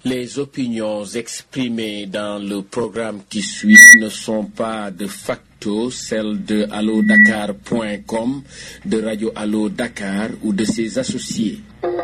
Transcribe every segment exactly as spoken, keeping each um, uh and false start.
Les opinions exprimées dans le programme qui suit ne sont pas de facto celles de allo dakar point com, de Radio Allo Dakar ou de ses associés.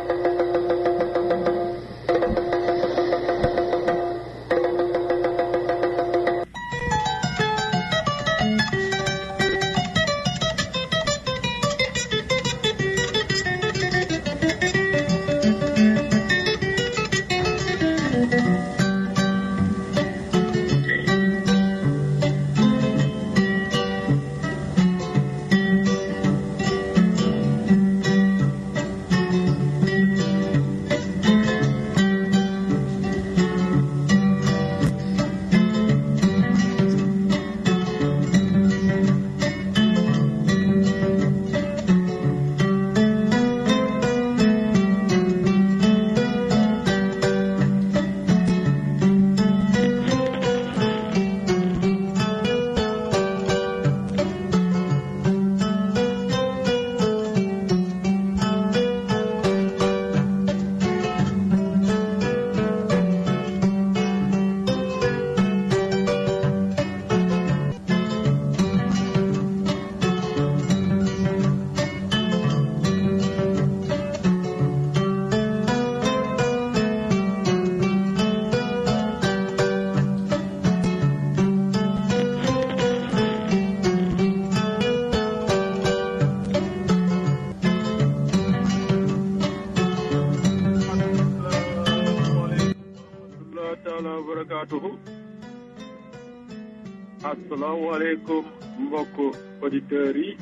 asalaamaaleykum mbokku auditeurs yi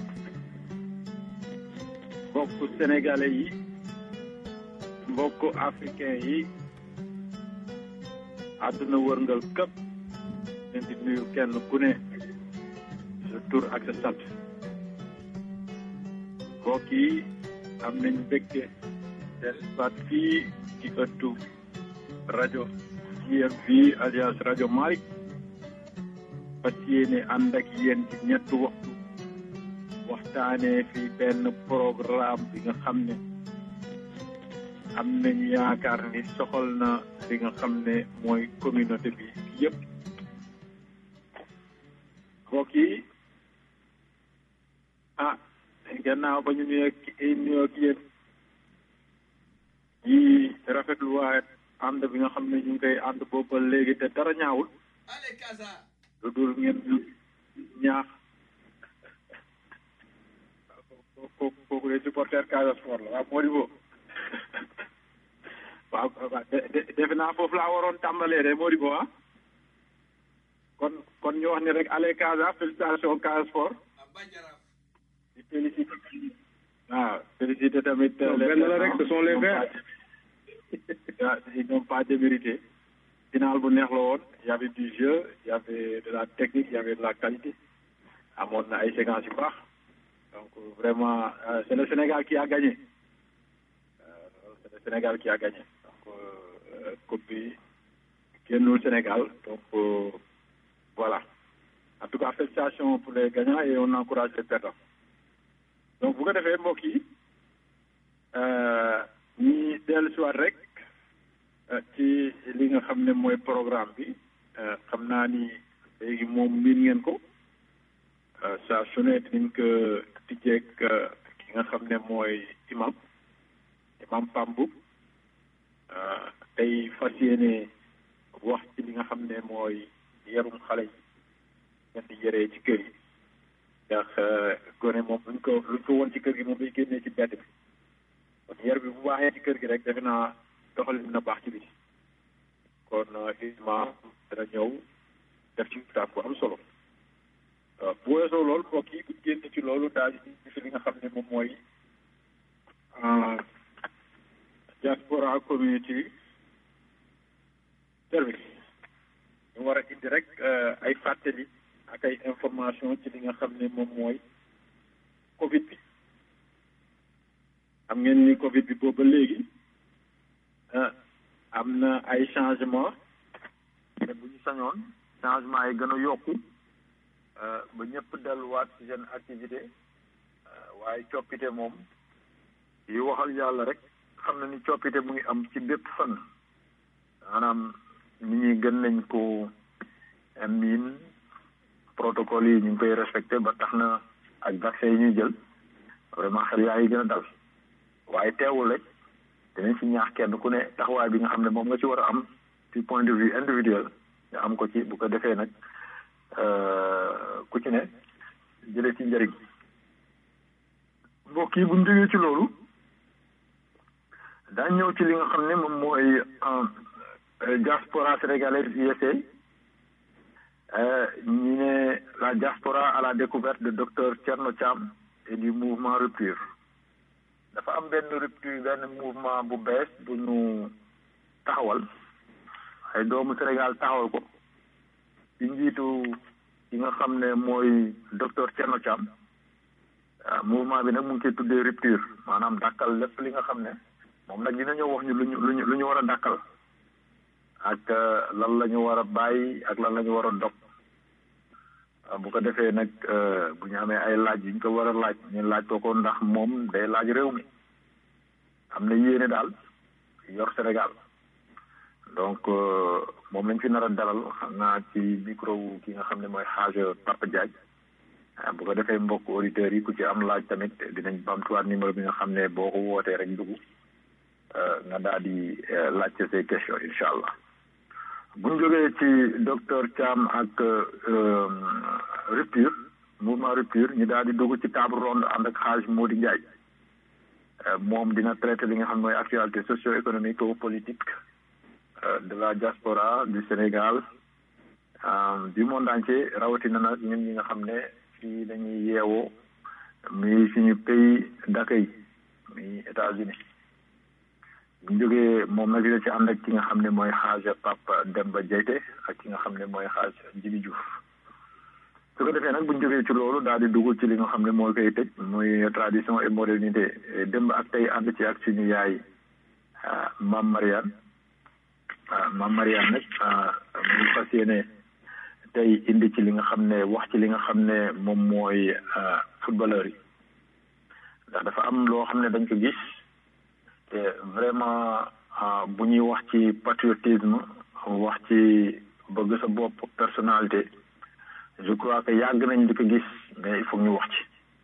mbokku sénégalais yi mbokku africain yi àdduna wërngal këpp leen di nuyu kenn ku ne sa tur ak sa sant mbokk yi am nañ mbégte dellusiwaat fii ci ëttu rajo G M V alias rajo Malick fas yéene ànd ak yéen ci ñetti waxtu waxtaanee fi benn programme bi nga xam ne am nañ yaakaar ni soxal na li nga xam ne mooy communauté bi yëpp mbokk yi ah gannaaw ba ñu nuyoo nuyoo ak yéen yi rafetlu waaye ànd bi nga xam ne ñu ngi koy ànd boobu ba léegi te dara ñaawul lu dul ngeen ñaax kooku kooku de supporter Casa Sport la waaw Modibo waaw defe naa foofu laa waroon tàmbalee de Modibo ah kon kon ñu wax ni rek allez Casa félicitation Casa Sport di félicité waaw félicité tamit benn la rek ce sont les verts ils n'ont pas démérité final bu neex la woon y avait du jeu y avait de la technique y avait de la qualité amoon na ay séquences yu baax donc vraiment euh, c'est le Sénégal qui a gagné euh, c'est le Sénégal qui a gagné donc euh, coupe bi génnul Sénégal donc euh, voilà en tout cas félicitations pour les gagnants et on encourage les perdants donc bu ko defee mbokk yi ñi dellu si waat rek ci li nga xam ne mooy programme bi xam naa ni léegi moom miin ngeen ko saa su ne dinañ ko tijjeeg ki nga xam ne mooy imam imam Pambou tey fas yéene wax ci li nga xam ne mooy yarum xale yi ngeen di yëree ci kër yi ndax gone moom luñ ko luñ ko woon ci kër gi moom day génnee ci mbedd bi kon yar bi bu baaxee ci kër gi rek defe naa doxalin na baax ci biti kon imam dana ñëw def ci taam bu am solo bu weesoo loolu mbokk yi bu génn ci loolu daal di fi li nga xam ne moom mooy diaspora community service ñu war a indi rek ay fàttali ak ay information ci li nga xam ne moom mooy Covid bi xam ngeen ni Covid bi boobu ba léegi am na ay changement te bu ñu sañoon changement yi gën a yokku ba ñëpp delluwaat ci seen activité waaye coppite moom yi waxal yàlla rek xam na ni coppite mu ngi am ci bépp fànn maanaam nit ñi gën nañ ko miin protocole yi ñu ngi koy respecté ba tax na ak vaccin yi ñuy jël vraiment xel yaa ngi gën a dal waaye teewul rek dinañ ci ñaax kenn ku ne taxawaay bi nga xam ne moom nga ci war a am ci point de vue individuel nga am ko ci bu ko defee nag ku ci ne jëlee ci njëriñ mbokk yi bu ñu jógee ci loolu daa ñëw ci li nga xam ne moom mooy diaspora sénégalaise U S A ñu ne la diaspora à la découverte de docteur Thierno Thiam et du mouvement Rupture dafa am benn rupture benn mouvement bu bees bu ñu taxawal ay doomu Sénégal taxawal ko ci njiitu yi nga xam ne mooy docteur Thierno Thiam mouvement bi nag mu ngi koy tuddee Rupture maanaam dàkkal lépp li nga xam ne moom nag dina ñëw wax ñu lu ñu lu ñu lu ñu war a dàkkal ak lan la ñu war a bàyyi ak lan la ñu war a dog bu ko defee nag bu ñu amee ay laaj yu ñu ko war a laaj ñu laaj ko ko ndax moom day laaj réew mi am na yéene daal yor Sénégal donc moom lañ fi nar a dalal xam naa ci micro ki nga xam ne mooy xaaj Papa Diagne bu ko defee mbokk auditeurs yi ku ci am laaj tamit dinañ bamtuwaat numéro bi nga xam ne boo ko wootee rek dugg nga daal di laajte say question incha allah bu ñu jógee ci docteur Thiam ak Rupture mouvement Rupture ñu daal di dugg ci table ronde ànd ak xaaj Mody Ndiaye moom dina traité li nga xam mooy actualité socio-économique ou politique de la diaspora du Sénégal du monde entier rawatina nag ñun ñi nga xam ne fii dañuy yeewoo muy suñu pays d'accueil muy États-Unis bu ñu jógee moom nag dina ci ànd ak ki nga xam ne mooy xaaj Papa Demba Diété ak ki nga xam ne mooy xaaj Djibi Diouf su ko defee nag bu ñu jógee ci loolu daal di dugg ci li nga xam ne moo koy tëj muy tradition et modernité démb ak tey ànd ci ak suñu yaay Mame Mariane Mame Mariane nag mu fas yéene tey indi ci li nga xam ne wax ci li nga xam ne moom mooy footballeur yi ndax dafa am loo xam ne dañ ko gis te vraiment bu ñuy wax ci patriotisme wax ci bëgg sa bopp personnalité je crois que yàgg nañ di ko gis mais il faut ñu wax ci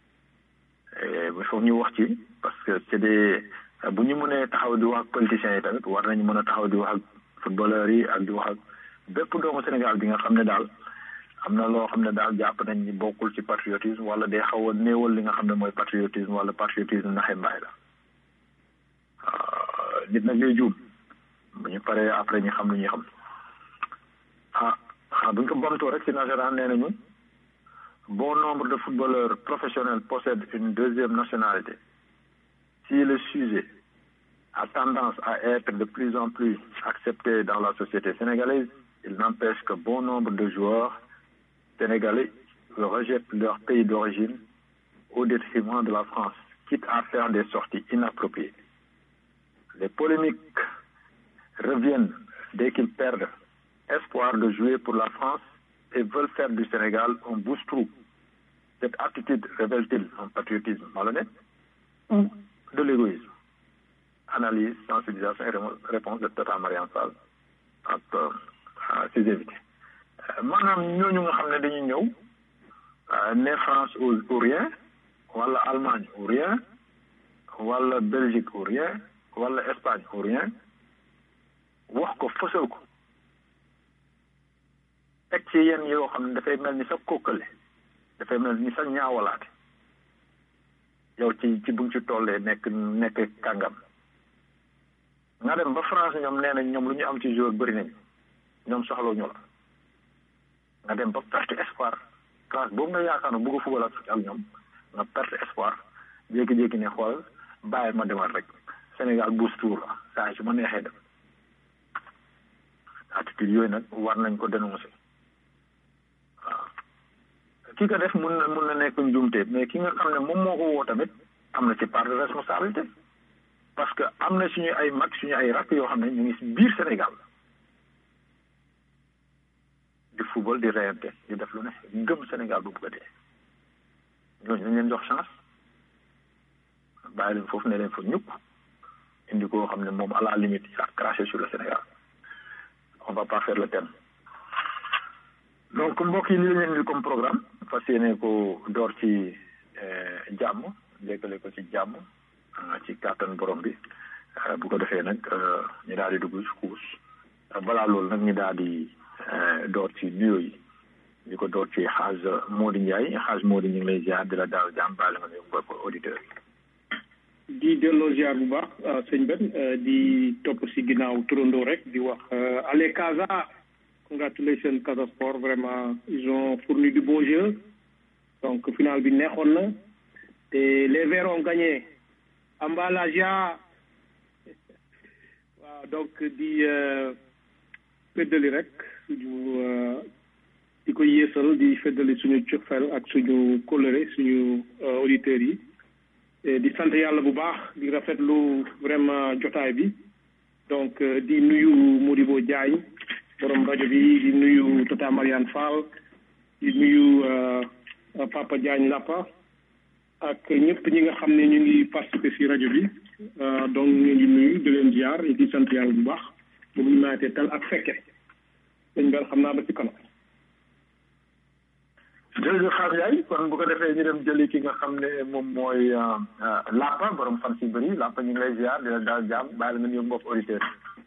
il faut ñu wax ci parce que c'est des bu ñu mënee taxaw di wax ak politiciens yi tamit war nañu mën a taxaw di wax ak footballeurs yi ak di wax ak bépp doomu Sénégal bi nga xam ne daal am na loo xam ne daal jàpp nañ ni bokkul ci patriotisme wala day xaw a néewal li nga xam ne mooy patriotisme wala patriotisme naxe mbaay la nit nag day juum bu ñu paree après ñu xam lu ñuy xam ah ah bu ñu ko bamtoo rek ci nasaraan nee nañu bon nombre de footballeurs professionnels possèdent une deuxième nationalité. Si le sujet a tendance à être de plus en plus accepté dans la société sénégalaise, il n'empêche que bon nombre de joueurs sénégalais rejettent leur pays d'origine au détriment de la France, quitte à faire des sorties inappropriées. Les polémiques reviennent dès qu'ils perdent espoir de jouer pour la France et veulent faire du Sénégal un boost-trou. Cette attitude révèle-t-il un patriotisme malhonnête ou de l'égoïsme? Analyse, sensibilisation et réponse de Tata Mariane Fall ak ses invités. maanaam ñooñu nga xam ne dañuy ñëw ne France ou ou rien wala Allemagne ou rien wala Belgique ou rien wala Espagne ou rien wax ko fësal ko teg ci yenn yoo xam ne dafay mel ni sa kokkale dafay mel ni sa ñaawalaate yow ci ci buñ ci tollee nekk nekk kàngam nga dem ba France ñoom nee nañ ñoom lu ñu am ci joueur bëri nañ ñoom soxla ñu la nga dem ba perte espoir classe boobu nga yaakaar ne bëgg a football ak ñoom nga perte espoir jékki-jékki ne xool bàyyi ma demal rek Sénégal boost tour la saa yi su ma neexee dem attitude yooyu nag war nañ ko dénoncer waaw ki ko def mun na mun na nekk njuumte mais ki nga xam ne moom moo ko woo tamit am na ci part de responsabilité parce que am na suñu ay mag suñu ay rakk yoo xam ne ñu ngi si biir Sénégal di football di reyante di def lu ne gëm Sénégal bu bugg a dee ñooñu dañ leen jox chance bàyyi leen foofu ne leen fa ñukk indi koo xam ne moom à la limite il a craché sur le Sénégal va pas faire le thème. Donc mbokk yi li la ñu comme programme fas yéene ko door ci jàmm lékkale ko ci jàmm ci kàttan borom bi bu ko defee nag ñu daal di dugg ci xuus balaa loolu nag ñu daal di door ci nuyoo yi di ko door ci xaaj Modou Ndiaye xaaj Modou ñu ngi lay ziar di la daal jàmm baale nga nuyu mbokk auditeur di delloo ziar bu baax sëñ Ben di topp si ginnaaw turandoo rek di wax allez Casa congratulations Casa Sport vraiment ils ont fourni du beau jeu donc final bi neexoon na te les Verts ont gagné Ambalaja waaw donc di feddali rek suñu di ko yeesal di feddali suñu cofeel ak suñu kóllëre suñu auditeurs yi di sant yàlla bu baax di rafetlu vraiment jotaay bi donc di nuyu Modibo Diagne borom rajo bi di nuyu Tata Mariane Fall di nuyu Papa Diagne Lapa ak ñëpp ñi nga xam ne ñu ngi participer si rajo bi donc ñu ngi nuyu di leen ziar di sant yàlla bu baax bu ñu naatee tal ak fekke dañ nga xam naa ba ci kanam jërëjëf Xaar Ndiaye kon bu ko defee ñu dem jëli ki nga xam ne moom mooy Lapa borom fan si bëri Lapa ñu ngi lay ziar di la daal jàmm bàyyi la nga nuyu mbokk auditeur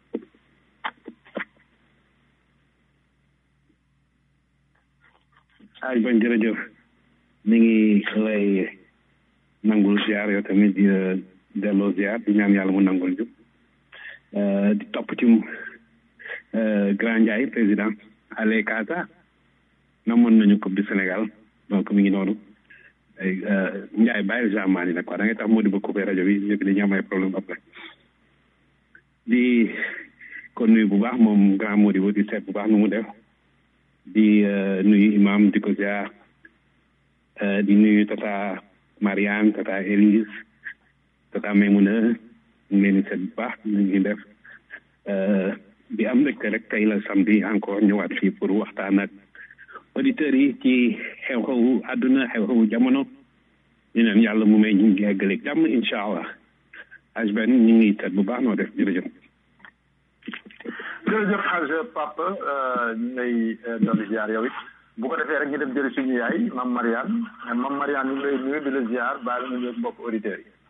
ay ban jërëjëf mi ngi lay nangul ziar yow tamit di delloo ziar di ñaan yàlla mu nangul ñu di topp ci Grand Ndiaye président allez Casa namoon nañu coupe du Sénégal donc mi ngi noonu Ndiaye bàyyi jamani nag quoi da ngay tax moo di ba coupé rajo bi ñëpp dañuy am ay problème après di ko nuyu bu baax moom grand Modibo di seet bu baax nu mu def di nuyu imam di ko ziar di nuyu tata Mariane tata Elise tata Maimouna ñu leen di seet bu baax ñu ngi def di am mbégte rek tey la samedi encore ñëwaat fii pour waxtaan ak auditeurs yi ci xew-xewu àdduna xew-xewu jamono ñu neen yàlla mu may ñu ngi eggaleeg jàmm incha allah aj ben ñu ngi seet bu baax noo def jërëjëf jërëjëf xaj Papa ñu lay doon ziar yow it bu ko defee rek ñu dem jëli suñu yaay Mame Mariane Mame Mariane ñu ngi lay nuyu di la ziar baal nga ñëw mbokk auditeurs yi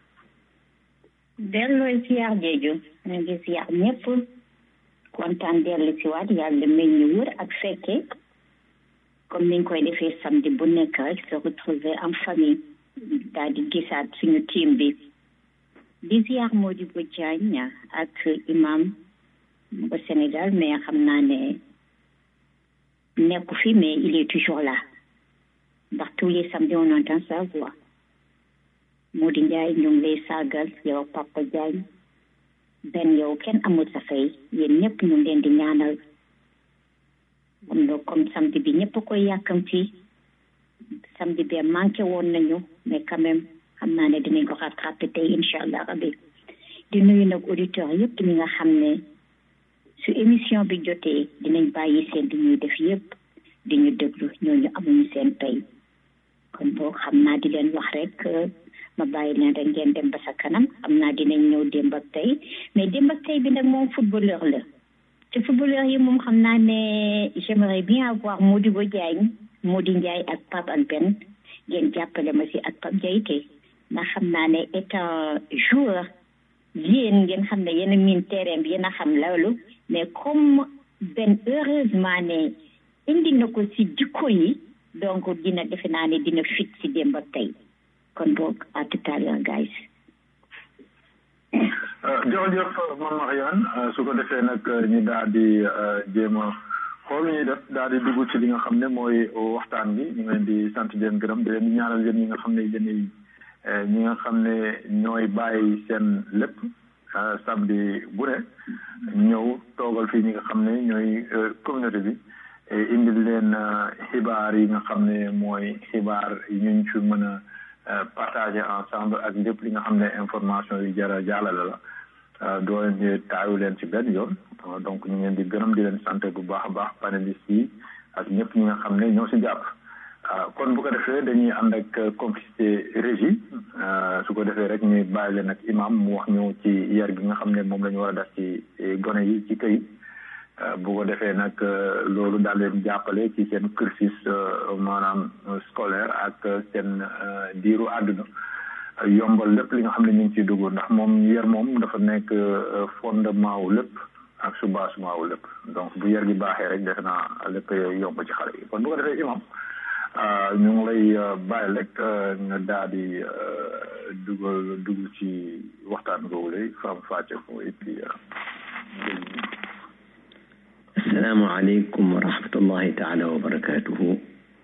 delloo ziar jeeju ñu ngi ziar ñëpp kontaan dellu si waat yàlla may ñu wër ak fekke comme niñ koy defee samedi bu nekk rek se retrouver en famille daal di gisaat suñu team bi di ziar Modibo Diagne ak imam au Sénégal mais xam naa ne nekku fi mais il est toujours là ndax tous les samedis on entend sa voix Modi Ndiaye ñu ngi lay sargal yow Papa Diagne benn yow kenn amul sa fay yéen ñëpp ñu ngi leen di ñaanal comme donc comme samedi bi ñëpp koy yàkkamti samedi bi manqué woon nañu mais quand même xam naa ne dinañ ko rattrapé tey incha allah rabbi di nuyu nag auditeurs yëpp ñi nga xam ne su émission bi jotee dinañ bàyyi seen di ñuy def yëpp di ñu déglu ñooñu amuñu seen pay kon boog xam naa di leen wax rek ma bàyyi leen rek ngeen dem ba sa kanam xam naa dinañ ñëw démb ak tey mais démb ak tey bi nag moom footballeur la te footballeur yi moom xam naa ne j'aimerais bien avoir Modibo Diagne Modi Ndiaye ak Pape ak Ben ngeen jàppale ma si ak Pape Diaye ndax xam naa ne étant joueur yéen ngeen xam ne yéen a miin terrain bi yéen a xam loolu mais comme Ben heureusement ne indi na ko si jikko yi donc dina defe naa ne dina fit si démb ak tey kon boog à tout à l'heure guys jërëjëf Mame Mariane su ko defee nag ñu daal di jéem a xool ñuy def daal di dugg ci li nga xam ne mooy waxtaan bi ñu ngi leen di sant di leen gërëm di leen di ñaanal yéen ñi nga xam ne yéen ñi nga xam ne ñooy bàyyi seen lépp samedi bu ne ñëw toogal fii ñi nga xam ne ñooy communauté bi indil leen xibaar yi nga xam ne mooy xibaar yi ñu ci mën a partager ensemble ak lépp li nga xam ne information yu jara jàllale la doo leen taayu leen ci benn yoon donc ñu ngi leen di gërëm di leen sant bu baax a baax panélistes yi ak ñëpp ñi nga xam ne ñoo si jàpp kon bu ko defee dañuy ànd ak complicité régie su ko defee rek ñuy bàyyi leen ak imam mu wax ñu ci yar gi nga xam ne moom la ñu war a def ci gone yi ci këy bu ko defee nag loolu daal leen jàppale ci seen cursus maanaam scolaire ak seen diiru àdduna yombal lépp li nga xam ne ñu ngi ciy dugg ndax moom yar moom dafa nekk fondement wu lépp ak soubassement wu lépp donc bu yar gi baaxee rek defe naa lépp yomb ci xale yi kon bu ko defee imam ñu ngi lay bàyyi rek nga daal di dugal dugg ci waxtaan googu lay faram fàcce ko et puis السلام عليكم ورحمة الله تعالى وبركاته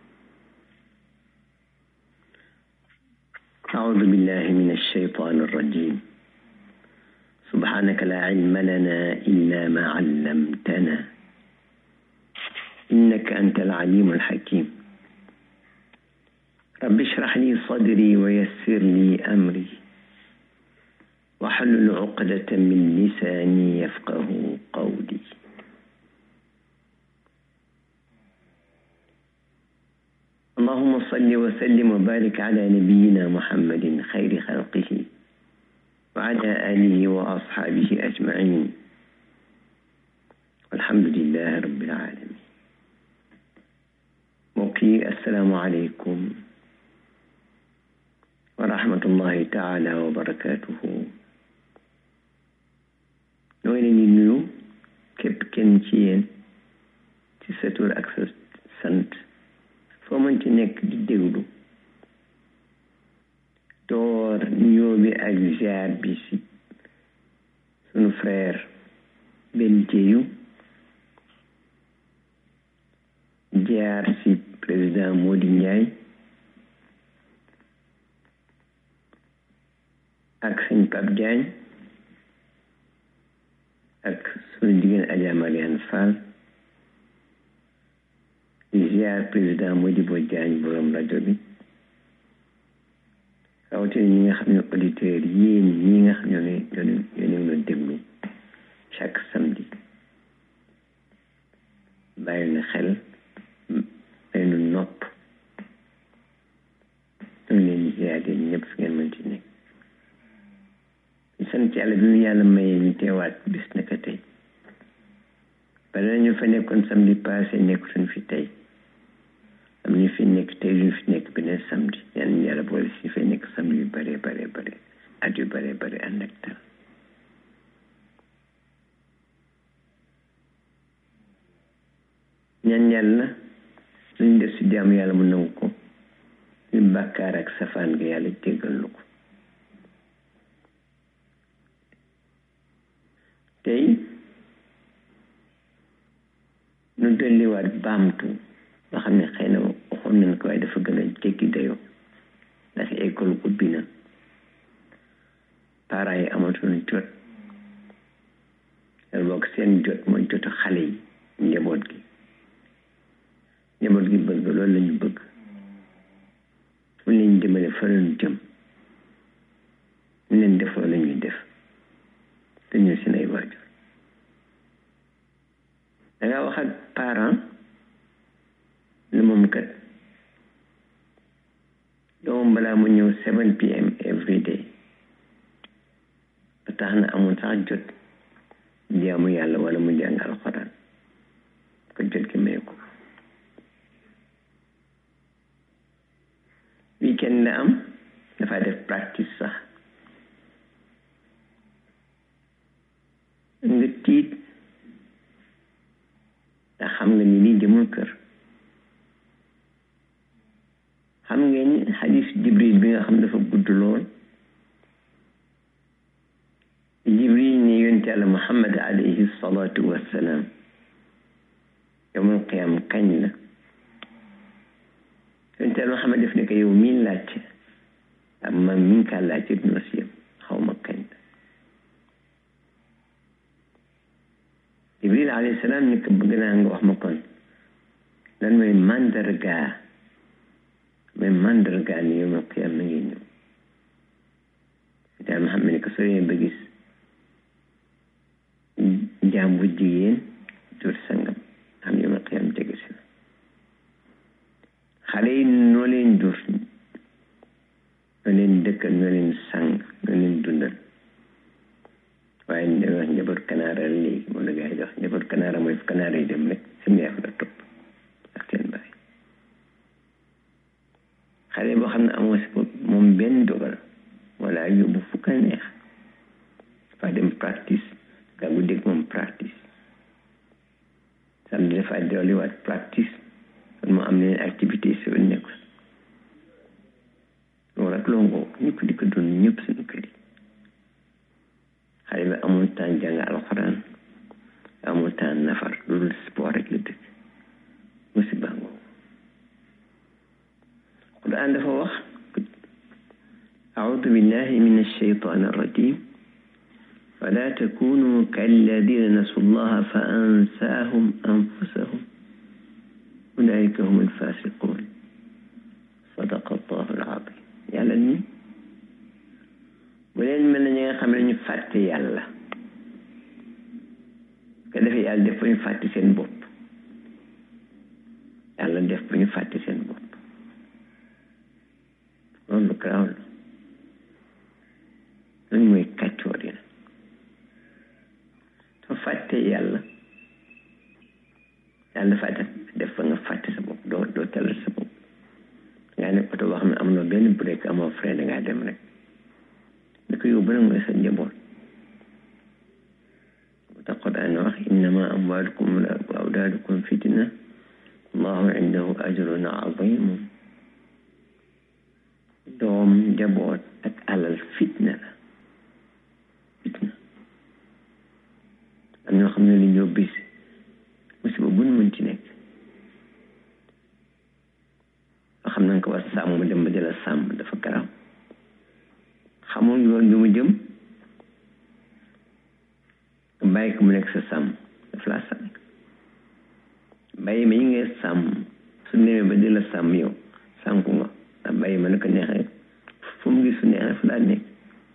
أعوذ بالله من الشيطان الرجيم سبحانك لا علم لنا إلا ما علمتنا إنك أنت العليم الحكيم رب اشرح لي صدري ويسر لي أمري واحلل عقدة من لساني يفقه قولي اللهم صل وسلم وبارك على نبينا محمد خير خلقه وعلى آله وأصحابه أجمعين والحمد لله رب العالمين موكي السلام عليكم ورحمة الله تعالى وبركاته نويني نيو كيب كنتين تستور أكثر سنت foo mën ci nekk di déglu door nuyoo bi ak ziar bi si sunu frère Ben Diéyu ziar si président Mody Ndiaye ak sëñ Pape Diagne ak sunu jigéen Adja Mariane Fall ziar président Modibo Diagne borom rajo bi rawatina ñi nga xam ne auditeurs yéen ñi nga xam ne ñoo ne ñoo ne déglu chaque samedi bàyyi na xel bàyyi na nopp ñoo leen ziar yéen ñëpp fi ngeen mën ci nekk ñu sant yàlla bi mu yàlla mayee ñu teewaat bis naka tey bari nañu fa nekkoon samedi passé nekkutuñ fi tey am ñu fi nekk tey ñu fi nekk beneen samedi yan yàlla boole si fay nekk samedi yu bare bare bare at yu bare bare ànd ak tal ñaan yàlla luñ def si jaamu yàlla mu nangu ko ñu bàkkaar ak safaan nga yàlla jéggal lu ko tey ñu dolliwaat baamtu nga xam ne xëy na waxoon nañ ko waaye dafa gën a jéggi dayoo ndax école ubbi na parents yi amatuñu jot wala boog seen jot mooy jotu xale yi njaboot gi njaboot gi bëgg loolu la ñu bëgg fu leen jëmale fa lañu jëm ñu leen def loolu la ñuy def te ñu seen ay waajur danga wax ak parent ne moom kat doomam balaa mu ñëw seven p m every day ba tax na amul sax jot jaamu yàlla wala mu jàng alxuraan ko jot gi may ko weekend la am dafa def practice sax nga tiit ndax xam nga ni lii jëmul kër xam ngeen xadis jibril bi nga xam dafa gudd lool jibril ne yonent yàlla muhammad alayhi salatu wassalaam yawmal qiyaam kañ la yonent yàlla muhammad def ne ko yow miin laajte ak man miin kaa laajte dina si yem xaw ma kañ la jibril alayhi salaam ni ko bëgg naa nga wax ma kon lan mooy mandarga mais mandarga ni yawmal qiyaam ma ngi ñëw daal ma xam ne ko soo yee ba gis jaam bu jigéen jur sangam xam ne yawmal qiyaam jege si na xale yi noo leen jur noo leen dëkkal noo leen sang noo leen dundal waaye dañuy wax njaboot kanaara léegi moom la gaa yi di wax njaboot kanaara mooy kanaara yi dem rek seen yaay fa la topp ak seen baay xale boo xam ne amoo si moom benn dogal wala yóbbu fu ka neex fa dem practice gaa gu dégg moom practice samedi dafa dolliwaat practice kon mu am leen activité si woon nekk loolu rek loo ngoo ñëpp di ko doon ñëpp suñu kër yi xale bi amul temps jàng alxuraan amul temps nafar loolu sport rek la dëkk musiba ngoo Quran dafa wax أعوذ بالله من الشيطان الرجيم ولا تكونوا كالذين نسوا الله فأنساهم أنفسهم أولئك هم الفاسقون صدق الله العظيم yàlla ni bu leen mel na ñi nga xam ne ñu fàtte yàlla ko defee yàlla def ba ñu fàtte seen bopp yàlla def ba ñu fàtte seen bopp loolu garaaw la loolu mooy kàccoor yi soo fàttee yàlla yàlla dafa def def ba nga fàtte sa bopp doo doo talal sa bopp ngaa ne oto boo xam ne amoo benn break amoo frein da ngaa dem rek li ko yóbbu nag mooy sa njaboot moo tax Quran wax innama amwaalukum wa awlaadukum fitna allahu indahu ajrun azimun doom njaboot ak alal fitna la fitna am ñoo xam ne li ñoo bis musiba bu nu mën ci nekk loo xam nañ ko war sàmm dem ba jëla sàmm dafa garaaw xamul yoon bi mu jëm nga bàyyi ko mu nekk sa sàmm dafa laa sàmm bàyyi ma yi ngay sàmm su demee ba jëla sàmm yow sànku nga ndax bàyyi ma naka neexee fu mu gis su neexee fu laa nekk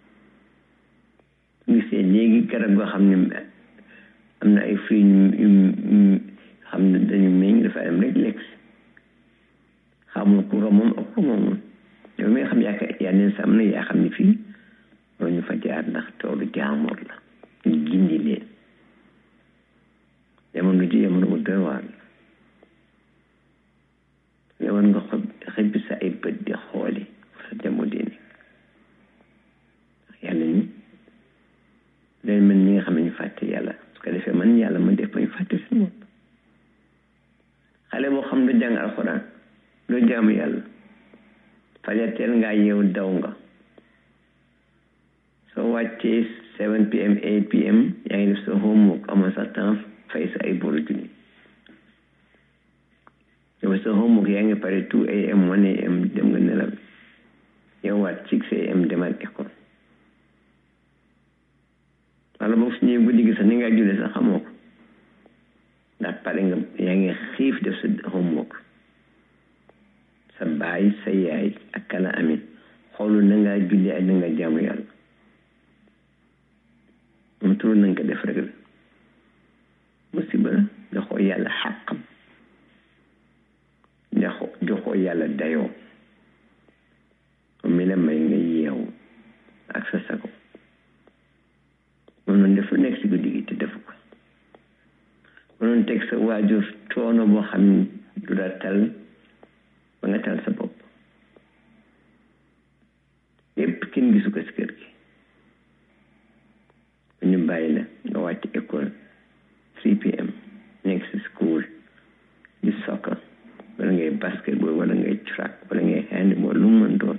su gisee léegi garab goo xam ne am na ay fruits yu xam ne dañu meññ dafa am rek lekk si xamul ku ko moom ak ku moomul yow mi nga xam yaa yaa neen sàmm na yaa xam ne fii loolu ñu fa jaar ndax toolu jaamoor la ñu gindi leen jamono ji jamono bu doy waar la yow war nga xob xëj sa ay bët di xooli sa jamono di nekk yàlla ni leen mel ni nga xam ne ñu fàtte yàlla su ko defee man yàlla ma def ba ñu fàtte si moom xale boo xam ne jàng alxuraan doo jaamu yàlla fajar teel ngaa yeew daw nga soo wàccee seven p m eight p m yaa ngi def sa homework amoon sa temps fay sa ay boru junni yow sa homework yaa ngi pare two a m one a m dem nga nelaw yow waat six a m demal école wala boog su ñëwee guddi gi sax ni ngaa jullee sax xamoo ko ndax pare nga yaa ngi xiif def sa homework sa baay sa yaay ak kala amin xoolu na ngaa julli ak na nga jaamu yàlla moom turu na nga ko def rek la musiba la joxoo yàlla xàqam joxoo joxoo yàlla dayoo mi la may nga yeewu ak sa sago moom noonu def lu nekk si guddi gi te defu ko mënoon teg sa waajur coono boo xam ne du la tal ba nga tal sa bopp yépp kenn gisu ko si kër gi bu ñu bàyyi la nga wàcc école three p m nekk si school di soccer wala ngay basketball wala ngay track wala ngay handball lu mu mën doon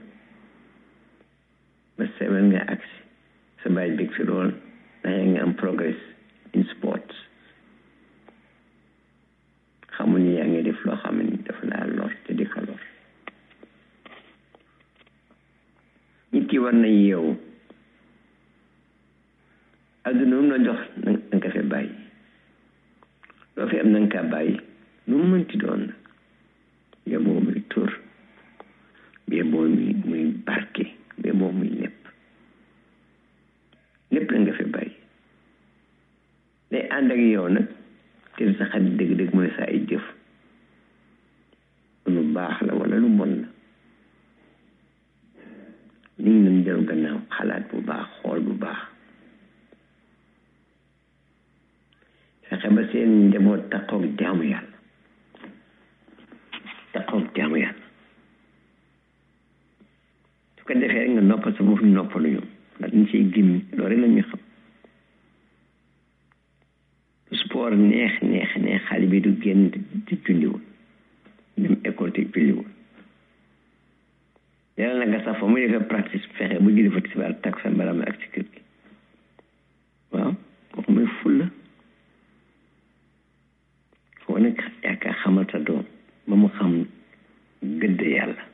ba seven nga agsi sa baay bég si lool ndax yaa ngi am progress in sports xamul ni yaa ngi def loo xam ne dafa laa lor te di ko lor nit ki war na yeewu adduna mu la jox na nga ko fee bàyyi loo fi am na nga kaa bàyyi lu mu mënti doon nag yeboo muy tur yeboo muy muy barke yeboo muy lépp lépp la nga fee bàyyi day ànd ak yow nag te sa xarit dëgg-dëgg mooy sa ay jëf lu baax la wala lu bon la ni ngi leen jël gannaaw xalaat bu baax xool bu baax fexe ba seen njaboot taxoog jaamu yàlla taxoog jaamu yàlla su ko defee rek nga noppal sa bopp ñu noppalu ñu ndax ñu ciy gimmi loolu rek la ñuy xam sport neex neex neex xale bi du génn di julliwul dem école te julliwul yàlla nag sax fa muy defee practice fexe bu julli fa tisbaar tak sa mbaram ak ci kër gi waaw kooku mooy fulla foo nekk yaakaar xamal sa doom ba mu xam gëdd yàlla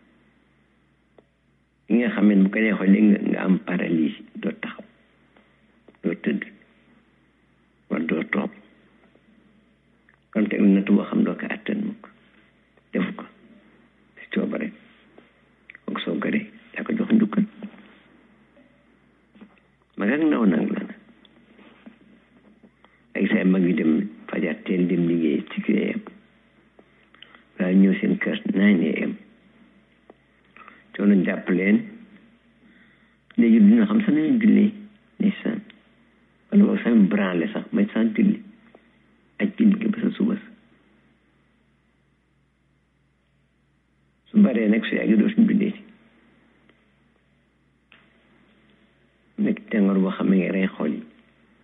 li nga xam ne bu ko neexoo léegi nga am paralysie doo taxaw doo tëdd wala doo toog kon teg nattu boo xam doo ko attan mukk defu ko si coobare ak soo gëree yaa ko jox njukkal mag ak ndaw nag la na ay say mag yi dem fajar teel dem liggéey ci kii am waaye ñëw seen kër nine am coono jàpp leen léegi dina xam sax nañu julli ndeysaan wala boog sax branle sax may sax julli ak julli gi ba sa suba su baree nag su yàgg doo suñ jullee ci nekk tàngoor boo xam ne nga rey xool yi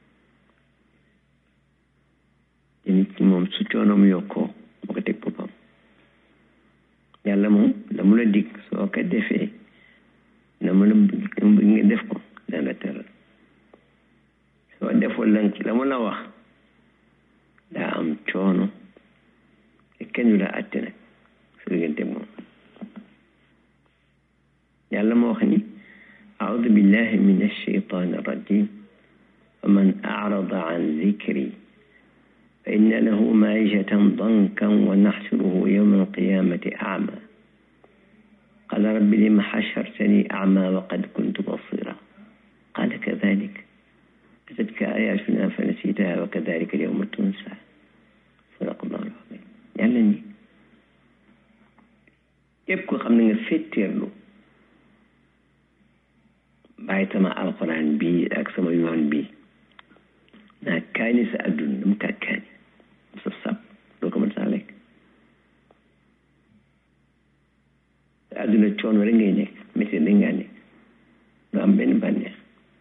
te nit ki moom su coonoom yokkoo moo ko teg boppam yàlla moom la mu la dig soo ko defee na mu la bëgg nga def ko dana la teral soo deful lan la mu la wax daa am coono te kenn du la àtte nag su diggante moom yàlla moo wax ni أعوذ بالله من الشيطان الرجيم ومن أعرض عن ذكري فإن له معيشة ضنكا ونحشره يوم القيامة أعمى قال رب لم حشرتني أعمى وقد كنت بصيرا قال كذلك أتتك آياتنا فنسيتها وكذلك اليوم تنسى صدق الله العظيم yàlla ni képp ko xam ne nga féttéerlu bàyyi sama alxuraan bii ak sama yoon bii naa kaani sa adduna dama kaa kaani sa sab doo ko mën saa lekk sa adduna coono rek ngay nekk métier rek ngaa nekk doo am benn bànneex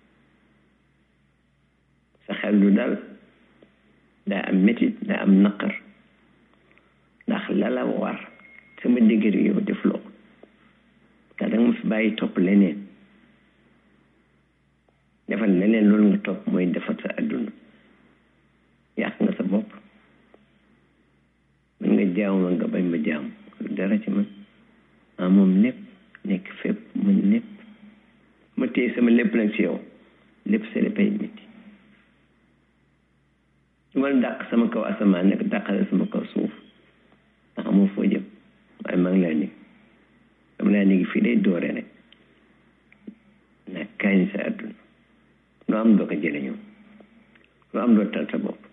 sa xel du dal daa am métit daa am naqar ndax la la war sama dégg yow def loo ko ndax danga ma fi bàyyi topp leneen defal leneen loolu nga topp mooy defal sa adduna yàq nga sa bopp mën nga jaamu man nga bañ ma jaamu dara ci man ah moom lépp nekk fépp mën lépp ma téye sama lépp nag ci yow lépp sa léppay métti su ma dàq sama kaw asamaan nag dàqale sama kaw suuf ndax amoo foo jëm waaye maa ngi laa nekk dama laa nekk fii day doore rek nag kañ sa adduna loo am doo ko jëriñoo loo am doo tal sa bopp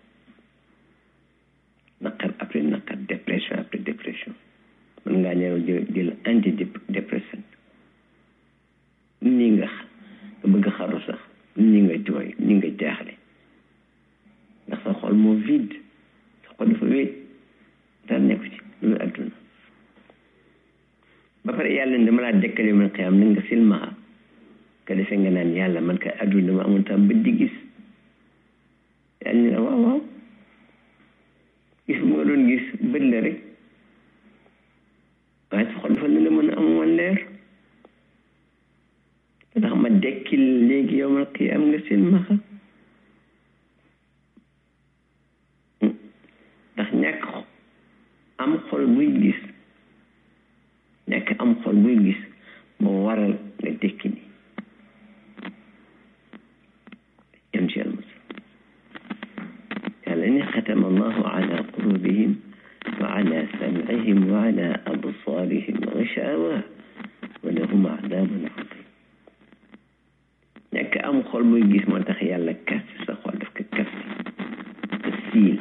naqar après naqar dépression après dépression mën ngaa ñëw jël jël anti dépression nii nga nga bëgg xaru sax nii nga jooy nii nga jaaxle ndax sa xol moo vide sa xol dafa wéet dara nekku ci loolu adduna ba pare yàlla ne dama laa dekkale man xiyam na nga silmaxa ka defee nga naan yàlla man ka adduna dama amoon tam bët di gis yàlla ñu ne waaw waaw gis bu nga doon gis bët la rek waaye sa xol dafa ne la mën a am woon leer ndax ma dekkil léegi yow mal qiyaam nga silmaxa ndax ñàkk am xol buy gis ñàkk am xol buy gis moo waral nga dekki ni yam ci almus yàlla ni xatama allahu ala qulubihim wa ala sam'ihim wa ala absarihim ghishawa wa lahum adabun adim ñàkk am xol buy gis moo tax yàlla kasti sa xol daf ko kasti te siil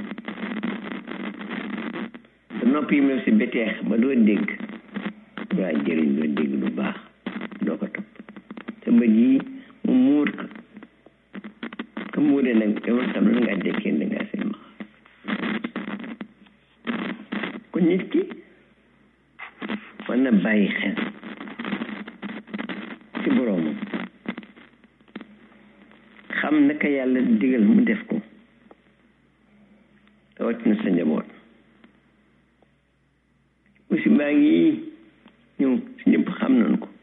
sa nopp yi mel si beteex ba doo dégg doo jëriñ doo dégg lu baax doo ko topp sa bët yi mu muur ko ka muuree nag dama xam ne ngaa dekkee da ngaa silmaxa nit ki war na bàyyi xel ci boroomam xam naka yàlla digal mu def ko rawatina sa njaboot aussi maa ngi ñëw si ñëpp xam nañ ko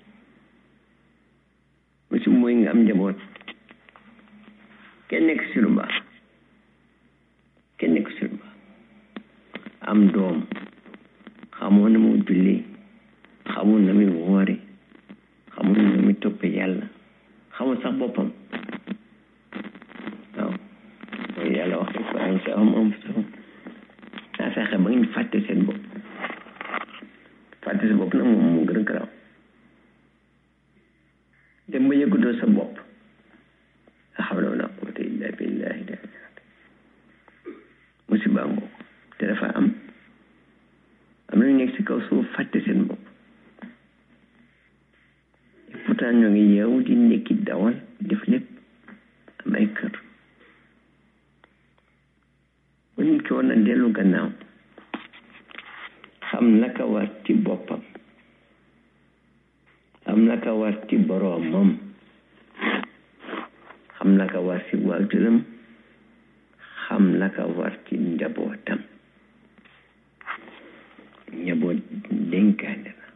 aussi mooy nga am njaboot kenn nekk si lu baax kenn nekk si lu baax am doom xamoo na mu julli xamoo na muy woori xamoo na muy topp yàlla xamoo sax boppam waaw mooy yàlla wax ko am sa am am sa naa fexe ba ngeen fàtte seen bopp fàtte sa bopp nag moom moo gën a garaaw dem ba yëgutoo sa bopp la hawla wala quwwata illa billahi da musiba ngoo te dafa am am nañu nekk si kaw suuf fàtte seen bopp et pourtant ñoo ngi yeewu di nekki dawal def lépp am ay kër ba nit ki war na dellu gannaaw xam naka war ci boppam xam naka war ci boroomam xam naka war ci waajuram xam naka war ci njabootam njaboot dénkaane la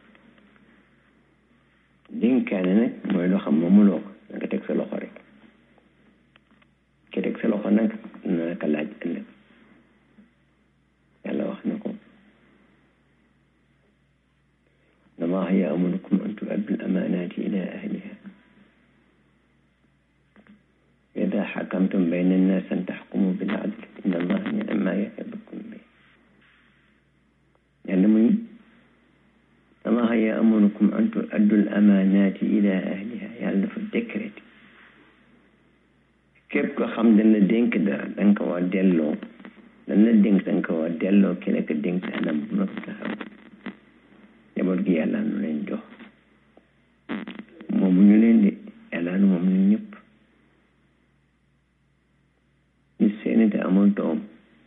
dénkaane nag mooy loo xam moomuloo ko na nga teg sa loxo rek ke teg sa loxo nag na ka laaj ëllëg yàlla wax na ko الله يأمركم أن تؤدوا الأمانات إلى أهلها إذا حكمتم بين الناس أن تحكموا بالعدل إن الله نعم ما يعظكم به يعلمني الله يأمركم أن تؤدوا الأمانات إلى أهلها يعلم في الذكر كيف كخم دنا دينك دا دنك ودلو دنا دينك دنك ودلو كلك دينك أنا بنفتها njaboot gi yàlla nu leen jox moomu ñu leen di yàlla nu moom ñu ñëpp nit seeni te amul doom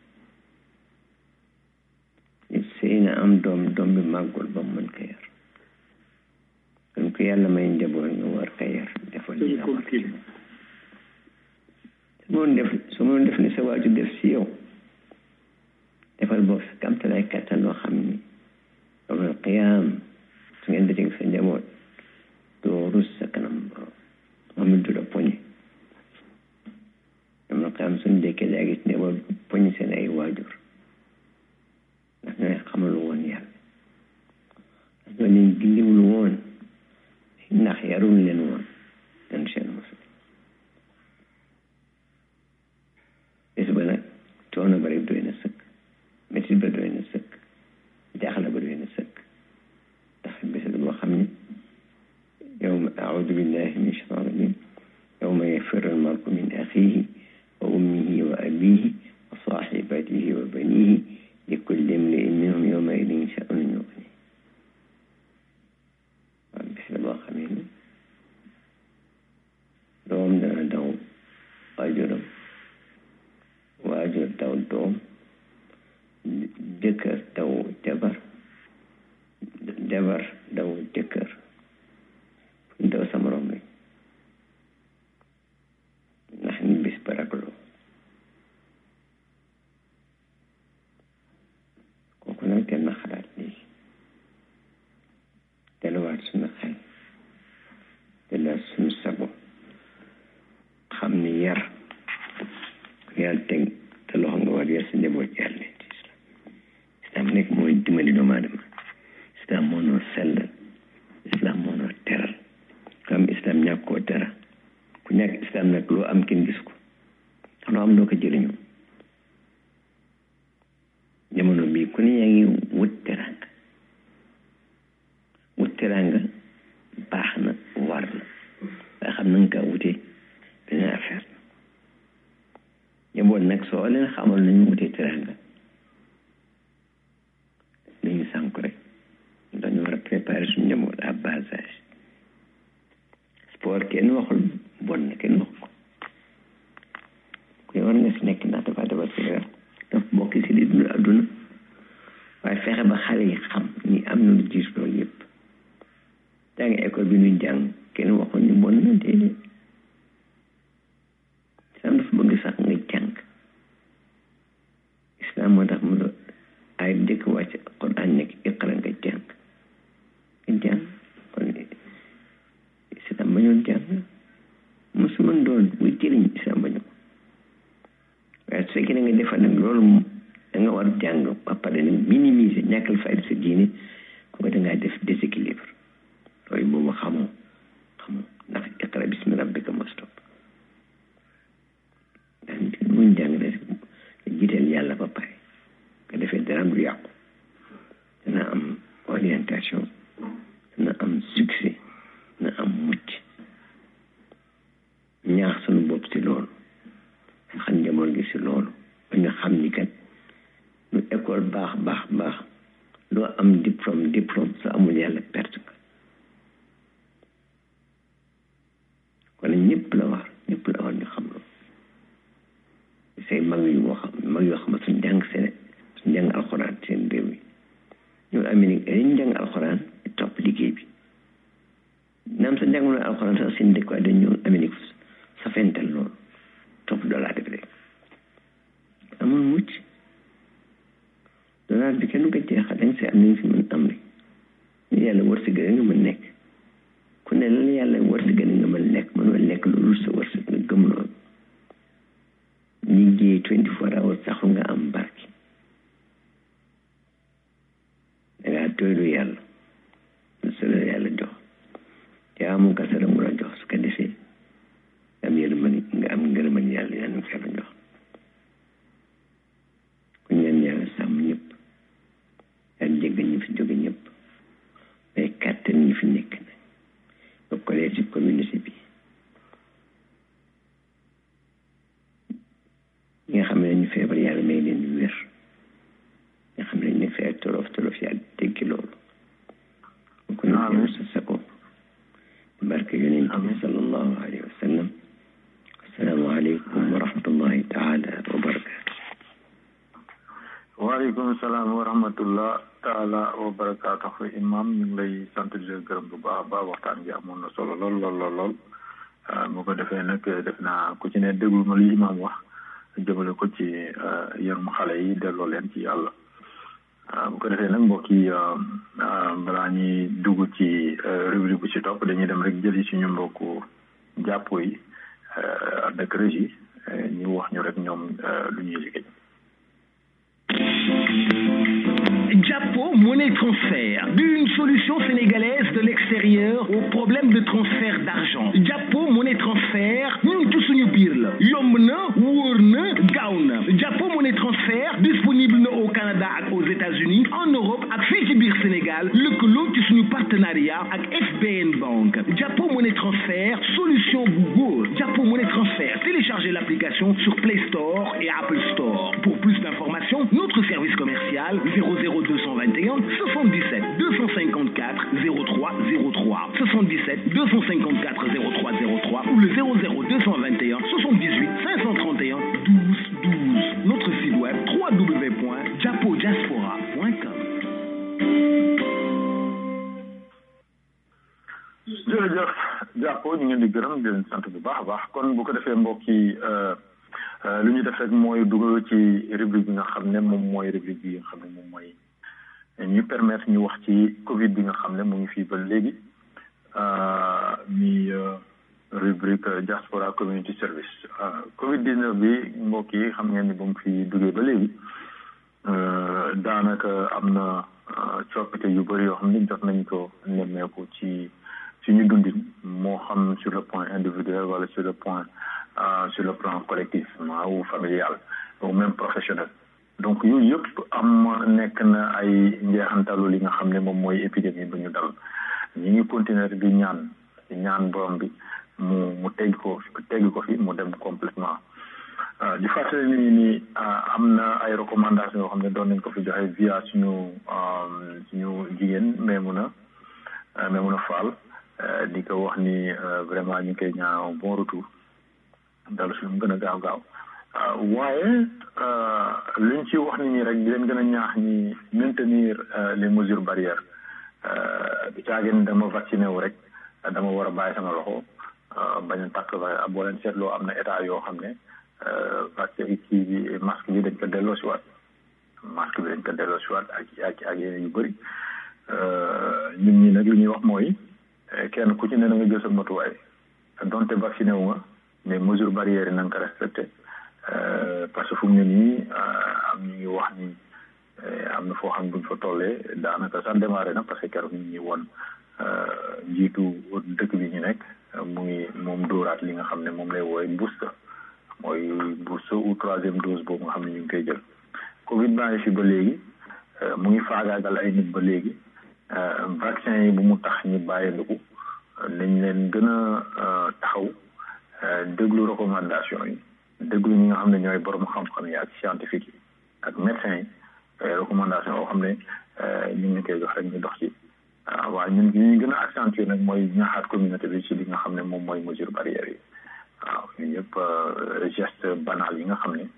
nit seeni am doom doom bi màggul ba mën ko yar kon ku yàlla may njaboot nga war ko yar defal li la war su moon def su moon def ni sa waaju def si yow defal boobu sa kamtalay kattan loo xam ni يوم القيامة سنين دجيك في الجمود دورس سكنم ومن دولة بني يوم القيامة سنين ديك داقيت نيوال بني سنة أي واجر نحن يقامل وان يال نحن نجلي ولوان نخيرون لنوان ننشأ المسلم يسبنا تونا بريد دوين السك مثل بدوين السك داخل بدوين السك داخل بسد وخمني يوم أعوذ بالله من الشيطان الرجيم يوم يفر المرء من أخيه وأمه وأبيه وصاحبته وبنيه لكل امرئ منهم يومئذ شأن يغنيه بسد وخمني دوم دنا دوم أجرم وأجر دو دوم jëkkër daw jabar jabar daw jëkkër daw sa morom bi ndax ni bis barakloo kooku nag te na xalaat lii delluwaat suñu xel delluwaat suñu sago xam ni yar yàlla teg te loxo nga war yar sa njaboot yàlla islam nekk mooy dimbali doomu aadama islam moo noo sell islam moo noo teral ku am islam ñàkk koo tera ku ñàkk islam nag loo am kenn gis ko loo am doo ko jëriñoo jamono bii ku ne yaa ngi wut teranga wut teranga baax na war na waaye xam na nga kaa wutee beneen affaire njaboot nag soo leen xamal nañu wutee teranga dañu sànk rek dañu war a préparer suñu njaboot à bas âge sport kenn waxul bon na kenn wax ko ku war nga si nekk ndax dafa dafa si daf bokk si li dund adduna waaye fexe ba ñàkkal fayda sa diine ko da ngaa def déséquilibre loolu boobu xamoo xamoo ndax iqra bismi rabbika mos topp ndax nit muñ jàng ne jiiteel yàlla ba pare nga defee dara du yàqu dana am orientation dana am succès dana am mucc ñaax sunu bopp si loolu xam njaboot gi si loolu ba ñu xam ni kat lu école baax baax baax loo am diplôme diplôme soo amul yàlla perte ko kon ñëpp la war ñëpp la war ñu xam loolu say mag yu moo xam mag yoo xam ne suñ jàng seen suñ jàng alxuraan seen réew yi ñoom Amérique dañ jàng alxuraan topp liggéey bi naam sa jàngul alxuraan sax seen dëkk waaye dañ ñëw Amérique sa fental loolu topp dollar bi rek amul mucc dollar bi kenn du ko jeexal dañ si am nañ si mën am rek ñu yàlla wërsëgal nga mën nekk ku ne la yàlla wërsëgal nga mën nekk mënoo nekk loolu sa wërsëg nga gëm loolu liggéey twenty four hours saxu nga am barke dangaa doylu yàlla su la yàlla jox te amu ka sara mu la jox su ko defee am yërmande nga am ngërëmal yàlla yàlla nga yàlla jox ku ñaan yàlla sàmm ñëpp yàlla jéggal ñu fi jóge ñëpp mais kàttan ñi fi nekk na ba kolee ci communauté bi ñi nga xam ne ñu feebar yàlla may leen wér nga xam ne ñu feebar tolof tolof yàlla teggi loolu ku ñu teew sa sako barke yonent bi sallallahu alayhi wa sallam assalaamu aleykum wa rahmatullahi taala wa barakatu waaleykum salaam wa rahmatullah taala wa barakatuh imam ñu ngi lay sant di gërëm bu baax baax waxtaan gi amoon na solo lool lool lool lool mu ko defee nag def naa ku ci ne déglu ma li imam wax jëmale ko ci yarum xale yi delloo leen ci yàlla bu ko defee nag mbokk yi balaa ñuy dugg ci rubrique bu ci topp dañuy dem rek jëli suñu mbokku jàppo yi ànd ak régie ñu wax ñu rek ñoom lu ñuy liggéey. Japo Monnaie Transfert, une solution sénégalaise de l'extérieur aux problèmes de transfert d'argent. Japo Monnaie Transfert, ñun ci suñu biir la yomb na wóor na gaaw na. Japo Monnaie Transfert disponible na au Canada ak aux États-Unis, en Europe ak fii ci biir Sénégal lëkkaloo ci suñu partenariat ak F B N Bank. Japo Monnaie Transfert, solution bu góor. Japo Monnaie Transfert, téléchargez l'application sur Play Store et Apple Store. Pour plus d'informations, notre service commercial zéro zéro deux cent vingt et un soixante-dix-sept deux cent cinquante-quatre zéro trois zéro trois soixante-dix-sept deux cent cinquante-quatre zéro trois zéro trois ou le zéro zéro deux cent vingt et un soixante-dix-huit cinq cent trente et un douze douze. Notre site web w w w point japo diaspora point com. jërëjëf Japo ñu ngi leen di gërëm di leen sant bu baax a baax kon bu ko defee mbokk yi lu ñu def rek mooy dugal ci rubrique bi nga xam ne moom mooy rubrique bi nga xam ne moom mooy ñu permettre ñu wax ci Covid bi nga xam ne mu ngi fii ba léegi mi rubrique diaspora community service Covid dix-neuf bi mbokk yi xam ngeen ni ba mu fi duggee ba léegi daanaka am na coppite yu bëri yoo xam ne jot nañ ko nemmeeku ci suñu dundin moo xam sur le point individuel wala sur le point sur le plan collectif ou familial ou même professionnel donc yooyu yëpp am nekk na ay njeexantalu li nga xam ne moom mooy épidémie bu ñu dal ñi ngi continuer di ñaan di ñaan borom bi mu mu tegg ko tegg ko fi mu dem complètement di fàttali nit ñi ni am na ay recommandations yoo xam ne doon nañ ko fi joxe via suñu suñu jigéen Maimouna Maimouna Fall di ko wax ni vraiment ñu ngi koy ñaan bon retour dal suñu gën a gaaw gaaw waaye liñ ci wax nit ñi rek di leen gën a ñaax ñi maintenir les mesures barrières bi caageen dama vacciné wu rek dama war a bàyyi sama loxo bañ a takk boo leen seetloo am na état yoo xam ne vaccin kii bi masque bi dañ ko delloo si waat masque bi dañ ko delloo si waat ak ak ak yeneen yu bëri ñun ñi nag li ñuy wax mooy kenn ku ci ne na nga jël sa matuwaay donte vacciné wu nga mais mesures barrières yi na nga ko respecté parce que fu mu ne nii am ñu ngi wax ni am na foo foo xam buñ fa tollee daanaka sax démarré na parce que keroog ñu ngi woon njiitu dëkk bi ñu nekk mu ngi moom dóoraat li nga xam ne moom lay wooye booster mooy booster ou troisième dose boobu nga xam ne ñu ngi koy jël Covid baa ngi fi ba léegi mu ngi faagaagal ay nit ba léegi vaccin yi bu mu tax ñu bàyyandiku nañ leen gën a taxaw déglu recommandation yi déglu ñi nga xam ne ñooy borom xam-xam yi ak scientifique yi ak médecins yi recommandation yoo xam ne ñu ngi koy jox rek ñu dox ci waaw ñun li ñu gën a accentuer nag mooy ñaaxaat communauté bi ci li nga xam ne moom mooy mesure barrière yi waaw ñun ñëpp geste banal yi nga xam ne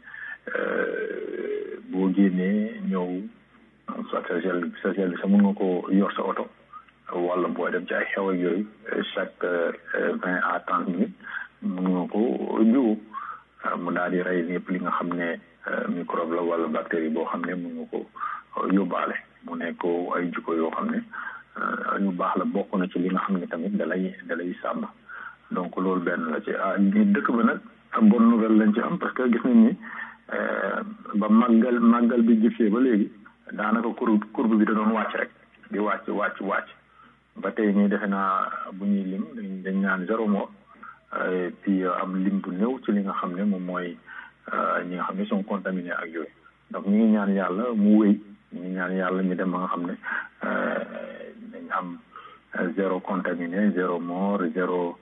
boo génnee ñëw soit sa gel sa gel bi sa mën nga ko yor sa oto wala boo dem ci ay xew ak yooyu chaque vingt à trente minutes mën nga ko jiwu mu daal di rey yëpp li nga xam ne microbe la wala bactérie boo xam ne mën nga ko yóbbaale mu nekk ay jikko yoo xam ne yu baax la bokk na ci li nga xam ne tamit dalay dalay sàmm donc loolu benn la ci ah dëkk ba nag am bonne nouvelle lañ ci am parce que gis nañ ni ba màggal màggal bi jëfee ba léegi daanaka courbe courbe bi da doon wàcc rek di wàcc wàcc wàcc ba tey nii defe naa bu ñuy lim dañ naan zéro mort et puis am lim bu néew ci li nga xam ne moom mooy ñi nga xam ne sont contaminés ak yooyu donc ñu ngi ñaan yàlla mu wéy ñu ngi ñaan yàlla ñu dem ba nga xam ne dañ am zéro contaminé zéro mort zéro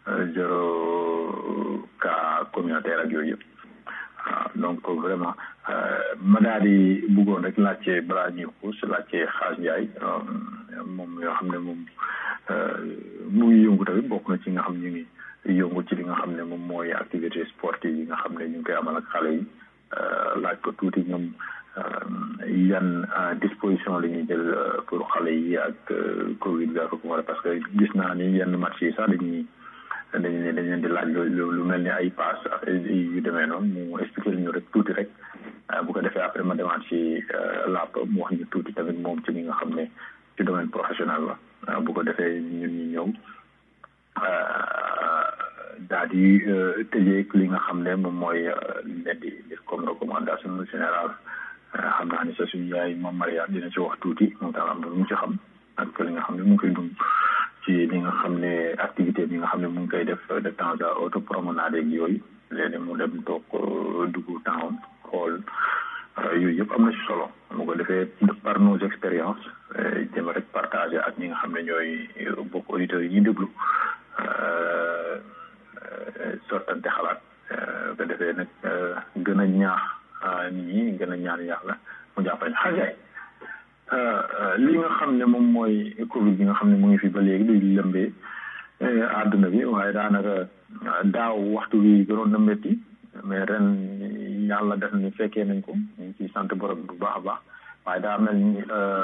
zéro cas communautaire ak yooyu yëpp waaw donc vraiment ma daal di bëggoon rek laajte balaa ñuy xuus laajte Xaas Njaay moom yoo xam ne moom mu ngi yëngu tamit bokk na ci nga xam ñu ngi yëngu ci li nga xam ne moom mooy activité sportive yi nga xam ne ñu ngi koy amal ak xale yi laaj ko tuuti ñoom yan disposition la ñuy jël pour xale yi ak Covid bi ak parce que gis naa ni yenn match yi sax dañuy dañ leen dañ leen di laaj lu lu mel ni ay pass yu demee noonu mu expliqué ñu rek tuuti rek bu ko defee après ma demaat ci làpp mu wax ñu tuuti tamit moom ci li nga xam ne ci domaine professionnel la bu ko defee ñun ñu ñëw daal di tëjee li nga xam ne moom mooy leen di def comme recommandation générale xam naa ni sa suñu yaay moom Maria dina ci wax tuuti moom tam am na lu mu ci xam ak li nga xam ne mu ngi koy dund ci li nga xam ne activité bi nga xam ne mu ngi koy def de temps à autre promenade ak yooyu léegi mu dem toog dugg temps xool yooyu yëpp am na ci solo mu ko defee par nos expériences jëm rek partager ak ñi nga xam ne ñooy bokk auditeurs yi ñuy déglu sortante xalaat ko defee nag gën a ñaax nit ñi gën a ñaan yàlla mu jàppale xajaay li nga xam ne moom mooy Covid bi nga xam ne mu ngi fi ba léegi di lëmbee àdduna bi waaye daanaka daaw waxtu bi gënoon na métti mais ren yàlla def ni fekkee nañ ko ñu ngi ciy sant borom bu baax a baax waaye daa mel ni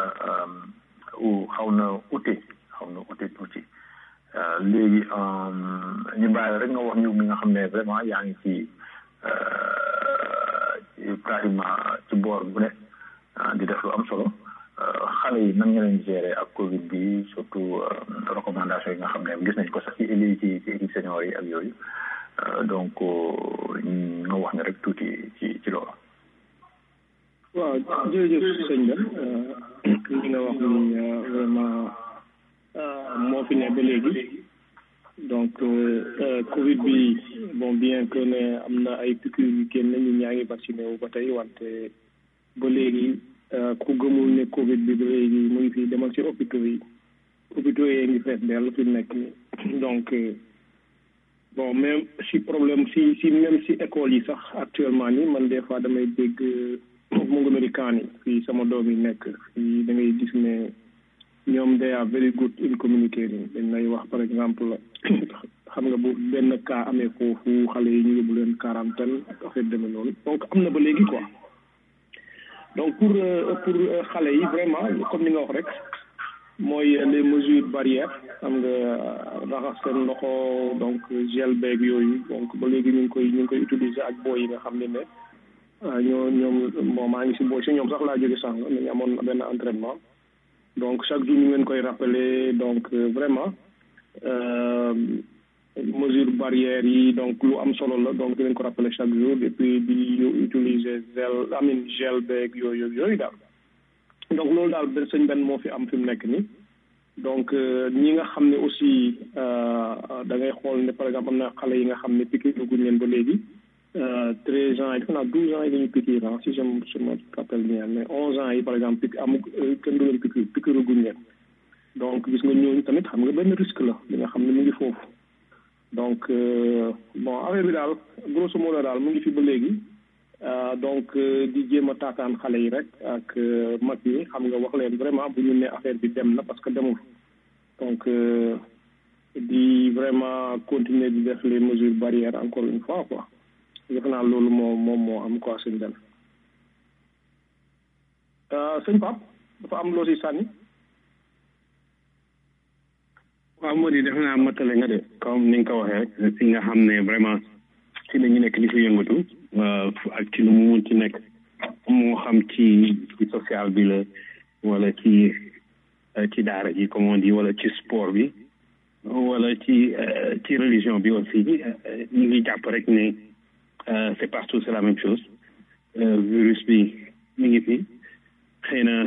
xaw na ute xaw na ute tuuti léegi ñu bàyyi rek nga wax ñu mi nga xam ne vraiment yaa ngi ci pratiquement ci boor bu ne di def lu am solo xale yi nan nga leen gérer ak Covid bi surtout recommandation yi nga xam ne gis nañ ko sax ci éli ci ci équipe senior yi ak yooyu donc nga wax ne rek tuuti ci ci loolu. waaw jërëjëf sëñ Ben li nga wax ni vraiment moo fi ne ba léegi donc Covid bi bon bien que ne am na ay piqûres yu génn ñu ñaa ngi vacciné wu ba tey wante ba léegi ku gëmul ne Covid bi ba léegi mu ngi fi demal ci hôpitaux yi hôpitaux yi ngi fees dell fi nekk donc bon même si problème si si même si école yi sax actuellement ni man des fois damay dégg mu ngi américain yi fii sama doom yi nekk fii da ngay gis ne ñoom they are very good in communicating dañ lay wax par exemple xam nga bu benn cas amee foofu xale yi ñu yóbbu leen quarantaine ak affaire demee noonu donc am na ba léegi quoi donc pour pour xale yi vraiment comme ni nga wax rek mooy les mesures barrières xam nga raxas seen loxo donc gel beeg yooyu donc ba léegi ñu ngi koy ñu ngi koy utiliser ak booy yi nga xam ne ne ñoo ñoom bon maa ngi si booy si ñoom sax laa jóge sànq nañu amoon benn entraînement donc chaque jour ñu ngeen koy rappeler donc vraiment mesure barrière yi donc lu am solo la donc dinañ ko rappeler chaque jour et puis di utiliser gel amin gel beeg yooyu yooyu daal donc loolu daal benn sëñ benn moo fi am fi mu nekk nii donc ñi nga xam ne aussi da ngay xool ne par exemple am na xale yi nga xam ne piqûre guñ leen ba léegi treize ans yi defe naa douze ans yi dañuy piqûre ah si je me je me rappelle bien mais onze ans yi par exemple piq am kenn du leen piqûre piqûre guñ leen donc gis nga ñooñu tamit xam nga benn risque la li nga xam ne mu ngi foofu donc bon affaire bi daal grosso modo daal mu ngi fi ba léegi donc di jéem a taataan xale yi rek ak mag ñi xam nga wax leen vraiment bu ñu ne affaire bi dem na parce que demul donc di vraiment continuer di def les mesures barrières encore une fois quoi defe naa loolu moo moom moo am quoi sëñ Ben sëñ Pape dafa am loo si sànni waaw moo di defe naa matale nga de comme ni nga ko waxee rek si nga xam ne vraiment ci la ñu nekk di fi yëngatu ak ci lu mu mun ci nekk moo xam ci ci social bi la wala ci ci daara ji comme on dit wala ci sport bi wala ci ci religion bi aussi ñu ngi jàpp rek ne c'est partout c'est la même chose virus bi mi ngi fi xëy na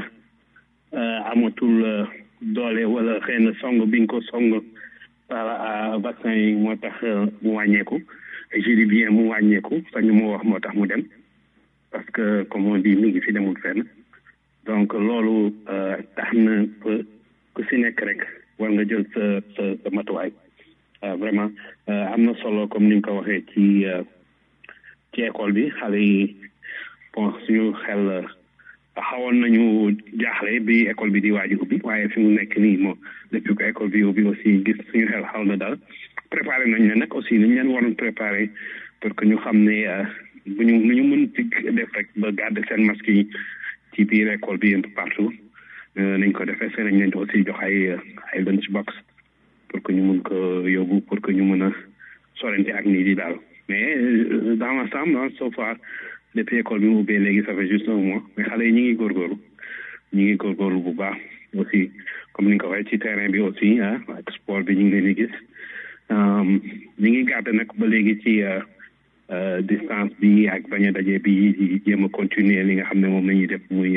amatul doole wala xëy na song bi nga ko song par vaccin yi moo tax mu wàññeeku je dis bien mu wàññeeku sañu moo wax moo tax mu dem parce que comme on dit mi ngi fi demul fenn donc loolu tax na ku si nekk rek war nga jël sa sa sa matuwaay vraiment am na solo comme ni nga ko waxee ci ci école bi xale yi bon suñu xel xawoon nañu jaaxle bi école bi di waaj ubbi waaye fi mu nekk nii moo depuis que école bi ubbi aussi gis suñu xel xaw na daal préparé nañ leen nag aussi nañ leen waroon préparé pour que ñu xam ne bu ñu nu ñu mën ci def rek ba garder seen masque yi ci biir école bi un peu partout nañ ko defee seen nañ leen aussi jox ay ay lunch box pour que ñu mun ko yóbbu pour que ñu mën a sorente ak nii di daal mais dans l'ensemble so far depuis école bi mu ubbee léegi ça fait juste un mois mais xale yi ñu ngi góorgóorlu ñu ngi góorgóorlu bu baax aussi comme ni nga ko waxee ci terrain bi aussi ah ak sport bi ñu ngi leen di gis ñu ngi garder nag ba léegi ci distance bi ak bañ a daje bi di jéem a continuer li nga xam ne moom la ñuy def muy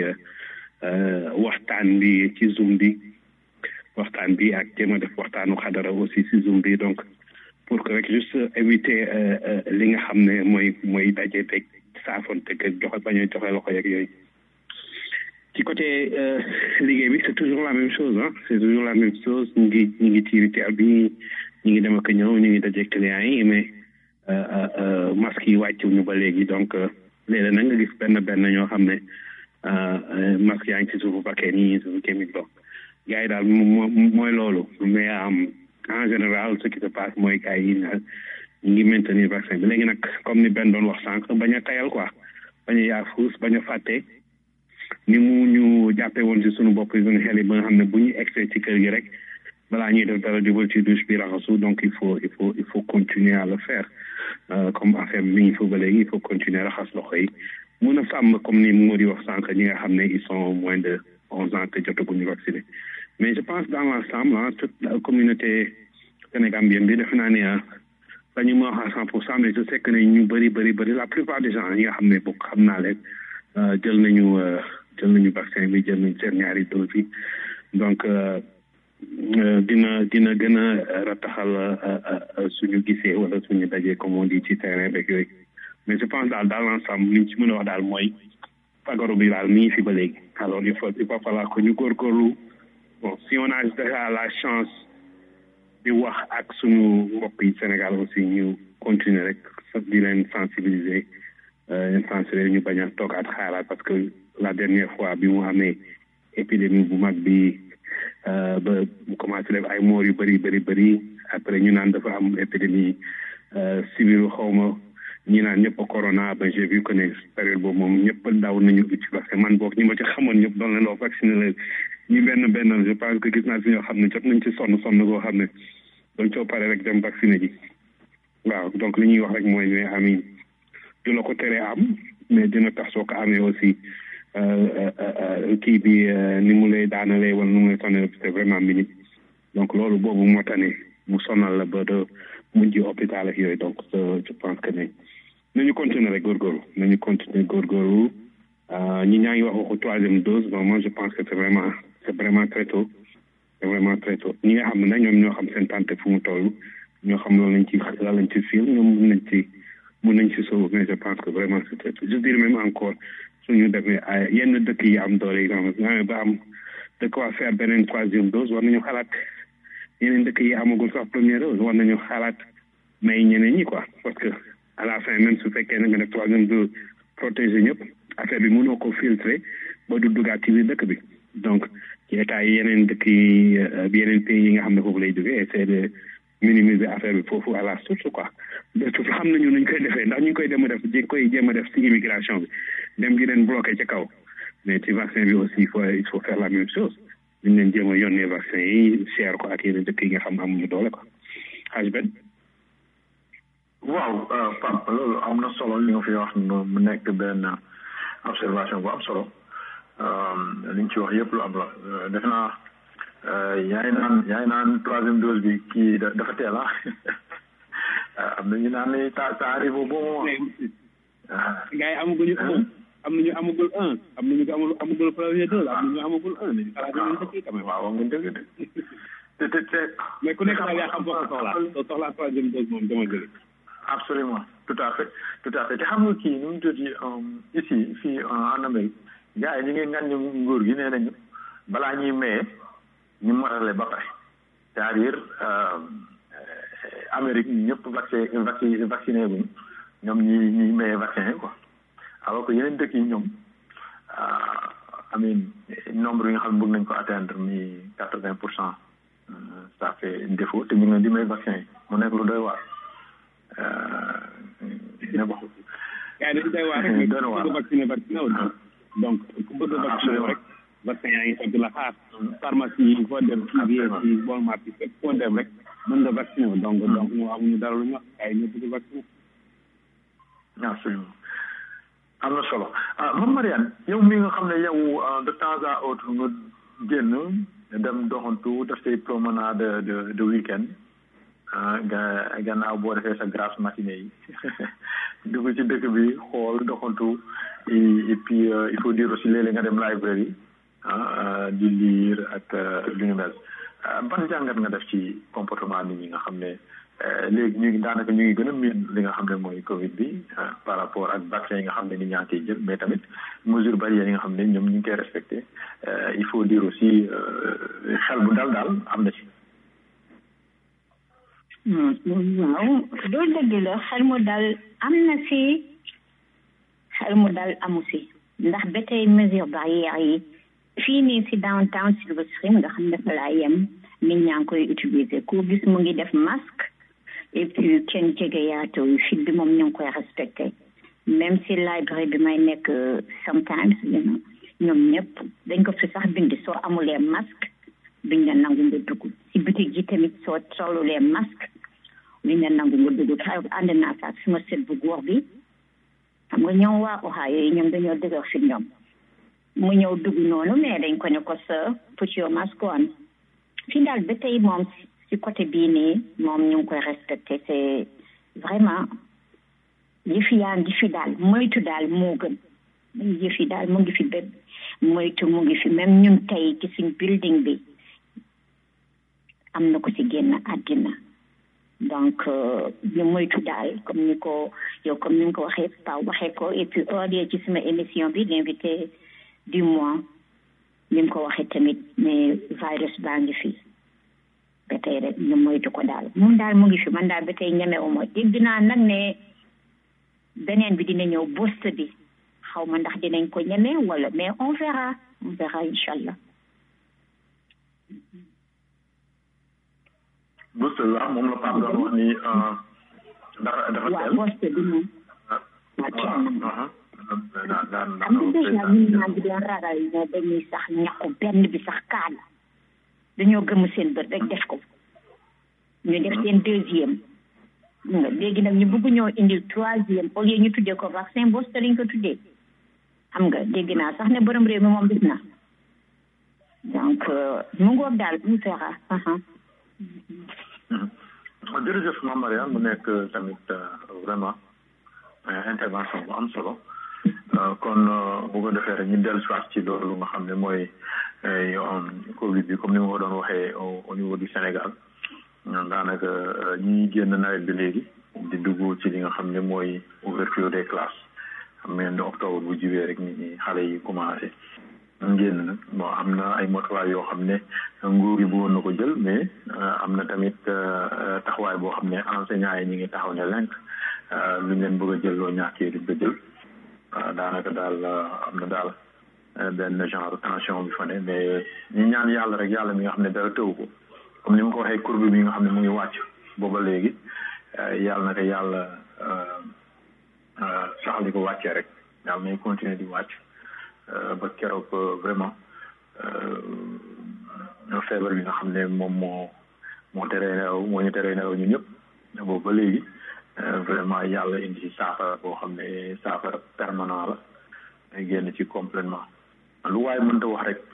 waxtaan bi ci Zoom bi waxtaan bi ak jéem a def waxtaanu xadara aussi ci Zoom bi donc pour que rek juste éviter li nga xam ne mooy mooy daje beeg saafoon te que joxe bañ a joxe loxo yeeg yooyu ci côté liggéey bi c'est toujours la même chose ah c'est toujours la même chose ñu ngi ñu ngi ci rituel bi ñu ngi dem ak ñëw ñu ngi daje clients yi mais masque yi wàcc ñu ba léegi donc léeg-léeg nag nga gis benn benn ñoo xam ne masque yaa ngi ci suufu bakkee nii suufu kémit do gars yi daal mooy loolu mais en général ce qui se passe mooy gars yi ñu ngi maintenir vaccin bi léegi nag comme ni benn doon wax sànq bañ a tayal quoi bañ a yaafuus bañ a fàtte ni mu ñu jàppee woon ci sunu bopp yi suñu xel yi ba nga xam ne bu ñu egsee ci kër gi rek balaa ñuy def dara jubal ci douche bi raxasu donc il faut il faut il faut continuer à le faire comme affaire bi mi ngi fa ba léegi il faut continuer raxas loxo yi mun a sàmm comme ni moo di wax sànq ñi nga xam ne ils sont moins de onze ans te jotaguñu vacciné mais je pense dans l'ensemble ah toute la communauté sénégambienne bi def naa ne dañu ma wax à cent pour cent mais je sais que ne ñu bëri bëri bëri la plupart des gens yi nga xam ne bokk xam naa leen jël nañu jël nañu vaccin bi jël nañu seen ñaari dose yi donc dina dina gën a rataxal suñu gisee wala suñu dajee comme on dit ci terrain rek yooyu mais je pense daal dans l'ensemble li ñu ci mën a wax daal mooy fagaru bi daal mi ngi fi ba léegi alors il faut il va falloir que ñu góorgóorlu bon si on a déjà la chance di wax ak suñu mbokk yi Sénégal aussi ñu continuer rek di leen sensibiliser leen sensibiliser ñu bañ a toogaat xaaraat parce que la dernière fois bi mu amee épidémie bu mag bi ba mu commencé def ay moor yu bëri bëri bëri après ñu naan dafa am épidémie sibiru xawma ñi naan ñëpp corona ben j'ai vu que ne période boobu moom ñëpp daw nañu ci vaccin man boog ñi ma ci xamoon ñëpp doon leen loo vacciné leen ñu benn benn je pense que gis naa si ñoo xam ne jot nañ ci sonn sonn goo xam ne dañ coo pare rek dem vacciné ji waaw donc li ñuy wax rek mooy ne ami du la ko teree am mais dina tax soo ko amee aussi kii bi ni mu lay daanalee wala ni mu lay sonal c'est vraiment minime donc loolu boobu moo tane mu sonal la ba de mujj hôpital ak yooyu donc je pense que ne nañu continuer rek góorgóorlu nañu continuer góorgóorlu ñi ñaa ngi wax waxu troisième dose bon moi je pense que c'est vraiment c'est vraiment très tôt c'est vraiment très tôt ñi nga xam ne nag ñoom ñoo xam seen tante fu mu toll ñoo xam loolu lañ ci lan lañ ci fiil ñoom mun nañ ci mun nañ ci soobu mais je pense que vraiment c'est très tôt je dirais même encore suñu demee ay yenn dëkk yi am doole yi nga xam ne ba am de quoi faire beneen troisième dose war nañu xalaat yeneen dëkk yi amagul sax première dose war nañu xalaat may ñeneen ñi quoi parce que à la fin même su fekkee na nga def troisième dose protéger ñëpp affaire bi mënoo ko filtrer ba du dugaat ci biir dëkk bi donc ci état yi yeneen dëkk yi yeneen pays yi nga xam ne foofu lay jógee essayer de minimiser affaire bi foofu à la source quoi de tout xam nañu nuñ koy defee ndax ñu koy dem a def ji koy jéem a def ci immigration bi dem gi leen bloqué ci kaw mais ci vaccin bi aussi il faut il faut faire la même chose ñu leen jéem a yónnee vaccin yi cher ko ak yeneen dëkk yi nga xam amuñu doole quoi xaaj benn waaw Pape loolu am na solo li nga fi wax mu nekk benn observation bu am solo li ñu ci wax yëpp lu am la def naa yaay naan yaay naan troisième dose bi kii dafa teel ah am na ñu naan ne ça ça arrive au bon moment. gars yi amaguñu un am nañu amagul un am nañu amul amagul premier dose am nañu amagul un nañu xalaat ñu ci quand même. waaw nga dëgg de te te te mais ku nekk daal yaa xam boo ko soxlaa soo soxlaa troisième dose moom dama jëli. absolument tout à fait tout à fait te xam nga kii nu mu tuddati ici fii en Amérique gars yi ñu ngi ngan ñu nguur gi nee nañu balaa ñuy maye ñu marale ba pare c'est-à-dire Amérique ñëpp vaccin vaccin vacciné buñu ñoom ñi ñuy maye vaccin yi quoi alors que yeneen dëkk yi ñoom amin nombre yi nga xam ne bëgg nañ ko atteindre mi quatre vingt pour cent ça fait défaut te ñu ngi leen di may vaccin yi mu nekk lu doy waar dina bokk yaa dañ doy waar rek doon waar vacciné vacciné wu donc ku bëgg vacciné rek vaccin yaa ngi fekk la xaar pharmacie yi foo dem ci ci bon marché fépp foo dem rek mën nga vacciné wu donc donc ñu amuñu dara lu ñu wax ay ñu bëgg vacciné absolument am na solo ah moom Mariane yow mi nga xam ne yow de temps à autre nga génn dem doxantu def say promenade de de week-end ga gannaaw boo defee sa grasse matinée yi dugg ci dëkk bi xool doxantu et puis il faut dire aussi léeg-léeg nga dem librairie ah di lire ak lu ñu mel ban jàngat nga def ci comportement nit ñi nga xam ne léegi ñu ngi daanaka ñu ngi gën a miin li nga xam ne mooy Covid bi par rapport ak vaccin yi nga xam ne nit ñaa ngi koy jël mais tamit mesure barrières yi nga xam ne ñoom ñu ngi koy respecté il faut dire aussi xel bu dal daal am na ci. waaw loolu dëgg la xel mu dal am na si xel mu dal amu si ndax ba tey mesure barrières yi fii nii si downtown Silver Spring nga xam ne fa laa yem nit ñaa ngi koy utiliser ku gis mu ngi def masque et puis kenn jege yaatoo fi bi moom ñu ngi koy respecté même si librairie bi may nekk sometimes ñoom ñëpp dañ ko fi sax bind soo amulee masque duñ la nangu nga dugg si boutique ji tamit soo solulee masque duñ la nangu nga dugg xaw ànd naa sax suma set bu góor bi xam nga ñoom waa Ohio yi ñoom dañoo dëgër fi ñoom mu ñëw dugg noonu mais dañ ko ne ko sa put your mask on fii daal ba tey moom si côté bii nii moom ñu ngi koy respecté c'est vraiment yëfi yaa ngi fi daal moytu daal moo gën yëfi daal mu ngi fi bépp moytu mu ngi fi même ñun tey ci suñ building bi am na ko ci génn àddina donc ñu moytu daal comme ni ko yow comme ni nga ko waxee pa waxee ko et puis earlier ci sama émission bi l'invité du mois ni nga ko waxee tamit mais virus baa ngi fi ba tey rek ñu moytu ko daal mun daal mu ngi fi man daal ba tey ñemewu ma dégg naa nag ne beneen bi dina ñëw boost bi xaw ma ndax dinañ ko ñeme wala mais on verra on verra incha allah. boost bi waaw moom la Pape doon wax ni dafa dafa teel. waaw boost bi moom. waaw waaw daan daan am na déjà ñun ñaa ngi doon ragal ne dañuy sax ñàkku benn bi sax kaan dañoo gëm seen bët rek def ko ñu def seen deuxième nga léegi nag ñu bëgg ñoo indil troisième au lieu ñu tuddee ko vaccin booster lañ ko tuddee xam nga dégg naa sax ne borom réew mi moom gis na donc mu ngoog daal mu fexa jërëjëf Mame Mariane mu nekk tamit vraiment intervention bu am solo kon bu ko defee rek ñu dellu soit ci loolu nga xam ne mooy Covid bi comme ni ma ko doon waxee au niveau du Sénégal daanaka ñi génn nawet bi léegi di dugg ci li nga xam ne mooy ouverture des classes xam ngeen ne octobre bu jibee rek nit ñi xale yi commencé génn nag bon am na ay motuwaay yoo xam ne nguur yi bëggoon na ko jël mais am na tamit taxawaay boo xam ne enseignants yi ñi ngi taxaw ne lenk luñ leen bëgg a jël loo ñàkkee duñ ko jël daanaka daal am na daal benn genre tension bi fa ne mais ñu ñaan yàlla rek yàlla mi nga xam ne dara tëw ko comme ni ma ko waxee courbe bi nga xam ne mu ngi wàcc booba léegi yàlla na ko yàlla sax li ko wàccee rek yàlla may continuer di wàcc ba keroog vraiment feebar bi nga xam ne moom moo moo teree nelaw moo ñu teree nelaw ñu ñëpp boobu ba léegi vraiment yàlla indi saafara boo xam ne saafara permanent la génn ci complètement lu waaye mënta wax rek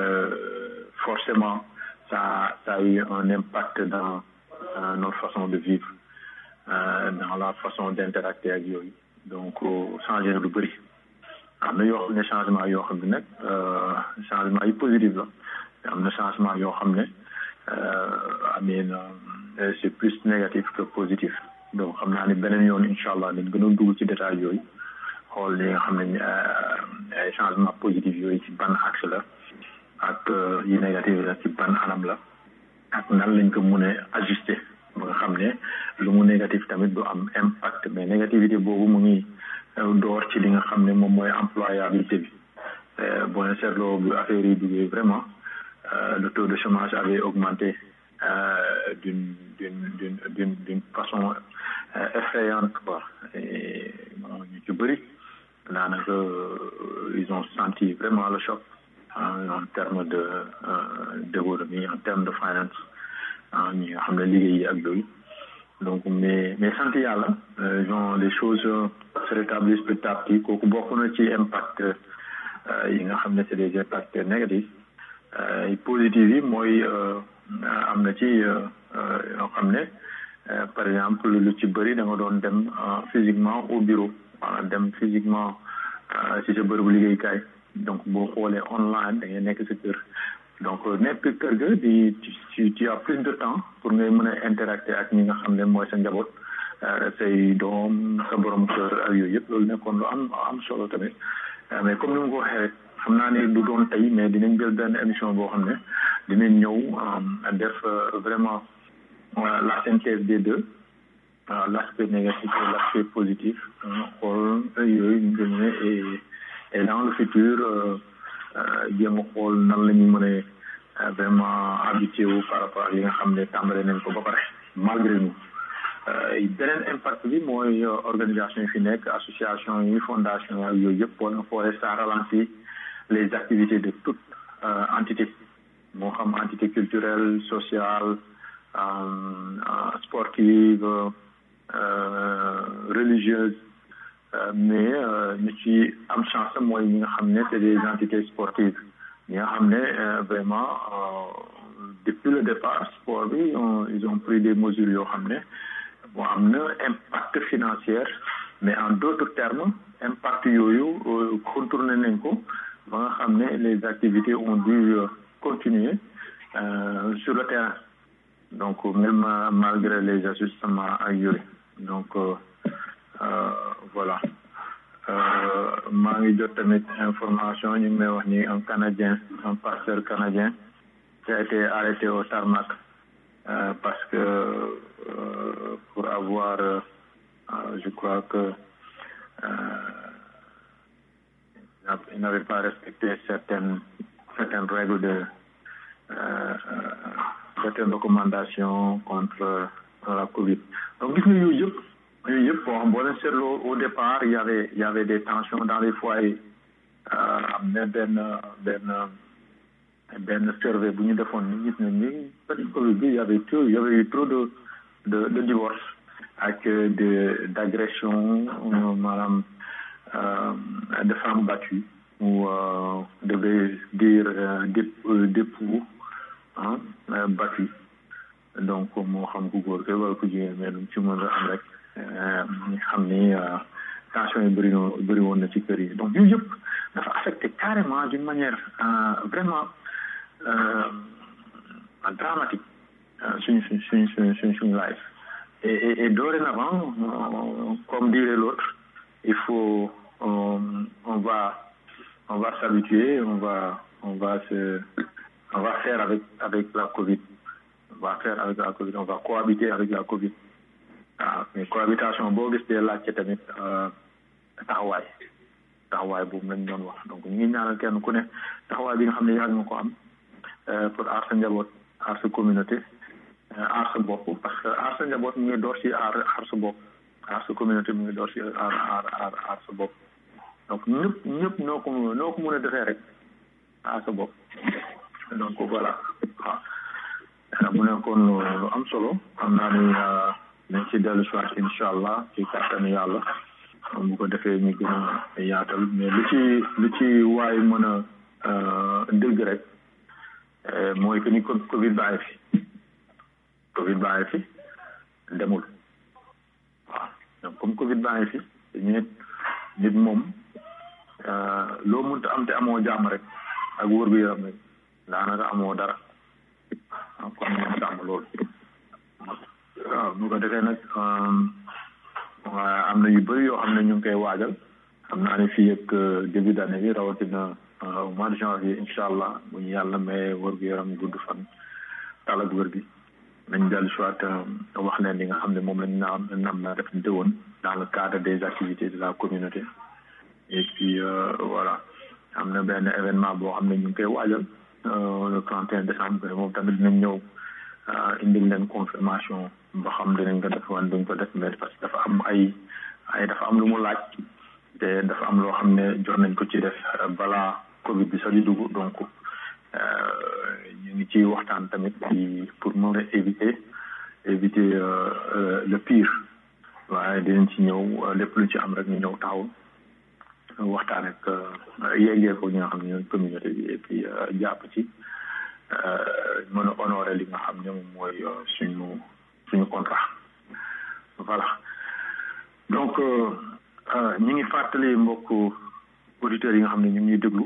forcément ça ça a eu un impact dans euh, notre façon de vivre euh, dans la façon d'interacter ak yooyu donc changer lu bëri am na yoo xam ne changement yoo xam ne nag changement yi positif la am na changement yoo xam ne amee na c'est plus négatif que positif donc xam naa ne beneen yoon incha allah nañ gën a dugg ci détail yooyu xool li nga xam ne ay changement positif yooyu ci ban axe la ak yi négatif la ci ban anam la ak nan lañ ko mën a ajuster ba nga xam ne lu mu négatif tamit du am impact mais négativité boobu mu ngi door ci li nga xam ne moom mooy employabilité bi boo leen seetloo bu affaire yi duggee vraiment le taux de chômage avait augmenté euh, d'une d'une d'une d'une d'une façon euh, effrayante quoi et ñu ci bëri daanaka ils ont senti vraiment le choc en, en termes de euh, d'économie en termes de finance ñi nga xam ne liggéey yi ak yooyu donc mais mais sant yàlla genre les choses se rétablissent petit à petit kooku bokk na ci impact yi nga xam ne c'est des impacts négatifs positifs yi mooy am na ci yoo xam ne par exemple lu ci bëri da nga doon dem physiquement au bureau wala dem physiquement ci sa bërëbu liggéeykaay donc boo xoolee online da ngay nekk sa kër donc nekk kër ga di tu tu as plus de temps pour ngay mën a interacter ak ñi nga xam ne mooy sa njaboot say doom sa borom kër ak yooyu yëpp loolu nekkoon lu am am solo tamit mais comme ni ma ko waxee rek xam naa ne du doon tey mais dinañ jël benn émission boo xam ne dinañ ñëw def vraiment la synthèse des deux l'aspect négatif et l'aspect positif xool yooyu ñu gën et et dans le futur jéem a xool nan la ñu mën a vraiment habitué wu par rapport ak li nga xam ne tàmbale nañ ko ba pare malgré nous beneen impact bi mooy organisation yi fi nekk association yi fondation ak yooyu yëpp boo nga xoolee ça ralentit les activités de toute euh, entité moo xam entité culturelle sociale euh, sportive euh, religieuse euh, mais ñu ci am chance mooy ñi nga xam ne c'est des entités sportives ñi nga xam ne vraiment depuis le départ sport bi ils ont pris des mesures yoo xam ne bon am na impact financier mais en d'autres termes impact yooyu contourné nañ ko ba nga xam ne les activités ont dû continuer euh, sur le terrain donc même malgré les ajustements ak yooyu donc euh, euh, voilà maa ngi jot tamit information ñu ngi may wax ni un Canadien un pasteur canadien qui a été arrêté au tarmac euh, parce que euh, pour avoir euh, je crois que euh, il n'avait pas respecté certaines certaines règles de euh, certaines recommandations contre la Covid donc gis nga yooyu yëpp yooyu yëpp bon boo leen seetloo au départ il y avait il y avait des tensions dans les foyers am na benn benn benn survey bu ñu defoon ni gis nañ ni peut-être Covid bi il y avait trop il y avait eu trop de de de divorce ak de d'agression maanaam de femmes battues ou euh, devait dire euh, d'époux ah battus donc moo xam ku góor ke wala ku jigéen mais lu ci mën a am rek ñu xam ni tension yi bëri na bëri woon na ci kër yi donc yooyu yëpp dafa affecté carrément d'une manière vraiment dramatique suñu suñ suñ suñ suñ suñu life et et et dorénavant comme dirait l'autre il faut on, on va on va s'habituer on va on va se on va faire avec avec la Covid on va faire avec la Covid on va cohabiter avec la Covid ah mais cohabitation boo gis dee laajte tamit taxawaay taxawaay boobu lañ doon wax donc ñu ngi ñaanal kenn ku ne taxawaay bi nga xam ne yàgg nga ko am pour aar sa njaboot aar sa communauté aar sa bopp parce que aar sa njaboot mu ngi door ci aar aar sa bopp aar sa communauté mu ngi door ci aar aar aar aar sa bopp donc ñëpp ñëpp noo ko noo ko mën a defee rek aar sa bopp donc voilà waaw mu nekkoon lu am solo xam naa ni nañ ci dellu si waat incha allah ci kàttanu yàlla bu ko defee ñu gën a yaatal mais lu ci lu ci waay mën a dëgg rek mooy que ni Covid bàyyi fi Covid bàyyi fi demul waaw donc comme Covid bàyyi fi ñu nit nit moom loo mënta am te amoo jàmm rek ak wóor gu yaram rek daanaka amoo dara kon moom jàmm loolu waaw bu ko defee nag am na yu bëri yoo xam ne ñu ngi koy waajal xam naa ne fii ak début d'année bi rawatina au mois de janvier incha allah bu ñu yàlla may wër gu yaram gudd fan tal ak wër bi nañ dellu soit wax leen li nga xam ne moom lañ naam nam na def déwoon dans le cadre des activités de la communauté et puis voilà am na benn événement boo xam ne ñu ngi koy waajal le trente et un décembre moom tamit dinañ ñëw indil leen confirmation ba xam dinañ ko def wan duñ ko def mais parce que dafa am ay ay dafa am lu mu laaj te dafa am loo xam ne jot nañ ko ci def balaa Covid bi sax di dugg donc ñu ngi ci waxtaan tamit ci pour mën a éviter éviter le pire waaye dinañ ci ñëw lépp lu ci am rek ñu ñëw taxaw waxtaan ak yeggee ko ñi nga xam ne ñooy communauté bi et puis jàpp ci mën a honorer li nga xam ne moom mooy suñu suñu contrat voilà donc ñi ngi fàttali mbokk auditeurs yi nga xam ne ñu ngi déglu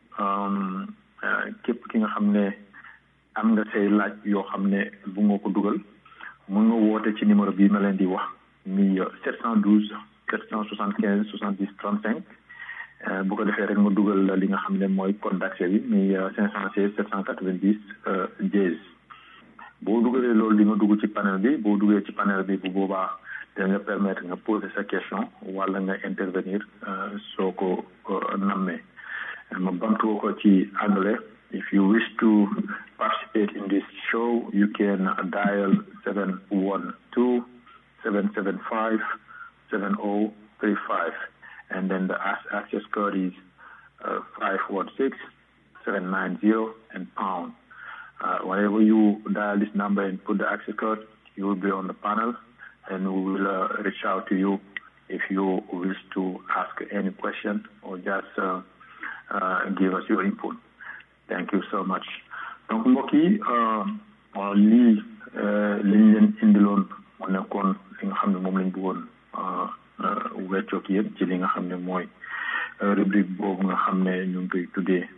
képp ki nga xam ne am nga say laaj yoo xam ne bu nga ko dugal mën nga woote ci numéro bii ma leen di wax mi sept cent douze sept cent soixante quinze soixante dix trente cinq bu ko defee rek nga dugal li nga xam ne mooy code d'accès bi mi cinq cent seize sept cent quatre-vingt-dix dièse boo dugalee loolu di nga dugg ci panel bi boo duggee ci panel bi bu boobaa da nga permettre nga poser sa question wala nga intervenir soo ko nammee ma bamtuwoo ko ci anglais. If you wish to participate in this show, you can dial seven one two, seven seven five, seven zero three five. And then the access code is uh, five one six, seven nine zero and pound. Uh, whenever you dial this number and put the access code, you will be on the panel, and we will uh, reach out to you if you wish to ask any question or just uh, uh, give us your input. Thank you so much. Donc mbokk yi lii liñ leen indiloon mu nekkoon li nga xam ne moom lañ bëggoon weccoog yéen ci li nga xam ne mooy rubrique boobu nga xam ne ñu ngi koy tuddee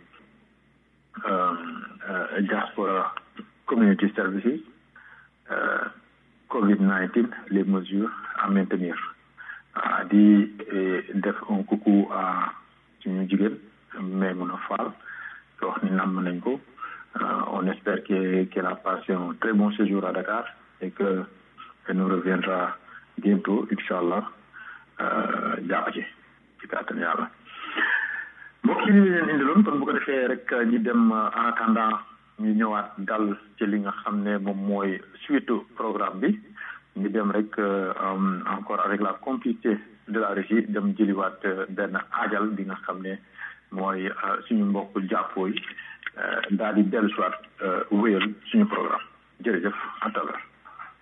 diaspora community services covid nineteen les mesures à maintenir di def un coucou à suñu jigéen Maimouna Fall wax ni namm nañ ko on espère que qu'elle a passé un très bon séjour à Dakar et que elle nous reviendra bientôt inchallah jàpp ci ci kàttan yàlla mbokk yi ñu leen indiloon kon bu ko defee rek ñu dem en attendant ñu ñëwaat dal ci li nga xam ne moom mooy suite programme bi ñu dem rek encore avec la complicité de la régie dem jëliwaat benn aajal bi nga xam ne mooy suñu mbokk jàppoo yi daal di dellu soit wéyal suñu programme jërëjëf à tout à l'heure.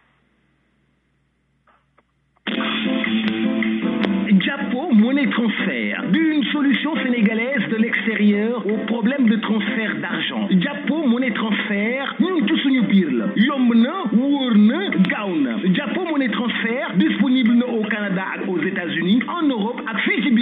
Japo Monnaie Transfert, une solution sénégalaise de l'extérieur au problème de transfert d'argent. Japo Monnaie Transfert, ñun ci suñu biir la yomb na wóor na gaaw na. Japo Monnaie Transfert disponible na au Canada ak aux États-Unis, en Europe ak fii ci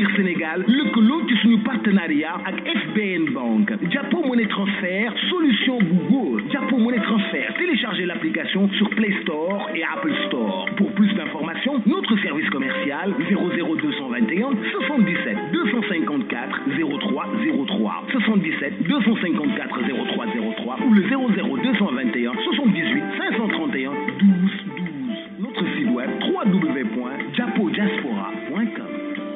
ak F B N Bank. Japo Money Transfert, solution Google. Japo Money Transfert, téléchargez l'application sur Play Store et Apple Store. Pour plus d'informations, notre service commercial zéro zéro deux cent vingt et un soixante-dix-sept deux cent cinquante-quatre zéro trois zéro trois soixante-dix-sept deux cent cinquante-quatre zéro trois zéro trois ou le zéro zéro deux cent vingt et un soixante-dix-huit cinq cent trente et un douze douze. Notre site web w w w point japo diaspora point com.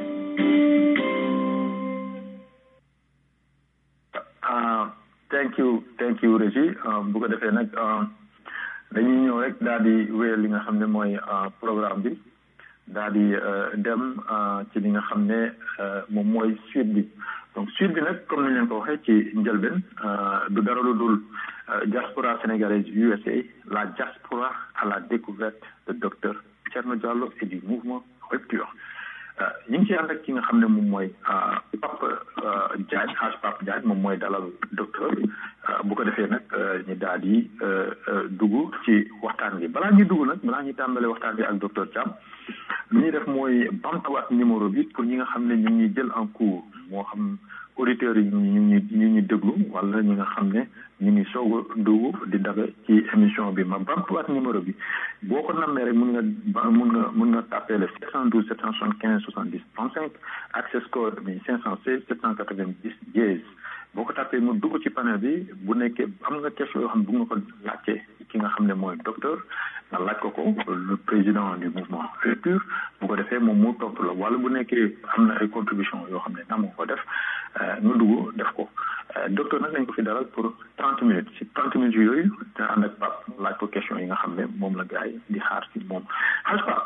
Uh, thank you thank you Régie bu ko defee nag dañuy ñëw rek daal di wéyal li nga xam ne mooy programme bi daal di dem ci li nga xam ne moom mooy suite bi donc suite bi nag comme ni leen ko waxee ci njëlbeen du dara lu dul diaspora sénégalaise U S A, la diaspora à la découverte de docteur Thierno Diallo et du mouvement Rupture. ñu ngi ci ànd ak ki nga xam ne moom mooy Pape Diagne Haj Pape Diagne moom mooy dalal docteur bu ko defee nag ñu daal di dugg ci waxtaan bi balaa ñuy dugg nag balaa ñuy tàmbale waxtaan bi ak docteur Thiam lu ñuy def mooy bamtuwaat numéro bi pour ñi nga xam ne ñu ngi jël en cours moo xam auditeurs yi ñu ñu ñu ñu déglu wala ñi nga xam ne ñu ngi soog a dugg di dabe ci émission bi ma bamtuwaat numéro bi boo ko nammee rek mun nga mun nga mun nga tapé le sept cent douze sept cent soixante-quinze soixante-dix trente-cinq access code bi cinq cent seize sept cent quatre-vingt-dix dièse boo ko tapé mu dugg ci panel bi bu nekkee am nga question yoo xam ne bu nga ko laajte ki nga xam ne mooy docteur nga laaj ko ko le président du mouvement Rupture bu ko defee moom mu topp la wala bu nekkee am na ay contribution yoo xam ne na moo ko def nga dugg def ko docteur nag dañ ko fi dalal pour trente minutes si trente minutes yooyu te ànd ak Pape laaj ko question yi nga xam ne moom la gars yi di xaar si moom xaj Pape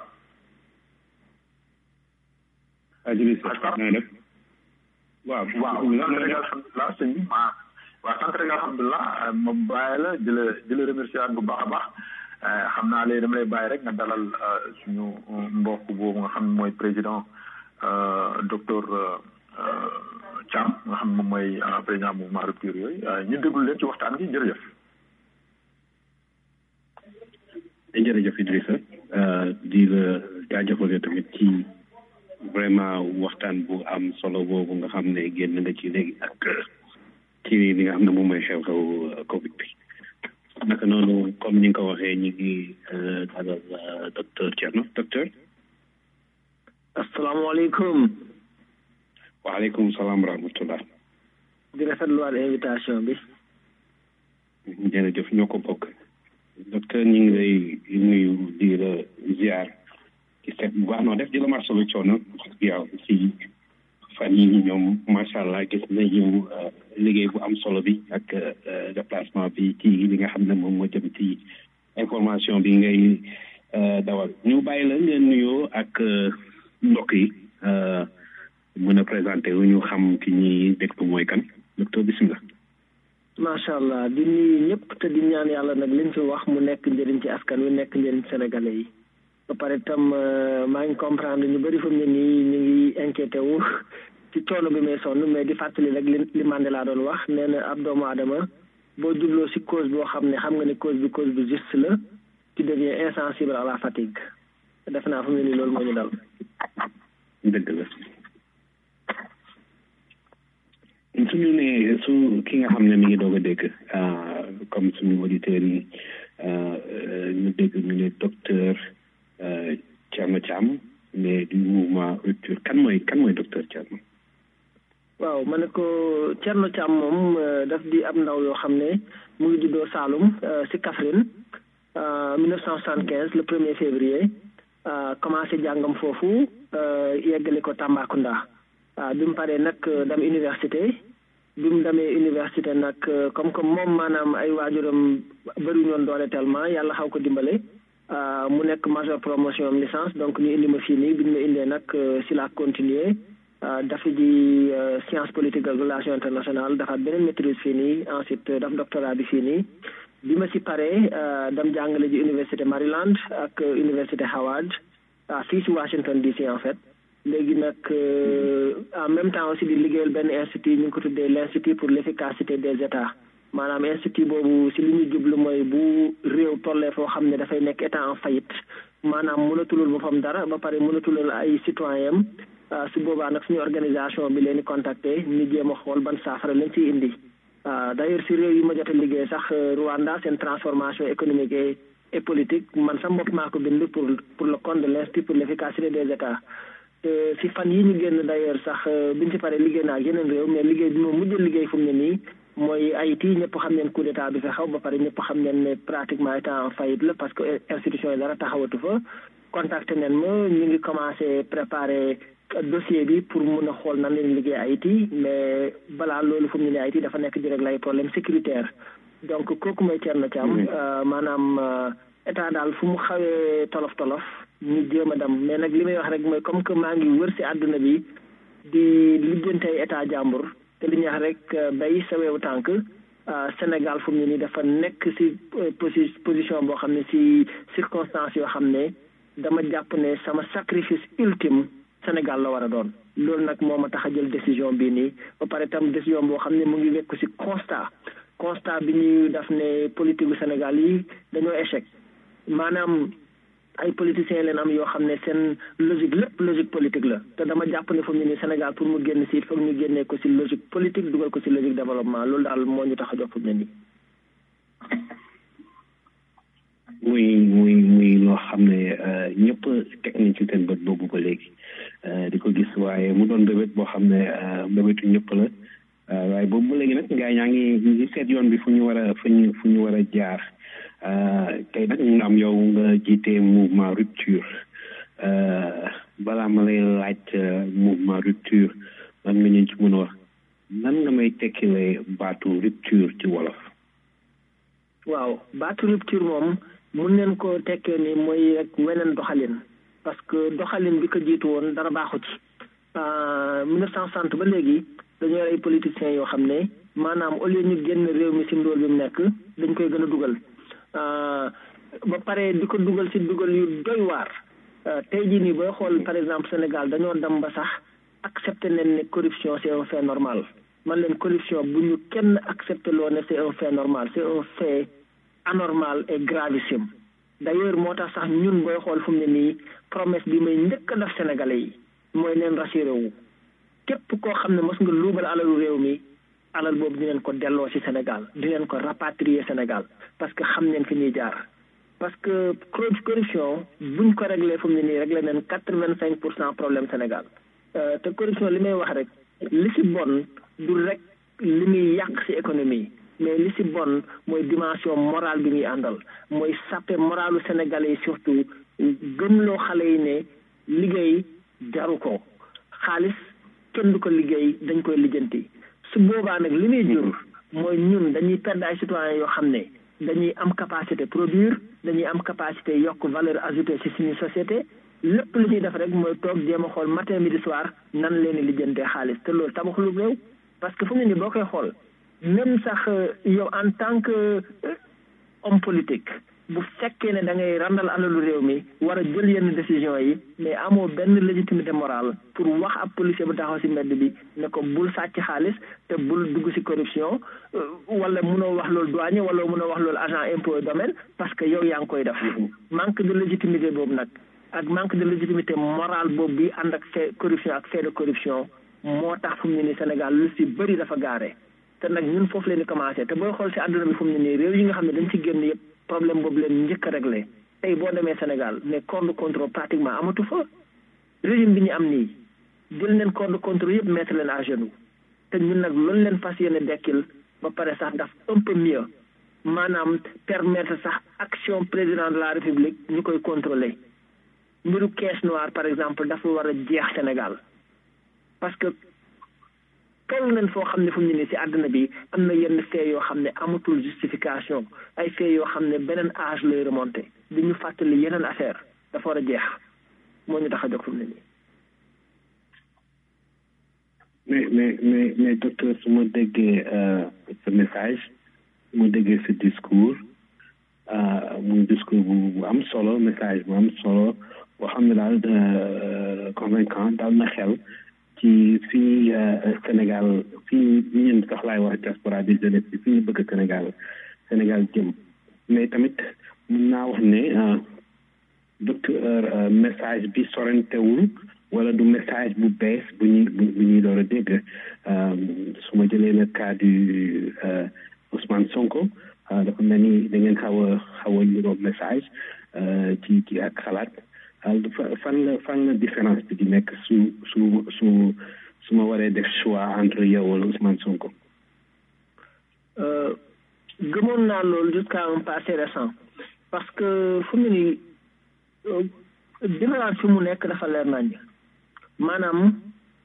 xaj Pape waaw waaw sant rek alhamdulilah sëñ bi ma waaw sant rek alhamdulilah ma bàyyi la di la di la remercier bu baax a baax xam naa léegi dama lay bàyyi rek nga dalal suñu mbokk boobu nga xam ne mooy président docteur Thiam nga xam ne moom mooy président mouvement Rupture yooyu ñu déglu leen ci waxtaan gi jërëjëf. jërëjëf Idrissa di la jaajëfal tamit ci vraiment waxtaan bu am solo boobu nga xam ne génn nga ci léegi ak ci li nga xam ne moom mooy xew-xew Covid bi naka noonu comme ni nga ko waxee ñu ngi dalal docteur Thierno docteur. asalaamaaleykum. waaleykum salaam wa rahmatullah. di rafetluwaat invitation bi. jërëjëf ñoo ko bokk. docteur ñu ngi lay nuyu di la ziar ci seet bu baax noo def di la marsalu coono yow ci fan yi ñoom macha allah gis nañu liggéey bu am solo bi ak déplacement bi ci li nga xam ne moom moo jëm ci information bi ngay dawal ñu bàyyi la ngeen nuyoo ak mbokk yi mën a présenté wu ñu xam ki ñuy déglu mooy kan docteur bisimilah. macha allah di nuyu ñëpp te di ñaan yàlla nag liñ fi wax mu nekk njëriñ ci askan wi nekk njëriñ sénégalais yi ba pare tam maa ngi comprendre ñu bëri fu mu ne nii ñu ngi inquiété wu ci coono bi may sonn mais di fàttali rek li li Mandela doon wax nee na ab doomu aadama boo jubloo si cause boo xam ne xam nga ne cause bi cause bi juste la tu deviens insensible à la fatigue def naa fu mu ne nii loolu moo ñu dal. dëgg la. suñu ne su ki nga xam ne mi ngi doog a dégg comme suñu auditeurs yi ñu dégg ñu ne docteur Thierno Thiam mais du mouvement Rupture kan mooy kan mooy docteur Thierno. waaw ma ne ko Thierno Thiam moom daf di ab ndaw yoo xam ne mu ngi juddoo Saloum si Kaffrine mille neuf cent soixante-quinze le premier février commencé jàngam foofu yeggale ko Tambacounda. waaw bi mu paree nag dem université bi mu demee université nag comme que moom maanaam ay waajuram bëri ñoon doole tellement yàlla xaw ko dimbale mu nekk major promotion am licence donc ñu indi ma fii nii bi ñu ma indee nag si la continuer dafa ji science politique ak relation internationale dafa beneen maîtrise fii nii ensuite daf doctorat bi fii nii bi ma si paree dem jàngale ji université Maryland ak université Howard fii si Washington D C en fait léegi nag en même temps aussi di liggéeyal benn institut ñu ngi ko tuddee l' institut pour l' efficacité des états maanaam institut boobu si li ñu jublu mooy bu réew tollee foo xam ne dafay nekk état en faillite maanaam mënatulul boppam dara ba pare mënatulul ay citoyen su boobaa nag suñu organisation bi leen di contacter ñu jéem a xool ban saafara leen ciy indi d'ailleurs si réew yi ma jot a liggéey sax Rwanda seen transformation économique et et politique man sa bopp maa ko bind pour pour le compte de l'Institut pour l'efficacité des États si fan yi ñu génn d'ailleurs sax biñ ci paree liggéey naa ak yeneen réew mais liggéey bi moom mujj liggéey fu mu ne nii mooy Haïti ñëpp xam neen coup d'état bi fi xaw ba pare ñëpp xam neen ne pratiquement état en faillite la parce que institution yi dara taxawatu fa contacté neen ma ñu ngi commencé préparer dossier bi pour mun a xool nan leen liggéey Haïti mais balaa loolu fu mu ne nii Haïti dafa nekk di régler ay problème sécuritaire donc kooku mooy Thierno Thiam maanaam état daal fu mu xawee tolof tolof ñu jéem a dem mais nag li may wax rek mooy comme que maa ngi wër si àdduna bi di lijjante ay état jàmbur te li ñuy wax rek bay sa weewu tànk Sénégal fu mu ne nii dafa nekk si position boo xam ne si circonstance yoo xam ne dama jàpp ne sama sacrifice ultime Sénégal la war a doon loolu nag moo ma tax a jël décision bii nii ba pare tam décision boo xam ne mu ngi wekku si constat constat bi ñuy def ne politique gu Sénégal yi dañoo échec maanaam ay politiciens leen am yoo xam ne seen logique lépp logique politique la te dama jàpp ne fu mu ne nii Sénégal pour mu génn si foog ñu génnee ko si logique politique dugal ko si logique développement loolu daal moo ñu tax a jox fu mu ne nii. muy muy muy loo xam ne ñëpp teg nañ ci seen bët boobu ba léegi di ko gis waaye mu doon mbébét boo xam ne mbébétu ñëpp la waaye boobu ba léegi nag ngaa ñaa ngi ngi seet yoon bi fu ñu war a fu ñu fu ñu war a jaar tey nag ñu am yow nga jiite mouvement rupture balaa ma lay laaj mouvement rupture lan nga ñu ci mën a wax nan nga may tekkilee baatu rupture ci wolof. waaw baatu rupture moom mun neen ko tekkee ni mooy rek weneen doxalin parce que doxalin bi ko jiitu woon dara baaxu ci mille neuf cent soixante ba léegi dañoo ay politiciens yoo xam ne maanaam au lieu ñu génn réew mi si ndóol bi mu nekk dañ koy gën a dugal ba pare di ko dugal si dugal yu doy waar tey jii nii booy xool par exemple Sénégal dañoo dem ba sax accepté nañ ne corruption c'est un fait normal man leen corruption bu ñu kenn accepté loo ne c'est un fait normal c'est un fait anormal et gravissime d'ailleurs moo tax sax ñun booy xool fu mu ne nii promesse bi may njëkk a def Sénégalais yi mooy neen rassuré wu képp koo xam ne mos nga luubal alalu réew mi alal boobu di leen ko delloo ci Sénégal di leen ko rapatrier Sénégal parce que xam neen fi ñuy jaar parce que corruption buñ ko réglé fu mu ne nii réglé neen quatre-vingt-cinq pour cent problème Sénégal te corruption li may wax rek li ci bon du rek li muy yàq ci économie mais li ci bon mooy dimension morale bi muy àndal mooy sappe moralu Sénégalais yi surtout gëmloo xale yi ne liggéey jaru ko xaalis kenn du ko liggéey dañ koy lijjanti su boobaa nag li muy jur mooy ñun dañuy perdre ay citoyens yoo xam ne dañuy am capacité produire dañuy am capacité yokk valeur ajoutée ci suñu société lépp lu ñuy def rek mooy toog jéem a xool matin midi soir nan leen di lijjantee xaalis te loolu tabaxulu réew parce que fu mu ne nii boo koy xool même sax yow en tant que homme politique bu fekkee ne da ngay randal alalu réew mi war a jël yenn décision yi mais amoo benn légitimité morale pour wax ab policier bu taxaw ci mbedd bi ne ko bul sàcc xaalis te bul dugg ci corruption wala mënoo wax loolu douanier wala mënoo wax loolu agent impôt domaine parce que yow yaa ngi koy def manque de légitimité boobu nag ak manque de légitimité morale boobu bi ànd ak fait corruption ak fait de corruption moo tax fu mu ne nii Sénégal lu ci bëri dafa gaare te nag ñun foofu leen di commencé te booy xool ci àdduna bi fu mu ne nii réew yi nga xam ne dañ ci génn yëpp problème boobu leen njëkk a réglé tey boo demee Sénégal mais corps de contrôle pratiquement amatu fa régime bi ñu am nii jël leen corps de contrôle yëpp mettre leen à genoux te ñun nag loolu leen fas yéene dekkil ba pare sax daf un peu mieux maanaam permettre sax action président de la République ñu koy contrôler mbiru caisse noire par exemple dafa war a jeex Sénégal parce que toll nañ foo xam ne fu mu ne nii ci àdduna bi am na yenn fait yoo xam ne amatul justification ay fait yoo xam ne beneen âge lay remonté di ñu fàttali yeneen affaire dafa war a jeex moo ñu tax a jóg fu mu ne nii. mais mais mais mais docteur su ma déggee sa message su ma déggee sa discours muy discours bu bu am solo message bu am solo boo xam ne daal convaincant daal na xel. ci fii Sénégal fii ñun sax laay wax diaspora des jeunes bi fii ñu bëgg Sénégal Sénégal jëm mais tamit mën naa wax ne docteur message bi sorentewul wala du message bu bees bu ñuy bu ñuy door a dégg su ma jëlee le cas du Ousmane Sonko dafa mel ni da ngeen xaw a xaw a niroo message ci ci ak xalaat fan la fan la différence bi di nekk su su su su ma waree def choix entre yow wala Ousmane Sonko. gëmoon naa loolu jusqu'à un passé récent parce que fu mu ni différence fi mu nekk dafa leer nañ maanaam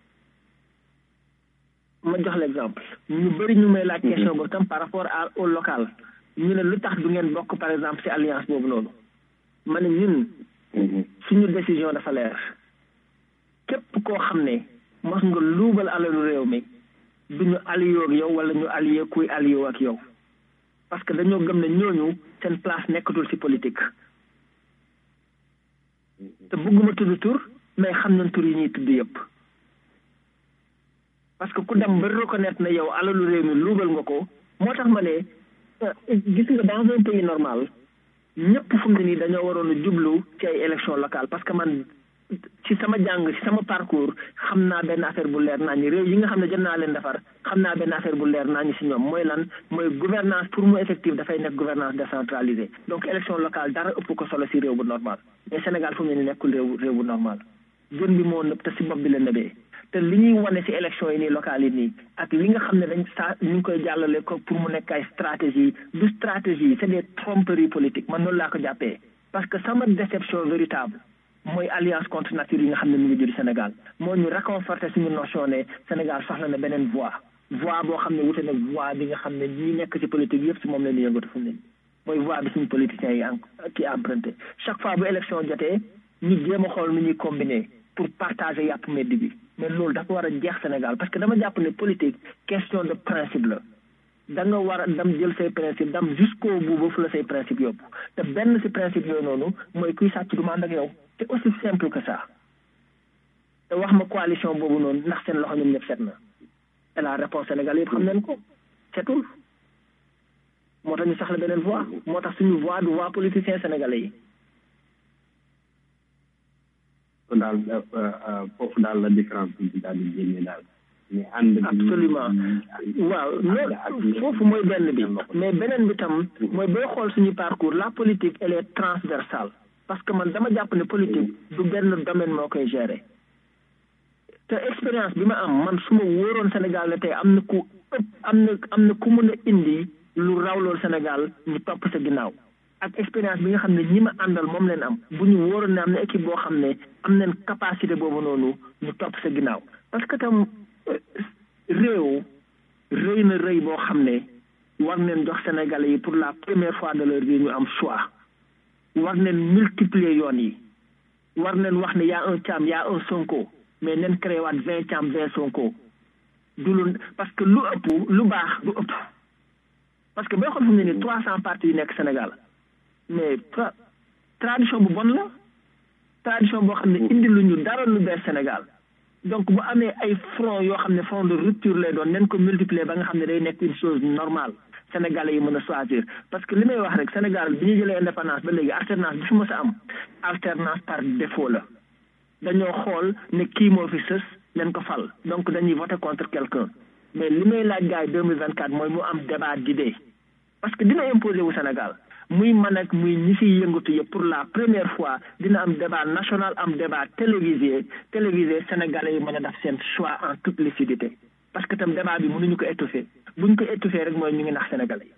ma jox l'exemple ñu bëri ñu may laaj question boobu tam par rapport à au local ñu ne lu tax du ngeen bokk par exemple ci alliance boobu noonu ma ne ñun suñu décision dafa leer képp koo xam ne mas nga luubal alalu réew mi duñu allié ak yow wala ñu allié kuy allié ak yow parce que dañoo gëm ne ñooñu seen place nekkatul ci politique te bëgguma tudd tur mais xam nañ tur yi ñuy tudd yëpp parce que ku dem ba reconnaître ne yow alalu réew mi luubal nga ko moo tax ma ne gis nga dans un pays normal ñëpp fu mu ne nii dañoo waroon a jublu ci ay élection locale parce que man ci sama jàng ci sama parcours xam naa benn affaire bu leer naa ñi réew yi nga xam ne jot naa leen defar xam naa benn affaire bu leer naa ñi ci ñoom mooy lan mooy gouvernance pour mu effective dafay nekk gouvernance décentralisée donc élection locale dara ëpp ko solo ci réew bu normal mais Sénégal fu mu ne nii nekkul réew réew bu normal jën bi moo nëb te ci bopp bi la nëbee te li ñuy wane ci élection yi nii locales yi nii ak li nga xam ne dañ sa ñu ngi koy jàllale ko pour mu nekk ay stratégie du stratégie c'est des tromperies politiques man noonu laa ko jàppee parce que sama déception véritable mooy alliance contre nature yi nga xam ne mu ngi jur Sénégal moo ñu réconforter suñu notion ne Sénégal soxla na beneen voie voie boo xam ne wute na voie bi nga xam ne ñi nekk ci politique yëpp ci moom la ñu yëngatu fu mu ne mooy voie bi suñu politiciens yi en ci emprunté chaque fois bu élection jotee ñu jéem a xool nu ñuy combiner pour partager yàpp meddi bi mais loolu dafa war a jeex Sénégal parce que dama jàpp ne politique question de principe la da nga war a dem jël say principe dam jusqu'au bout ba fu la say principe yóbbu te benn ci principe yooyu noonu mooy kuy sàcc du ma ànd ak yow c'est aussi simple que ça te wax ma coalition boobu noonu ndax seen loxo ñoom ñëpp set na et la réponse sénégalais yëpp xam nañ ko setul moo tax ñu saxla beneen voix moo tax suñu voix du voix politicien sénégalais yi kon daal foofu daal la différence bi daal di génne daal mais ànd absolument waaw loolu foofu mooy benn bi mais beneen bi tam mooy booy xool suñu parcours la politique elle est transversale parce que man dama jàpp ne politique du benn domaine moo koy gérer te expérience bi ma am man su ma wóoroon Sénégal ne tey am na ku ëpp am na am na ku mën a indi lu raw loolu Sénégal ñu topp sa ginnaaw ak expérience bi nga xam ne ñi ma àndal moom leen am bu ñu wóoroon ne am na équipe boo xam ne am nañ capacité boobu noonu ñu topp sa ginnaaw parce que tam réew rëy na rëy boo xam ne war neen jox Sénégalais yi pour la première fois de leur vie ñu am choix war neen multiplier yoon yi war neen wax ne y a un Thiam y a un Sonko mais neen créé waat vingt Thiam vingt Sonko du lu parce que lu ëpp lu baax du ëpp parce que boo xam ne ni trois cent partis yu nekk Sénégal mais tradition bu bon la tradition boo xam ne indi lu ñu dara lu bees Sénégal donc bu amee ay front yoo xam ne front de rupture lay doon nen ko multiplier ba nga xam ne day nekk une chose normale Sénégalais yi mën a choisir parce que li may wax rek Sénégal bi ñu jëlee indépendance ba léegi alternance bi fi mës a am alternance par défaut la dañoo xool ne kii moo fi sës leen ko fal donc dañuy voter contre quelqu'un mais li may laaj gars yi deux mille vingt quatre mooy mu am débat d'idées parce que dina imposer wu Sénégal muy man ak muy ñi siy yëngatu yëpp pour la première fois dina am débat national am débat télévisé télévisé sénégalais yi mën a def seen choix en toute lucidité parce que tam débat bi mënuñu ko étouffer buñ ko étouffer rek mooy ñu ngi nax sénégalais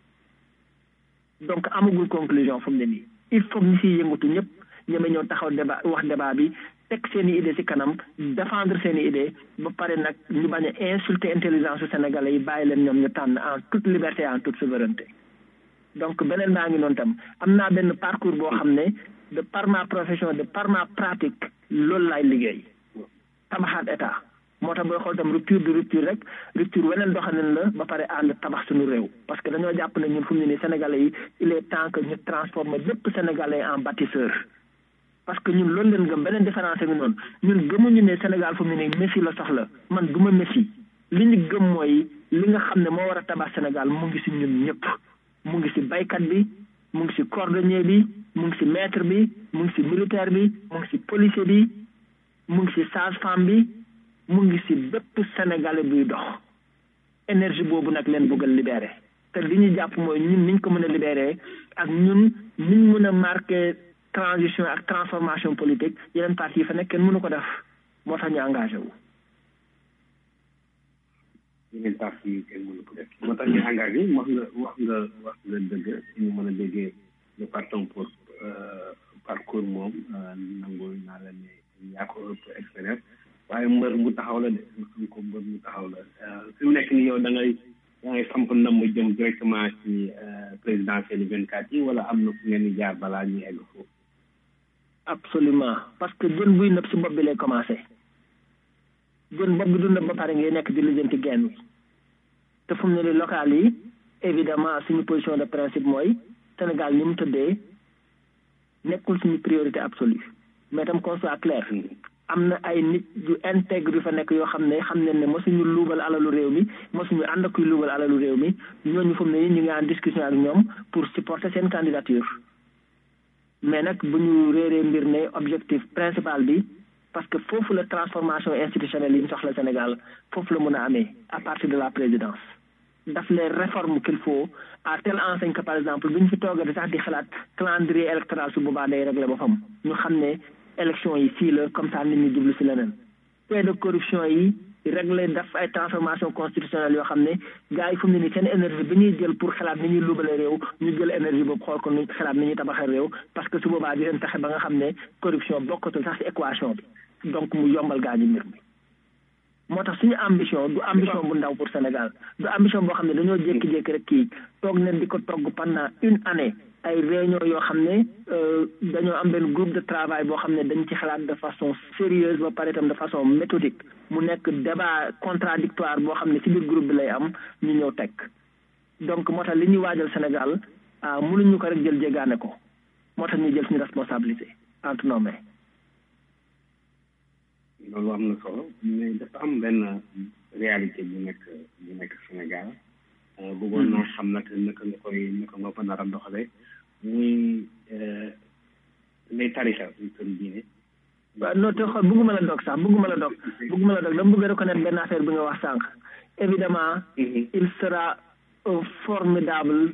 yi donc amagul conclusion fu mu ne nii il faut ñi siy yëngatu ñëpp ñeme ñoo taxaw débat wax débat bi teg seen i idée ci kanam défendre seen i idée ba pare nag ñu bañ a insulter intelligence sénégalais yi bàyyi leen ñoom ñu tànn en toute liberté en toute souveraineté donc beneen baa ngi noonu tam am naa benn parcours boo xam ne de par ma profession de par ma pratique loolu laay liggéey tabaxaat état moo tax booy xool tam rupture de rupture rek rupture weneen doxalin la ba pare ànd tabax suñu réew parce que dañoo jàpp ne ñun fu mu ne nii sénégalais yi il est temps que ñu transformer lépp sénégalais en bâtisseur parce que ñun loolu leen gëm beneen différence bi noonu ñun gëmuñu ne Sénégal fu mu ne nii Messi la soxla man du ma Messi li ñu gëm mooy li nga xam ne moo war a tabax Sénégal mu ngi ci ñun ñëpp mu ngi ci baykat bi mu ngi ci cordonnier bi mu ngi ci maître bi mu ngi ci militaire bi mu ngi ci policier bi mu ngi si sage-femme bi mu ngi si bépp sénégalais buy dox énergie boobu nag leen bëgg a libéré te li ñu jàpp mooy ñun niñ ko mën a libéré ak ñun niñ mën a marqué transition ak transformation politique yeneen parti yi fa nekk kenn mënu ko def moo tax ñu engagé wu. yeneen parti yi kenn mënu ko def moo tax ñu engagé wax nga wax nga wax nga dëgg ñu mën a déggee le parton pour parcours moom nangul naa la ne yaa ko ëpp expérience waaye mbër mu taxaw la de xam ko mbër mu taxaw la fi mu nekk ni yow da ngay da ngay samp ndam jëm directement ci présidentielle vingt-quatre yi wala am na fu ngeen di jaar balaa ñuy egg foofu. absolument parce que jën buy nëb si bopp bi lay commencé jën bopp bi du nëb ba pare ngay nekk di lijjanti genn wi te fu mu ne ni local yi évidemment suñu position de principe mooy Sénégal ni mu tëddee nekkul suñu priorité absolue mais tam qu'on soit clair am na ay nit yu intègre yu fa nekk yoo xam ne xam ne ne mosuñu luubal alalu réew mi mosuñu ànd ak kuy luubal alalu réew mi ñooñu fu mu ne ñu ngi en discussion ak ñoom pour supporter seen candidature mais nag bu ñu réeree mbir ne objectif principal bi parce que foofu la transformation institutionnelle yi ñu soxla Sénégal foofu la mën a amee à partir de la présidence daf les réformes qu'il faut à telle enseigne que par exemple bu ñu fi toogati sax di xalaat calendrier électoral su boobaa day réglé ba fam ñu xam ne élection yi fii la comme ça nit ñi jublu si leneen fait de corruption yi réglé daf ay transformation constitutionnelle yoo xam ne gars yi fu mu ne ni seen énergie bi ñuy jël pour xalaat ni ñuy luubale réew ñu jël énergie boobu xool ko ñu xalaat ni ñuy tabaxee réew parce que su boobaa di leen taxe ba nga xam ne corruption bokkatul sax si équation bi donc mu yombal gaa ñu mbir mi moo tax suñu ambition du ambition bu ndaw pour Sénégal du ambition boo xam ne dañoo jékki-jékki rek kii toog nen di ko togg pendant une année ay réunion yoo xam ne dañoo am benn groupe de travail boo xam ne dañ ci xalaat de façon sérieuse ba pare itam de façon méthodique mu nekk débat contradictoire boo xam ne ci biir groupe bi lay am ñu ñëw teg donc moo tax li ñuy waajal Sénégal mënuñu ko rek jël jégaane ko moo tax ñu jël suñu responsabilité entre nos mains. loolu am na solo mais dafa am benn réalité bu nekk bu nekk Sénégal bëggoon naa xam naka naka nga koy naka nga ko nar a doxalee muy les tarixa muy kër diine. waaw non te xool bëgguma la dog sax bëgguma la dog bëgguma la dog dama bëgg a reconnaître benn affaire bi nga wax sànq évidemment il sera un formidable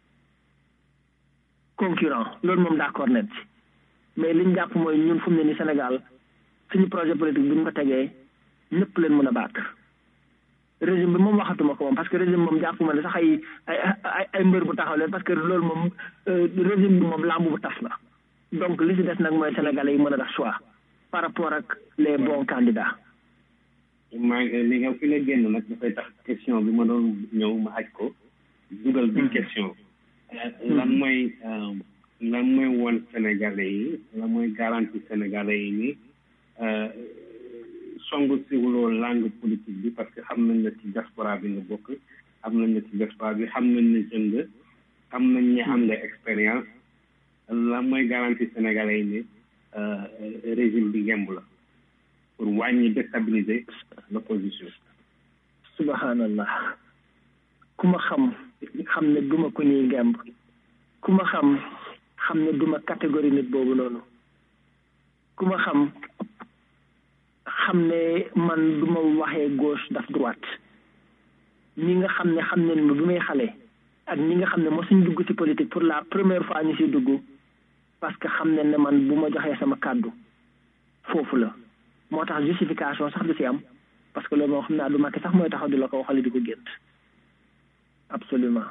concurrent loolu moom d'accord net ci mais liñ jàpp mooy ñun fu mu ne ni Sénégal suñu projet politique bi ñu ko tegee ñëpp leen mën a battre régime bi moom waxatuma ko moom parce que régime moom jàppuma ne sax ay ay ay ay mbër bu taxaw leen parce que loolu moom régime bi moom làmb bu tas la donc li si des nag mooy sénégalais yi mën a def choix par rapport ak les bons candidats. maa ngi li nga fi nga génn nag dafay tax question bi ma doon ñëw ma aj ko dugal bi question lan mooy lan mooy woon sénégalais yi lan mooy garantie sénégalais yi ni songu siwuloo langue politique bi parce que xam nañ ne ci diaspora bi nga bokk xam nañ ne ci diaspora bi xam nañ ne jeune nga xam nañ ne am nga expérience la mooy garantie sénégalais yi ne régime bi ngemb la pour wàññi déstabiliser l'opposition. subhanallah ku ma xam xam ne duma ko ñuy ngemb ku ma xam xam ne duma catégorie nit boobu noonu ku ma xam xam ne man du ma waxee gauche daf droite ñi nga xam ne xam ne ma bi may xale ak ñi nga xam ne mosuñ dugg ci politique pour la première fois ñu ci dugg parce que xam ne ne man bu ma joxee sama kàddu foofu la moo tax justification sax du ci am parce que loolu moo xam naa du Macky sax mooy taxaw di la ko waxale di ko gént absolument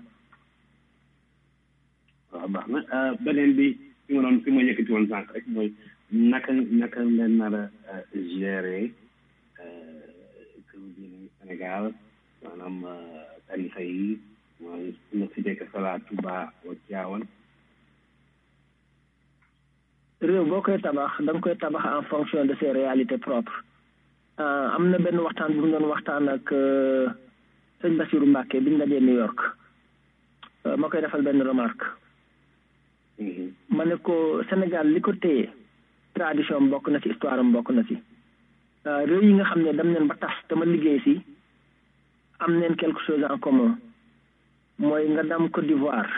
waaw baax na beneen bi fi ma doon fi ma yëkkati woon sànq rek mooy naka naka ngeen nar a gérer këru diine Sénégal maanaam tarixa yi mooy na si dekk Sala Touba wa Tivaouane. réew boo koy tabax da nga koy tabax en fonction de ses réalités propres am na benn waxtaan bu ñu doon waxtaan ak sëñ Bassirou Mbacké biñ dajee New York ma koy defal benn remarque ma ne ko Sénégal li ko téye tradition am bokk na ci histoire am bokk na ci réew yi nga xam ne dem neen ba tas te ma liggéey si am neen quelque chose en commun mooy nga dem Côte d'Ivoire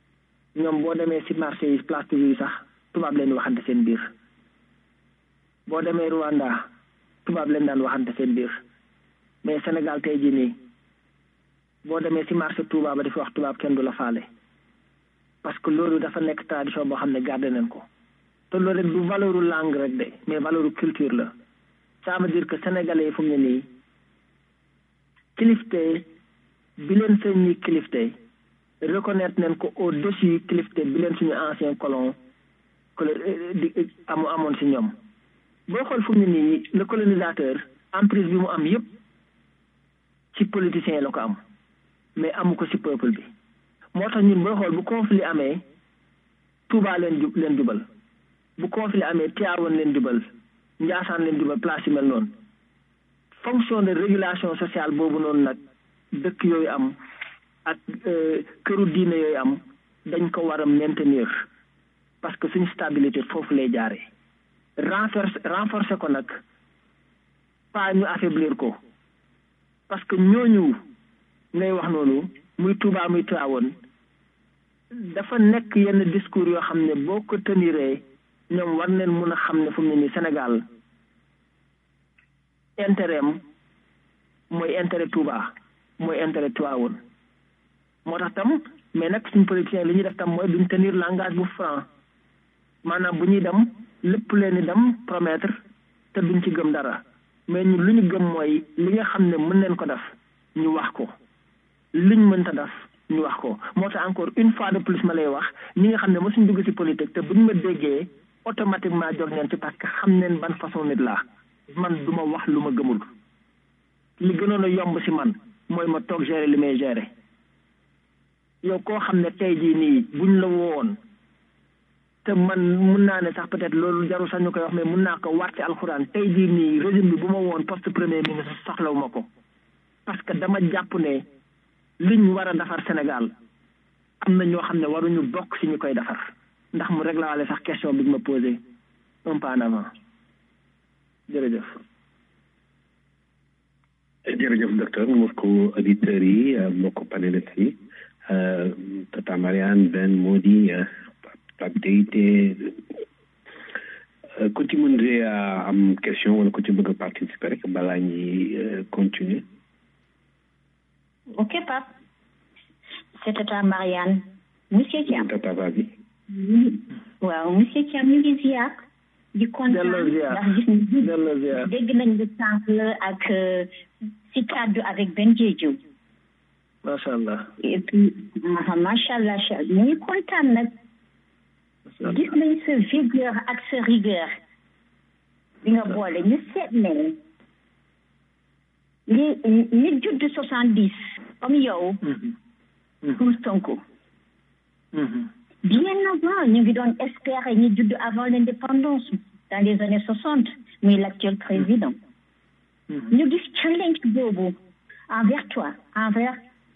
ñoom boo demee si marché yi place yi sax tubaab leen waxante seen biir boo demee Rwanda tubaab leen daan waxante seen biir mais Sénégal tey jii nii boo demee si marché Touba ba di fi wax tubaab kenn du la faale parce que loolu dafa nekk tradition boo xam ne gardé nañ ko te loolu rek du valeur langue rek de mais valeur culture la ça veut dire que sénégalais yi fu mu ne nii kilifte bi leen seen ñi kilifte reconnaître nañ ko au-dessus kilifte bi leen suñu ancien colon di amu amoon si ñoom boo xool fu mu ne nii le colonisateur emprise bi mu am yëpp ci politicien la ko am mais amu ko si peuple bi moo tax ñun booy xool bu conflit amee Touba leen jub leen jubal bu conflit amee Tivaouane leen jubal Ndiassane leen jubal place yi mel noonu fonction de régulation sociale boobu noonu nag dëkk yooyu am ak këru diine yooyu am dañ ko war a maintenir parce que suñu stabilité foofu lay jaaree renforcer renforcer ko nag pas ñu affaiblir ko parce que ñooñu ngay wax noonu muy Touba muy Tivaouane dafa nekk yenn discours yoo xam ne boo ko teniree ñoom war neen mun a xam ne fu mu ne nii Sénégal intérêt am mooy intérêt Touba mooy intérêt Tivaouane moo tax tam mais nag suñu politiciens li ñuy def tam mooy duñ tenir langage bu franc maanaam bu ñuy dem lépp leen di dem promettre te duñ ci gëm dara mais ñun lu ñu gëm mooy li nga xam ne mën neen ko def ñu wax ko liñ mënta def ñu wax ko moo tax encore une fois de plus ma lay wax ñi nga xam ne mosuñ dugg ci politique te buñ ma déggee automatiquement jóg neen ci parce que xam neen ban façon nit laa man du ma wax lu ma gëmul li gënoon a yomb ci man mooy ma toog gérer li may gérer yow koo xam ne tey jii nii buñ la woon te man mun naa ne sax peut-être loolu jarul sax ñu koy wax mais mun naa ko waat ci alxuraan tey jii nii régime bi bu ma woon poste premier ministre soxlawu ma ko parce que dama jàpp ne liñ war a defar Sénégal am na ñoo xam ne waruñu bokk ci ñu koy defar ndax mu réglé waale sax question bi ma posé un pas en avant jërëjëf. jërëjëf docteur mbokku auditeurs yi mbokku panélistes yi Tata Mariane Ben Mody Pape Deité ku ci mën a am question wala ku ci bëgg a participer rek balaa ñuy continuer. Ok, Pape. C'est Tata Mariane. Monsieur Thiam. Tata vas-y. waaw monsieur Thiam ñu ngi ziar. di kontaan ndax gis nañ dégg nañ lu sànq ak si kaddu avec Ben Diedhiou. macha allah. et puis macha allah ñu ngi kontaan nag. gis nañ sa vigueur ak sa rigueur. bi nga boole ñu seet ne li li judd soixante dix comme yow. pour Sonko. Bien avant, nous devons espérer nous judd avant l'indépendance, dans les années soixante, mais l'actuel président. Nous disons challenge bobo envers toi, envers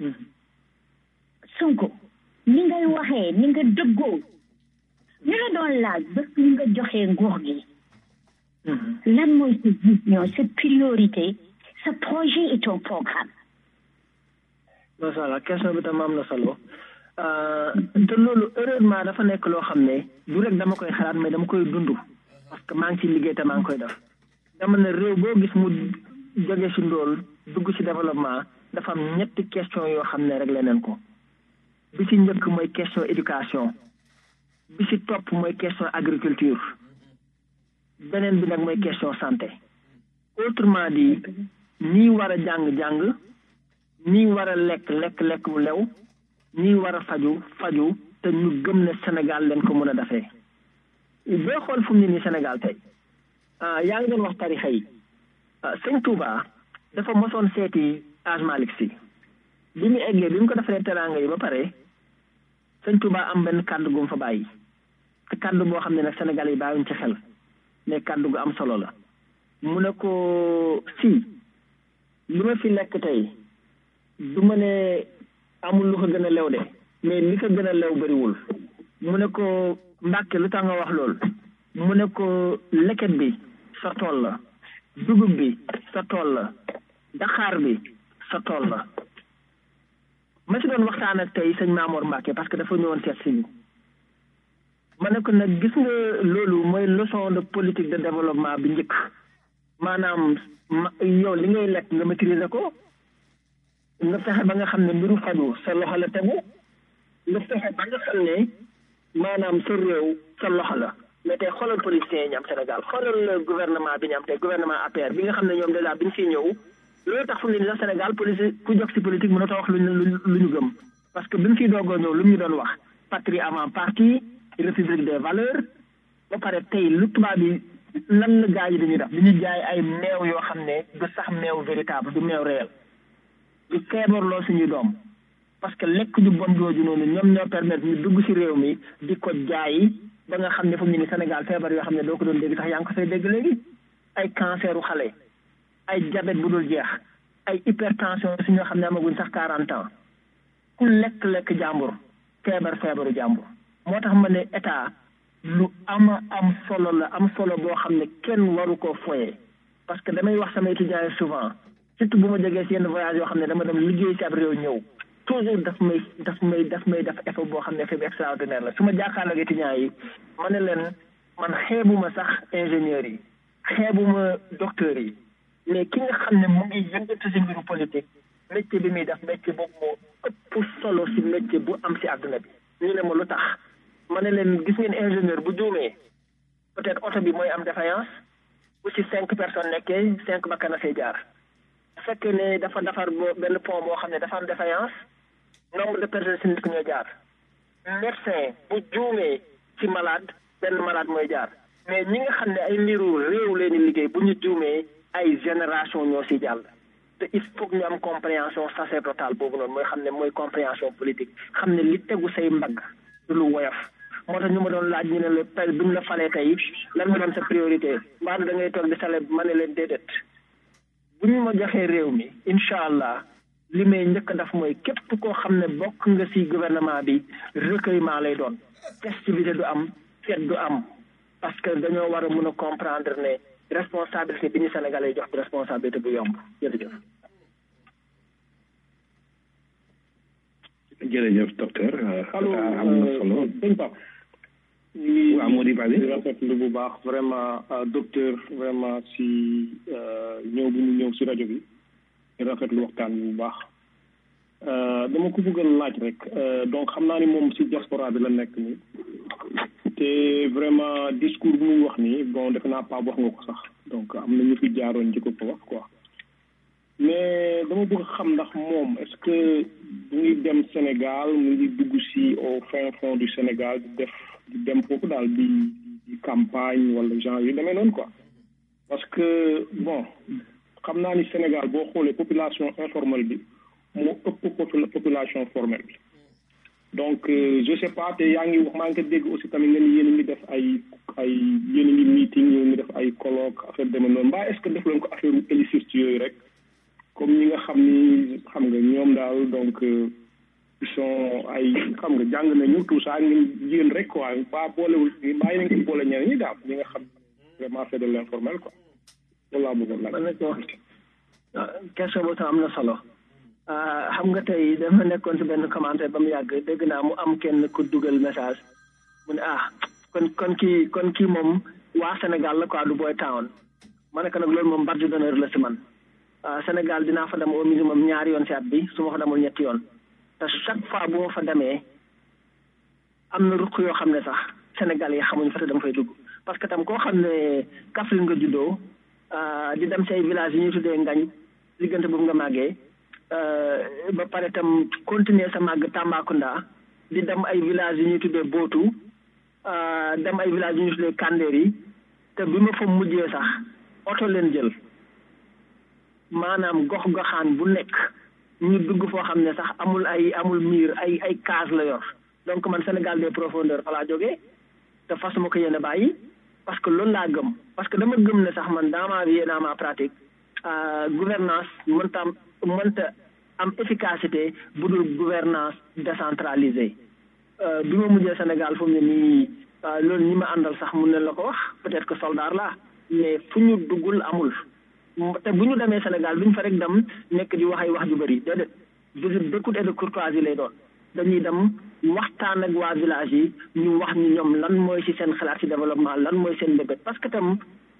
Sonko. Ni nga waxee ni nga dëggoo ñu la doon laaj ba ni nga joxee nguur gi. Lan mooy sa vision, sa priorité, sa projet et ton programme. macha allah question bi tam am na solo te loolu heureusement dafa nekk loo xam ne du rek dama koy xalaat mais dama koy dund parce que maa ngi ci liggéey te maa ngi koy def dama ne réew boo gis mu jóge ci ndóol dugg ci développement dafa am ñetti question yoo xam ne rek leneen ko bi ci njëkk mooy question éducation bi ci topp mooy question agriculture beneen bi nag mooy question santé autrement dit ñii war a jàng-jàng ñii war a lekk lekk lekk bu lew ñii war a faju faju te ñu gëm ne Sénégal leen ko mën a defee boo xool fu mu ne nii Sénégal tey yaa ngi doon wax tarixa yi sëñ Touba dafa mosoon seeti Hadj Malick Sy bi mu eggee bi mu ko defaree teraanga yi ba pare sëñ Touba am benn kàddu gu mu fa bàyyi te kàddu boo xam ne nag Sénégal yi bàyyiwuñ ci xel mais kàddu gu am solo la mu ne ko si li ma fi lekk tey du ma ne amul lu ko gën a lew de mais li ko gën a lew bëriwul mu ne ko Mbàkke lu tax nga wax lool mu ne ko leket bi sa tool la dugub bi sa tool la daxaar bi sa tool la ma si doon waxtaan ak tey sëñ Maamoor Mbàkke parce que dafa ñëwoon seet si ñu ma ne ko nag gis nga loolu mooy leçon de politique de développement bi njëkk maanaam yow li ngay lekk nga maîtriser ko nga fexe ba nga xam ne mbiru faju sa loxo la tegu nga fexe ba nga xam ne maanaam sa réew sa loxo la mais tey xoolal politiciens yi ñu am Sénégal xoolal gouvernement bi ñu am tey gouvernement A P R bi nga xam ne ñoom dèjà bi ñu fiy ñëw loolu tax fu mu ne nii sax Sénégal politique ku jóg si politique mënut a wax lu ñu lu ñu gëm parce que bi mu fiy doogoo ñëw lu mu ñu doon wax patrie avant parti république des valeurs ba pare tey lu tubaab bi lan la gaa yi dañuy def dañuy jaay ay meew yoo xam ne du sax meew véritable du meew réel du feebarloo suñuy doom parce que lekk ju bon jooju noonu ñoom ñoo permettre ñu dugg si réew mi di ko jaay ba nga xam ne fu mu ne ni Sénégal feebar yoo xam ne doo ko doon dégg sax yaa ngi ko fay dégg léegi ay canceru xale ay diabète bu dul jeex ay hypertension si ñoo xam ne amaguñ sax quarante ans ku lekk-lekk jàmbur feebar feebaru jàmbur moo tax ma ne état lu ama am solo la am solo boo xam ne kenn waru koo foyee parce que damay wax sama étudiants yi souvent surtout bu ma jógee si yenn voyage yoo xam ne dama dem liggéey si ab réew ñëw toujours daf may daf may daf may def effort boo xam ne effet bi extraordinaire la su ma jàkkaarloog étudiants yi ma ne leen man xeebuma sax ingénieurs yi xeebuma docteurs yi mais ki nga xam ne mu ngi yëngatu si mbiru politique métier bi muy def métier boobu moo ëpp solo si métier bu am si àdduna bi ñu ne ma lu tax ma ne leen gis ngeen ingénieur bu juumee peut-être oto bi mooy am défaillance bu ci cinq personnes nekkee cinq bakkan a see jaar bu fekkee ne dafa defar benn pont boo xam ne dafa am défaillance nombre de personnes si nit ku ñoo jaar médecin bu juumee ci malade benn malade mooy jaar mais ñi nga xam ne ay mbiru réew leen di liggéey bu ñu juumee ay génération ñoo si jàll te il faut que ñu am compréhension sacerdotale boobu noonu mooy xam ne mooy compréhension politique xam ne li tegu say mbagg du lu woyof moo tax ñu ma doon laaj ñu ne la tey bi ñu la falee tey lan nga doon sa priorité mbaa da ngay toog di sale ma ne leen déedéet bu ñu ma joxee réew mi incha allah li may njëkk a def mooy képp koo xam ne bokk nga ci gouvernement bi recueillement lay doon festivité du am fête du am parce que dañoo war a mun a comprendre ne responsabilité bi ñu Sénégalais jox bi responsabilité bu yomb jërëjëf. jërëjëf docteur. allo am na solo sëñ Pape. waaw moo di bari di rafetlu bu baax vraiment docteur vraiment si ñëw bu ñu ñëw si rajo bi di rafetlu waxtaan bi bu baax dama ko bëgg a laaj rek donc xam naa ni moom si diaspora bi la nekk nii te vraiment discours bu muy wax nii bon defe naa pas wax nga ko sax donc am na ñu fi jaaroon ji ko ko wax quoi mais dama bëgg xam ndax moom est-ce que bu ngi dem Sénégal mu ngi dugg si au fin fond du Sénégal di def di dem foofu daal di di campagne wala genre yu demee noonu quoi parce que bon xam naa ni Sénégal boo xoolee population informelle bi moo ëpp population formelle bi donc je sais pas te yaa ngi wax maa ngi ko dégg aussi tamit nga ni yéen a ngi def ay ay yéen a ngi meeting yéen a ngi def ay colloque affaire demee noonu mbaa est-ce que def leen ko affaire éliciste yooyu rek comme ñi nga xam ni xam nga ñoom daal donc ils sont ay xam nga jàng nañu tout ça ngeen yéen rek quoi ba boolewul bàyyi nañ ko boole ñeneen ñi daal ñi nga xam vraiment c'est de l'informel quoi loolu laa bëggoon laaj. question boobu tam am na solo xam nga tey dafa nekkoon si benn commentaire ba mu yàgg dégg naa mu am kenn ku dugal message mu ne ah kon kon kii kon kii moom waa Sénégal la quoi du Boy Town ma ne ko nag loolu moom badge d'honneur la si man Sénégal dinaa fa dem au minimum ñaari yoon si at bi su ma fa demul ñetti yoon te chaque fois bu ma fa demee am na ruq yoo xam ne sax Sénégal yi xamuñ fa te dama fay dugg parce que tam koo xam ne Kaffrine nga juddoo di dem si ay village yi ñuy tuddee ngañ diggante boobu nga màggee ba pare tam continuer sa màgg Tambacounda di dem ay village yi ñuy tuddee Bootu dem ay village yi ñuy tuddee Kandéri te bi ma fa mujjee sax oto leen jël maanaam gox goxaan bu nekk ñu dugg foo xam ne sax amul ay amul miir ay ay case la yor donc man Sénégal des profondeurs fa laa jógee te fasuma ko yéen a bàyyi parce que loolu laa gëm parce que dama gëm ne sax man dans ma vie et dans ma pratique gouvernance mënta am mënta am efficacité bu dul gouvernance décentralisée bi ma mujjee Sénégal fu mu ne nii loolu ñi ma àndal sax mun ne la ko wax peut-être que soldat la mais fu ñu duggul amul te bu ñu demee Sénégal duñ fa rek dem nekk di wax ay wax ju bëri déedéet visite d'écoute et de courtoisie lay doon dañuy dem waxtaan ak waa village yi ñu wax ñu ñoom lan mooy ci seen xalaat ci développement lan mooy seen mbébét parce que tam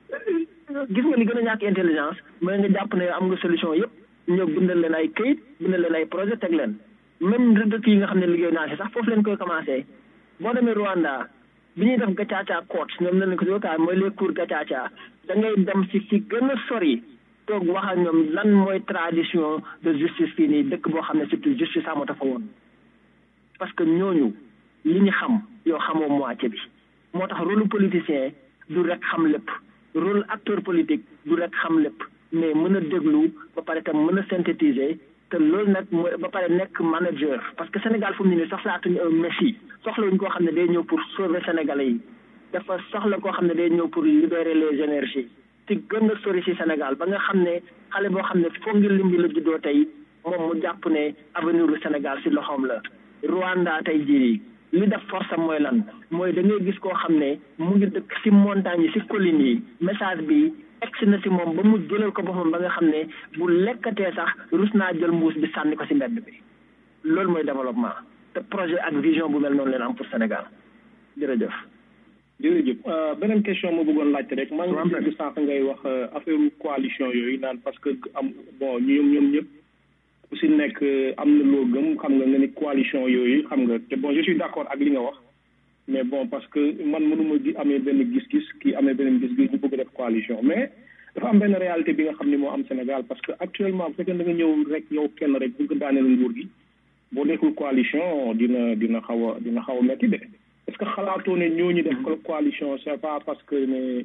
gis nga li gën a ñàkk intelligence mooy nga jàpp ne am nga solution yëpp ñëw bindal leen ay këyit bindal leen ay projet teg leen même dëkk yi nga xam ne liggéey naa ci sax foofu leen koy commencé boo demee Rwanda bi ñuy def Gacaca court ñoom lañ ko jokaay mooy les cours Gacaca da ngay dem ci ci gën a sori toog wax ak ñoom lan mooy tradition de justice fii nii dëkk boo xam ne surtout justice amata fa woon parce que ñooñu li ñu xam yow xamoo moitié bi moo tax rôle politicien du rek xam lépp rôle acteur politique du rek xam lépp mais mën a déglu ba pare tam mën a synthétiser te loolu nag mooy ba pare nekk manager parce que Sénégal fu mu ne nii soxlaatuñu un messie soxlawuñ koo xam ne day ñëw pour sauver Sénégalais yi dafa soxla koo xam ne day ñëw pour libérer les énergies ci gën a sori ci Sénégal ba nga xam ne xale boo xam ne foog ngi lim bi la juddoo tey moom mu jàpp ne avenir du Sénégal ci loxoom la Rwanda tey jii li def force am mooy lan mooy da ngay gis koo xam ne mu ngi dëkk ci montagne yi ci collines yi message bi egsi na ci moom ba mu jëlal ko boppam ba nga xam ne bu lekkatee sax rus naa jël mbuus bi sànni ko ci mbedd bi loolu mooy développement te projet ak vision bu mel noonu leen am pour Sénégal jërëjëf. jërëjëf beneen question ma bëggoon laajte rek maa ngi dégg sànq ngay wax affaire coalition yooyu naan parce que am bon ñoom ñoom ñëpp ku si nekk am na loo gëm xam nga nga ni coalition yooyu xam nga te bon je suis d'accord ak li nga wax mais bon parce que man mënuma di amee benn gis-gis kii amee benn gis-gis ñu bëgg def coalition mais dafa am benn réalité bi nga xam ni moo am Sénégal parce que actuellement bu fekkee da nga ñëw rek yow kenn rek bëgg daaneel nguur gi boo nekkul coalition dina dina xaw a dina xaw a métti de est-ce que xalaatoo ne ñooñu def coalition c'est pas parce que ne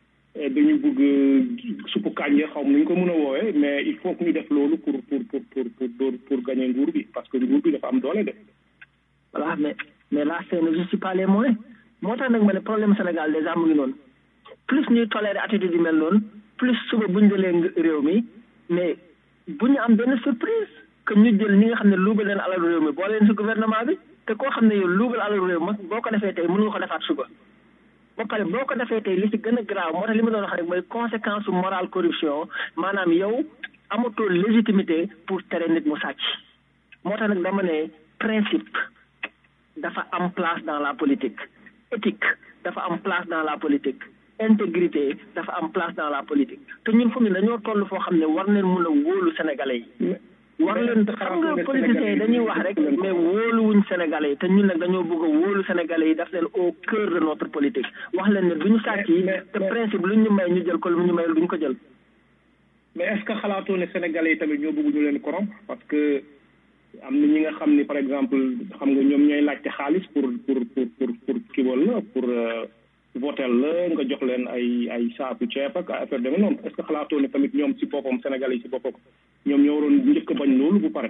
dañu bëgg suppu kànja xaw ma nu ñu ko mën a woowee mais il faut que ñu def loolu pour pour pour pour pour pour gagner nguur bi parce que nguur bi dafa am doole de. voilà mais mais là c'est ne justifie pas les moyens moo tax nag ma ne problème Sénégal déjà mu ngi noonu plus ñuy tolérer attitude yu mel noonu plus suba bu ñu jëlee réew mi mais bu ñu am benn surprise que ñu jël ñi nga xam ne luubal leen alalu réew mi boole leen si gouvernement bi te koo xam ne yow luubal alalu réew mi boo ko defee tey mën nga ko defaat suba. ba pare boo ko defee tey li ci gën a grave moo tax li ma doon wax rek mooy conséquence morale corruption maanaam yow amatoo légitimité pour tere nit mu sàcc moo tax nag dama ne principe dafa am place dans la politique éthique dafa am place dans la politique intégrité dafa am place dans la politique te ñun fu mu ne dañoo toll foo xam ne war nañ mun a wóolu sénégalais yi war leen xam nga politiciens yi dañuy wax rek mais wóoluwuñ sénégalais yi te ñun nag dañoo bëgg a wóolu sénégalais yi daf leen au cœur de notre politique wax leen ne duñu sàcc yi te principe lu ñu may ñu jël ko lu ñu mayul duñu ko jël mais est-ce que xalaatoo ne sénégalais yi tamit ñoo bëgg ñu leen corrompre parce que am na ñi nga xam ni par exemple xam nga ñoom ñooy laajte xaalis pour pour pour pour pour kiwal la pour votel la nga jox leen ay ay saaku ceeb ak affaire deme noonu est-ce que xalaatoo ne tamit ñoom ci boppam sénégalais yi ci boppam ñoom ñoo waroon njëkk a bañ loolu bu pare.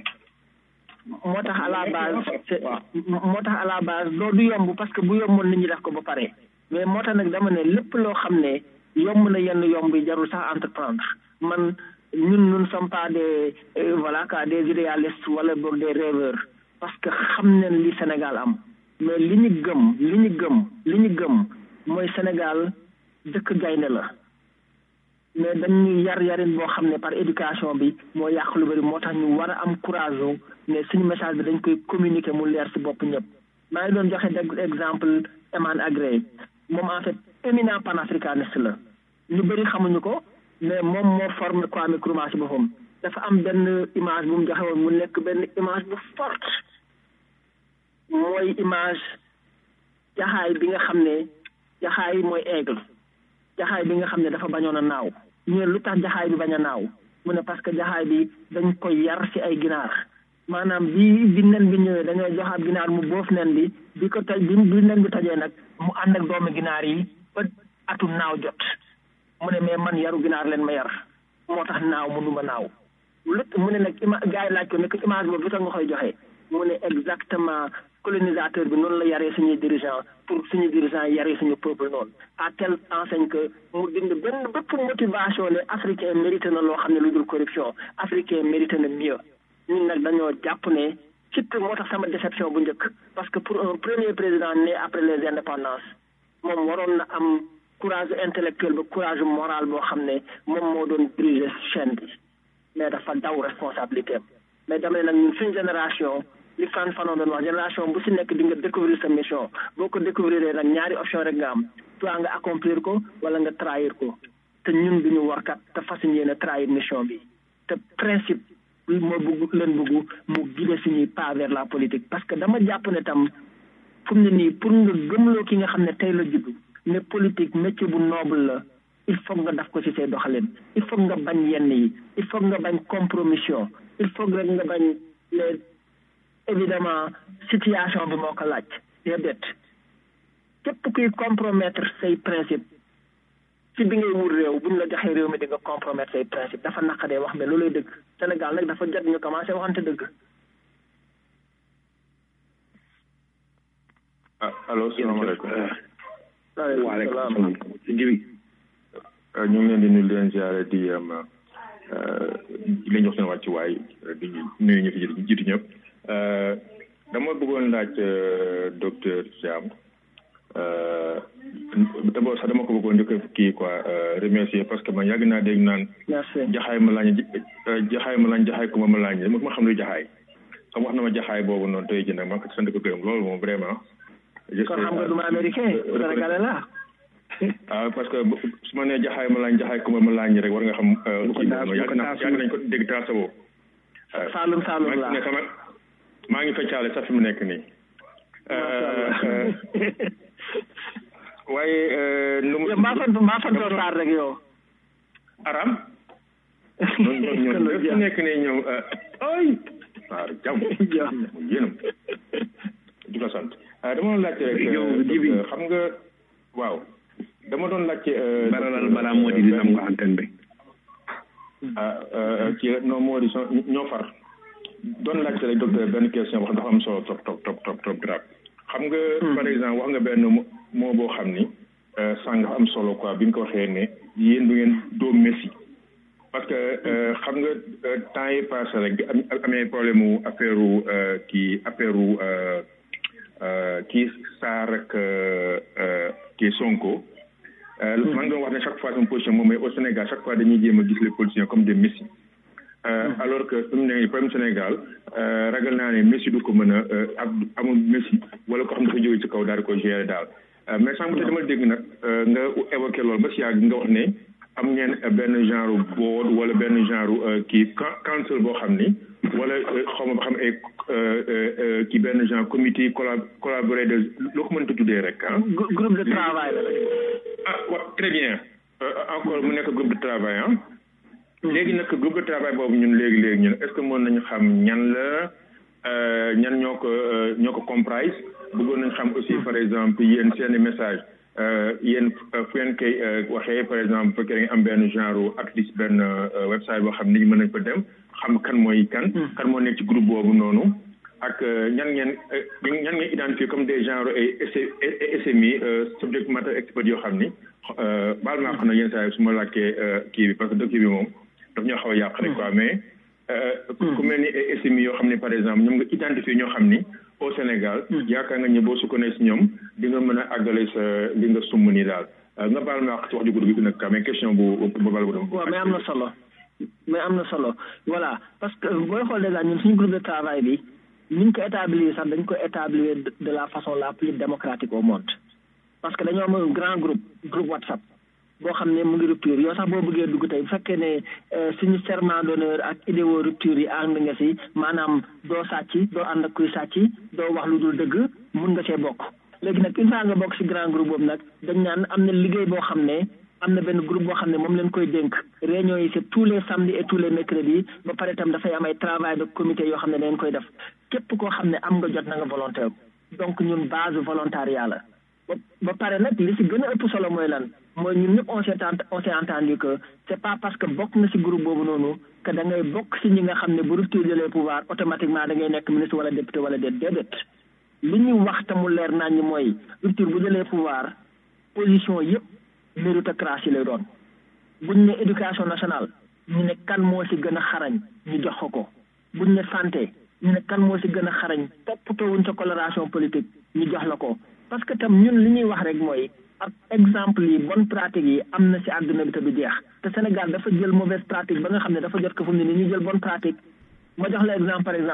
moo tax à la base moo tax à la base loolu du yomb parce que bu yomboon nit ñi def ko ba pare mais moo tax nag dama ne lépp loo xam ne yomb na yenn yomb yi jarul sax entreprendre man ñun nous ne sommes pas des euh, voilà quoi des idéalistes wala boog des rêveurs parce que xam nañ li Sénégal am mais li ñu gëm li ñu gëm li ñu gëm mooy Sénégal dëkk gaynde la mais dañuy yar yarin boo xam ne par éducation bi moo yàq lu bëri moo tax ñu war a am courage mais suñu message bi dañ koy communiquer mu leer ci bopp ñëpp maa ngi doon joxe dégg exemple Eman Agré moom en fait éminent panafricaniste la ñu bëri xamuñu ko mais moom moo formé Kwame Nkrumah ci boppam dafa am benn image bu mu joxe woon mu nekk benn image bu forte mooy image jaxaay bi nga xam ne jaxaay mooy aigle jaxaay bi nga xam ne dafa bañoon a naaw ñu ne lu tax jaxaay bi bañ a naaw mu ne parce que jaxaay bi dañ koy yar ci ay ginaar maanaam bi bi nen bi ñëwee dañoo joxaat ginaar mu boof nen bi bi ko toj bi bi nen bi tojee nag mu ànd ak doomu ginaar yi ba atu naaw jot mu ne mais man yaru ginaar leen ma yar moo tax naaw mënuma naaw lépp mu ne nag ima gars yi laaj ko ne ko image boobu lu tax nga koy joxe mu ne exactement colonisateur bi noonu la yaree suñuy dirigeant pour suñu dirigeant yaree suñu peuple noonu à telle enseigne que mu dind benn bépp motivation ne africain mérité na loo xam ne lu dul corruption africain mérité na mieux ñun nag dañoo jàpp ne surtout moo tax sama déception bu njëkk parce que pour un premier président né après les indépendances moom waroon na am courage intellectuel ba courage moral boo xam ne moom moo doon diriger chaîne bi mais dafa daw responsabilité am mais dama ne nag ñun suñu génération li fan fanon doon wax génération bu si nekk di nga découvrir sa mission boo ko découvrir nag ñaari option rek nga am soit nga accomplir ko wala nga trahir ko te ñun duñu warkat te fas yéene trahir mission bi te principe moo bëgg leen bëggu mu guider suñuy pas vers la politique parce que dama jàpp ne tam fu mu ne nii pour nga gëmloo ki nga xam ne tey la judd ne politique métier bu noble la il faut nga daf ko ci say doxalin il faut nga bañ yenn yi il faut nga bañ compromission il faut rek nga bañ les évidemment situation bi moo ko laaj déedéet képp kuy compromettre say principe ci bi ngay wut réew buñ la joxee réew mi di nga compromettre say principe dafa naqadee wax mais looluy dëgg Sénégal nag dafa jot ñu commencé waxante dëgg. ah allo salaamaaleykum. waaleykum salaam. Jibi. ñu ngi leen di nuyu leen ziare di di leen jox seen wàccuwaay di nuyu ñu fi jiitu ñëpp dama bëggoon laaj docteur Thiam d'abord sax dama ko bëggoon njëkk kii quoi remercier parce que man yàgg naa dégg naan jaxaay ma laañ jaxaay ma laañ jaxaay ku ma ma laañ ma xam lu jaxaay xam wax na ma jaxaay boobu noonu tey jii nag maa ko sant ko gërëm loolu moom vraiment kon xam nga duma américain sénégalais la ah parce que su ma nee jaxaay ma laañ jaxaay ku ma ma laañ rek war nga xam kii boobu yàgg na yàgg nañ ko dégg taasa boobu Saalum Saalum la maa ngi feccaale sax fi mu nekk nii waaye nu mu maa fan maa fan doo saar rek yow aram ñoom ñoom fi nekk nii ñëw ay saar jàmm mu yéenam di ko sant dama doon laajte rek jibi xam nga waaw dama doon laajte baralal balaa moo di dina am ko antenne bi ah ci non moo di so ñoo far doon laajte rek docteur benn question wax dafa am solo trop trop trop trop trop grave xam nga par exemple wax nga benn moo boo xam ni sàng dafa am solo quoi bi nga ko waxee ne yéen du ngeen doo Messi parce que xam nga temps yi passé rek bi amee problème mu affaire u kii affaire u kii Sarr ak kii Sonko man doon wax ne chaque fois sama position moom mooy au Sénégal chaque fois dañuy jéem a gis les politiciens comme des Messi alors que fi mu ne problème Sénégal ragal naa ne Messi du ko mën a amul Messi wala ko xam dafa jóge ci kaw daal di ko gérer daal mais sànq te dama dégg nag nga évoqué loolu ba si yàgg nga wax ne am ngeen benn genre board wala benn genre kii council boo xam ni wala xaw ma ba xam ay kii benn genre comité collaboré de loo ko mën a tuddee rek ah. groupe de travail la. ah waaw très bien encore mu nekk groupe de travail ah. léegi nag groupe de travail boobu ñun léegi léegi ñun est-ce que mën nañu xam ñan la ñan ñoo ko ñoo ko comprise bëggoon nañu xam aussi par exemple yéen seeni message yéen fu ngeen koy waxee par exemple fekkee nga am benn genre actrice benn website boo xam nit ñi mën nañ ko dem xam kan mooy kan kan moo nekk ci groupe boobu noonu ak ñan ngeen ñan ngeen identifier comme des genres ay S M I subject matter expert yoo xam ni baal maa xam ne yenn saa yi su ma laajtee kii bi parce que dëkk bi moom daf ñoo xaw a yàq rek quoi mais ku mel ni S M I yoo xam ne par exemple ñoom nga identifier ñoo xam ni au Sénégal yaakaar nga ñi boo sukkandiku si ñoom di nga mën a àggale sa li nga sumb nii daal nga baal ma wax ci wax ju gudd bi nag mais question bu bu bal bu dem. waaw mais am na solo mais am na solo voilà parce que booy xool déjà ñun suñu groupe de travail bi ni ñu ko établir sax dañ ko établir de la façon la plus démocratique au monde parce que dañoo am un grand groupe groupe WhatsApp boo xam ne mu ngi rupture yow sax boo bëggee dugg tey bu fekkee ne suñu serment d'honneur ak idéo rupture yi ànd nga si maanaam doo sàcc doo ànd ak kuy sàcc doo wax lu dul dëgg mun nga see bokk léegi nag une fois nga bokk si grand groupe boobu nag dañ naan am na liggéey boo xam ne am na benn groupe boo xam ne moom leen koy dénk réunion yi c'est tous les samedis et tous les mercredis ba pare itam dafay am ay travail de comité yoo xam ne dañ koy def képp koo xam ne am nga jot na nga volontaire donc ñun base volontariat la ba pare nag li si gën a ëpp solo mooy lan mooy ñun ñëpp on s'est on s'est entendu que c'est pas parce que bokk na si groupe boobu noonu que da ngay bokk si ñi nga xam ne bu rupture de les pouvoirs automatiquement da ngay nekk ministre wala député wala déet déedéet li ñu wax te mu leer naa ñi mooy rupture bu jëlee pouvoir position yëpp méritocratie lay doon buñ ne éducation nationale ñu ne kan moo si gën a xarañ ñu jox ko ko buñ ne santé ñu ne kan moo si gën a xarañ toppatoowuñ sa coloration politique ñu jox la ko parce que tam ñun li ñuy wax rek mooy ak exemple yi bonne pratique yi am na si àdduna bi te du jeex te Sénégal dafa jël mauvaise pratique ba nga xam ne dafa jot ko fu mu ne ni ñu jël bonne pratique ma jox la exemple par exemple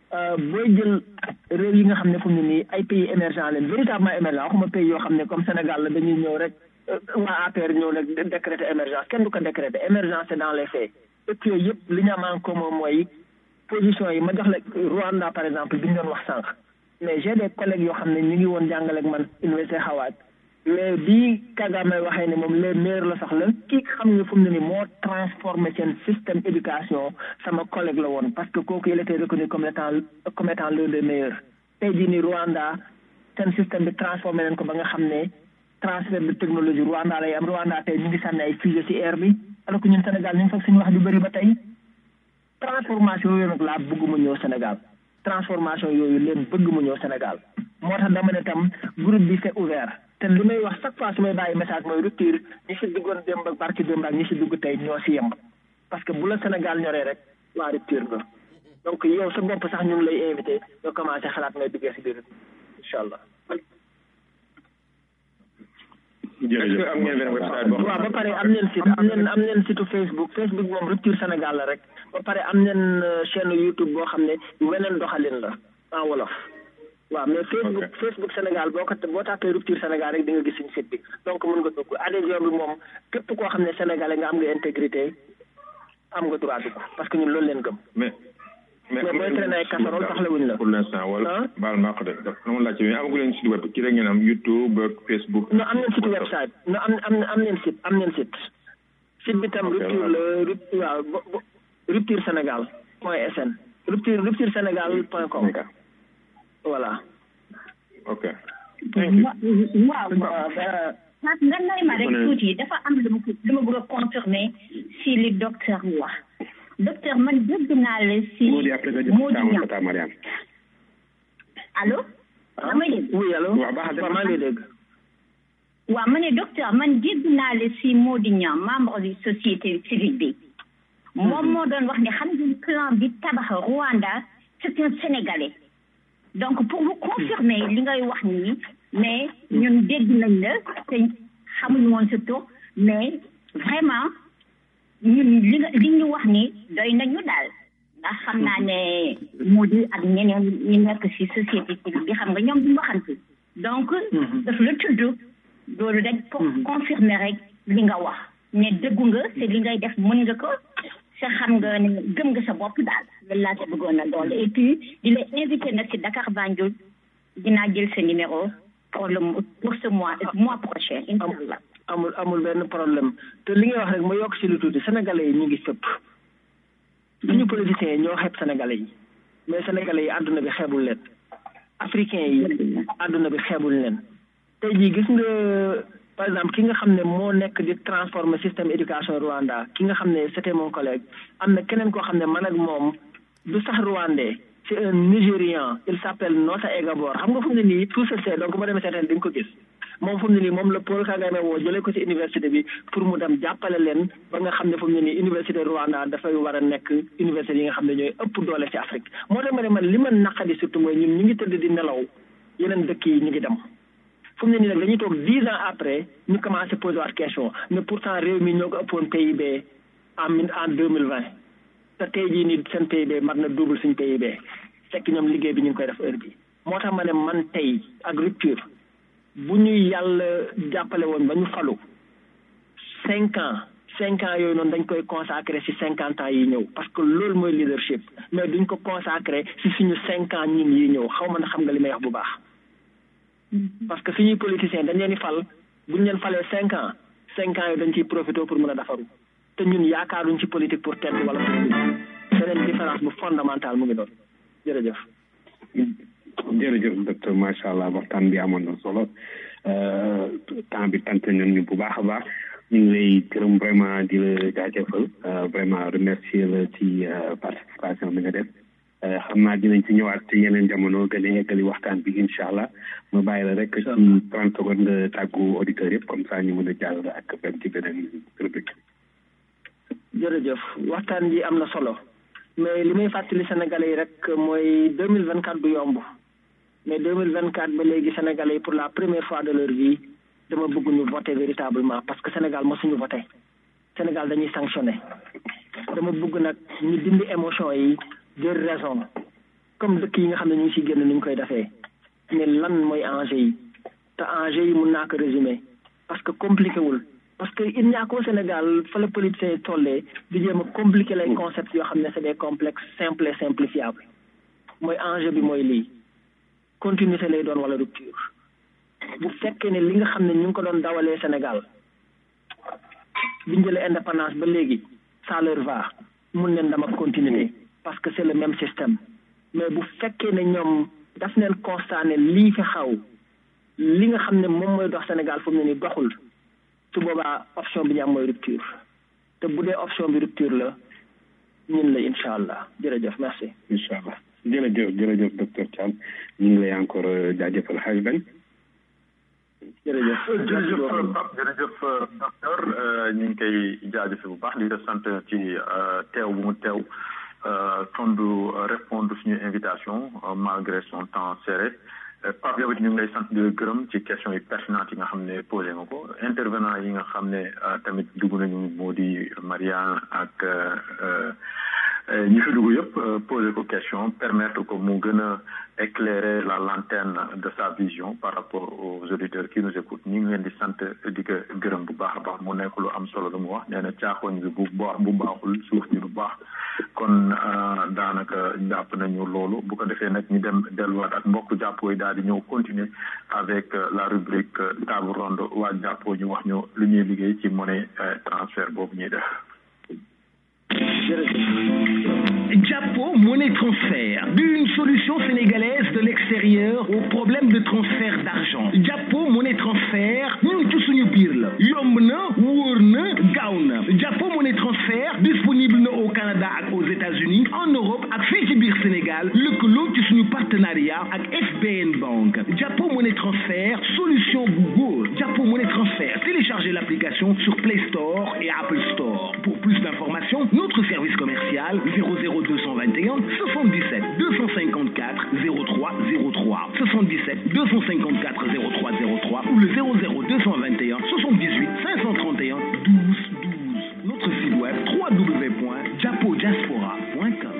booy jël réew yi nga xam ne fu mu ne nii ay pays émergents leen véritablement émergents waxuma pays yoo xam ne comme Sénégal la dañuy ñëw rek waa A P R ñëw rek décréter émergence kenn du ko décréter émergence c'est dans les faits et puis yooyu yëpp li ñu am en commun mooy position yi ma jox la Rwanda par exemple bi ñu doon wax sànq mais j'ai des collègues yoo xam ne ñu ngi woon jàngale ak man université Howard mais bi Kagame waxee ne moom les meilleurs la sax la kii xam nga fu mu ne nii moo transformé seen système éducation sama collègue la woon parce que kooku il était reconnu comme étant comme étant l'un des meilleurs tey jii nii Rwanda seen système bi transformé nañ ko ba nga xam ne transfert de technologie Rwanda lay am Rwanda tey ñu ngi sànni ay fusée ci air bi alors que ñun Sénégal ñu ngi fekk suñu wax ju bëri ba tey transformation yooyu nag laa bëgg mu ñëw Sénégal transformation yooyu leen bëgg mu ñëw Sénégal moo tax dama ne tam groupe bi c'est ouvert te li may wax chaque fois su may bàyyi message mooy rupture ñi si duggoon démb ak barki démb ak ñi si dugg tey ñoo si yem parce que bu la Sénégal ñoree rek waa rupture nga donc yow sa bopp sax ñu ngi lay invité nga commencé xalaat ngay duggee si biir incha allah. jërëjëf am ngeen benn website boo waaw ba pare am neen site am neen am neen site Facebook Facebook moom rupture Sénégal la rek ba pare am neen chaîne YouTube boo xam ne weneen doxalin la en wolof. waaw mais Facebook Facebook Sénégal boo ko boo tapee rupture Sénégal rek di nga gis suñu site bi donc mën nga dugg adhésion bi moom képp koo xam ne sénégalais nga am nga intégrité am nga droit dugg parce que ñun loolu leen gëm. mais mais booy traîner ay casserole soxlawuñ la. pour l'instant wala baal maa ko de dama laajte mais amagu leen site web ci rek ngeen am YouTube ak Facebook. non am neen site website non am am am neen site am neen site. site bi tam rupture la rupture waaw rupture Sénégal point sn rupture rupture Sénégal point com. voilà. ok. waaw nga nay ma rek tuuti dafa am lu ma lu ma bëgg a confirmer si li docteur wax docteur man dégg naa la si Mody Niang allo. dama dégg oui allo waaw maa ngi dégg. waaw ma ne docteur man dégg naa la si Mody Niang membre du société civile bi. moom moo doon wax ne xam nga plan bi tabax Rwanda c'est un Sénégalais. donc pour vous confirmer li ngay wax nii mais ñun dégg nañ la te xamuñu woon sa tur mais vraiment ñun li nga li ñu wax ni doy nañu daal ndax xam naa ne Mody ak ñeneen ñi nekk ci société civile bi xam nga ñoom duñu waxante donc daf la tudd loolu rek pour confirmer rek li nga wax ne dëggu nga te li ngay def mën nga ko sa xam nga ne gëm nga sa bopp daal loolu laa ko bëggoon a doole et puis di la invité nag ci Dakar Banjul dinaa jël sa numéro pour le pour ce mois mois prochain inchallah amul amul benn problème te li nga wax rek ma yokk ci lu tuuti sénégalais yi ñu ngi fépp suñu politiciens yi ñoo xeeb sénégalais yi mais sénégalais yi àdduna bi xeebul leen africains yi àdduna bi xeebul leen tey jii gis nga par exemple ki nga xam ne moo nekk di transformer système éducation Rwanda ki nga xam ne c'était mon collègue am na keneen koo xam ne man ak moom du sax rwandais c'est un Nigérian il s'appelle Nosa Egabor xam nga fu mu ne nii tout se sait donc boo demee seetaan di nga ko gis moom fu mu ne nii moom la Paul Kagame woo jëlee ko ci université bi pour mu dem jàppale leen ba nga xam ne fu mu ne nii université Rwanda dafay war a nekk université yi nga xam ne ñooy ëpp doole ci Afrique moo tax ma ne man li ma naqadi surtout mooy ñun ñu ngi tëdd di nelaw yeneen dëkk yi ñu ngi dem fu mu ne nii nag dañuy toog dix ans après ñu commencé poser waat question mais pourtant réew mi ñoo ko ëppoon P I B en en deux mille vingt te tey jii nii seen P I B mat na double suñ P I B fekk ñoom liggéey bi ñu ngi koy def heure bi moo tax ma ne man tey ak rupture bu ñuy yàlla jàppale woon ba ñu falu cinq ans cinq ans yooyu noonu dañ koy consacré ci cinquante ans yi ñëw parce que loolu mooy leadership mais duñ ko consacré ci suñu cinq ans ñun yi ñëw xaw ma na xam nga li may wax bu baax parce que suñuy politiciens dañ leen di fal buñ leen falee cinq ans cinq ans yooyu dañ ciy profité pour mën a defaru te ñun yaakaaruñ ci politique pour tedd wala pour beneen différence bu fondamental mu ngi doon jërëjëf jërëjëf docteur macha allah waxtaan bi amoon na solo temps bi tant nañ ñu bu baax a baax ñu ngi lay gërëm vraiment di la jaajëfal vraiment remercier la ci participation bi nga def xam naa dinañ ci ñëwaat ci yeneen jamono gën a eggali waxtaan bi incha allah ma bàyyi la rek ci trente secondes nga tàggu auditeurs yëpp comme ça ñu mën a jàll ak benn ci beneen rubrique. jërëjëf waxtaan ji am na solo mais li may fàttali sénégalais yi rek mooy deux mille vingt quatre du yomb mais deux mille vingt quatre ba léegi sénégalais yi pour la première fois de leur vie dama bëgg ñu voter véritablement parce que Sénégal mosuñu voter Sénégal dañuy sanctionner dama bëgg nag ñu dindi émotion yi jël raison comme dëkk yi nga xam ne ñu ngi si génn ni ñu koy defee mais lan mooy enjeu yi te enjeu yi mun naa ko résumer parce que compliqué wul parce que il n'y a qu'au Sénégal fa la politicien tollee di jéem a compliquer les concepts yoo xam ne c'est des complexes simples et simplifiables mooy enjeu bi mooy lii continuité lay doon wala rupture bu fekkee ne li nga xam ne ñu ngi ko doon dawalee Sénégal biñ jëlee indépendance ba léegi ça leur va mun leen dama continuité parce que c'est le même système mais bu fekkee ne ñoom daf neen constat ne lii fi xaw li nga xam ne moom mooy dox Sénégal fu mu ne ni doxul su boobaa option bi ñu am mooy rupture te bu dee option bi rupture la ñun la incha allah jërëjëf merci. incha allah jërëjëf jërëjëf docteur Thiam ñu ngi lay encore jaajëfal xaaj bañ. jërëjëf jërëjëf Pape jërëjëf docteur ñu ngi koy jaajëfe bu baax di la sant ci teew bu mu teew tondu répondre suñu invitation malgré son temps serré Pape yow it ñu ngi lay sant di la gërëm ci question yi pertinentes yi nga xam ne posé nga ko intervenant yi nga xam ne tamit dugg nañu moo di Marianne ak ñi fi dugg yëpp posé ko question permettre ko mu gën a éclairer la lanterne de sa vision par rapport aux auditeurs qui nous écoutent ñu ngi leen di sant di ko gërëm bu baax a baax mu nekk lu am solo lu mu wax nee na caaxooñ bi bu baax bu baaxul suuf bi bu baax kon daanaka jàpp nañu loolu bu ko defee nag ñu dem delluwaat ak mbokk jàppoo yi daal di ñëw continuer avec la rubrique table ronde waa jàppoo ñu wax ñu lu ñuy liggéey ci monnaie transfert boobu ñuy def. Japo Monnaie Transfert, une solution sénégalaise de l'extérieur au problème de transfert d'argent. Japo Monnaie Transfert, ñun ci suñu biir la yomb na wóor na gaaw na. Japo Monnaie Transfert disponible na au Canada ak aux États-Unis, en Europe ak fii ci biir Sénégal lëkkaloo ci suñu partenariat ak F B N Bank. Japo Monnaie Transfert, solution bu góor. Japo Monnaie Transfert, téléchargez l'application sur Play Store et Apple Store. Pour plus d'informations, notre service commercial zéro zéro deux cent vingt et un soixante-dix-sept deux cent cinquante-quatre zéro trois zéro trois soixante-dix-sept deux cent cinquante-quatre zéro trois zéro trois ou le zéro zéro deux cent vingt et un soixante-dix-huit cinq cent trente et un douze douze. Notre site web w w w point japo diaspora point com.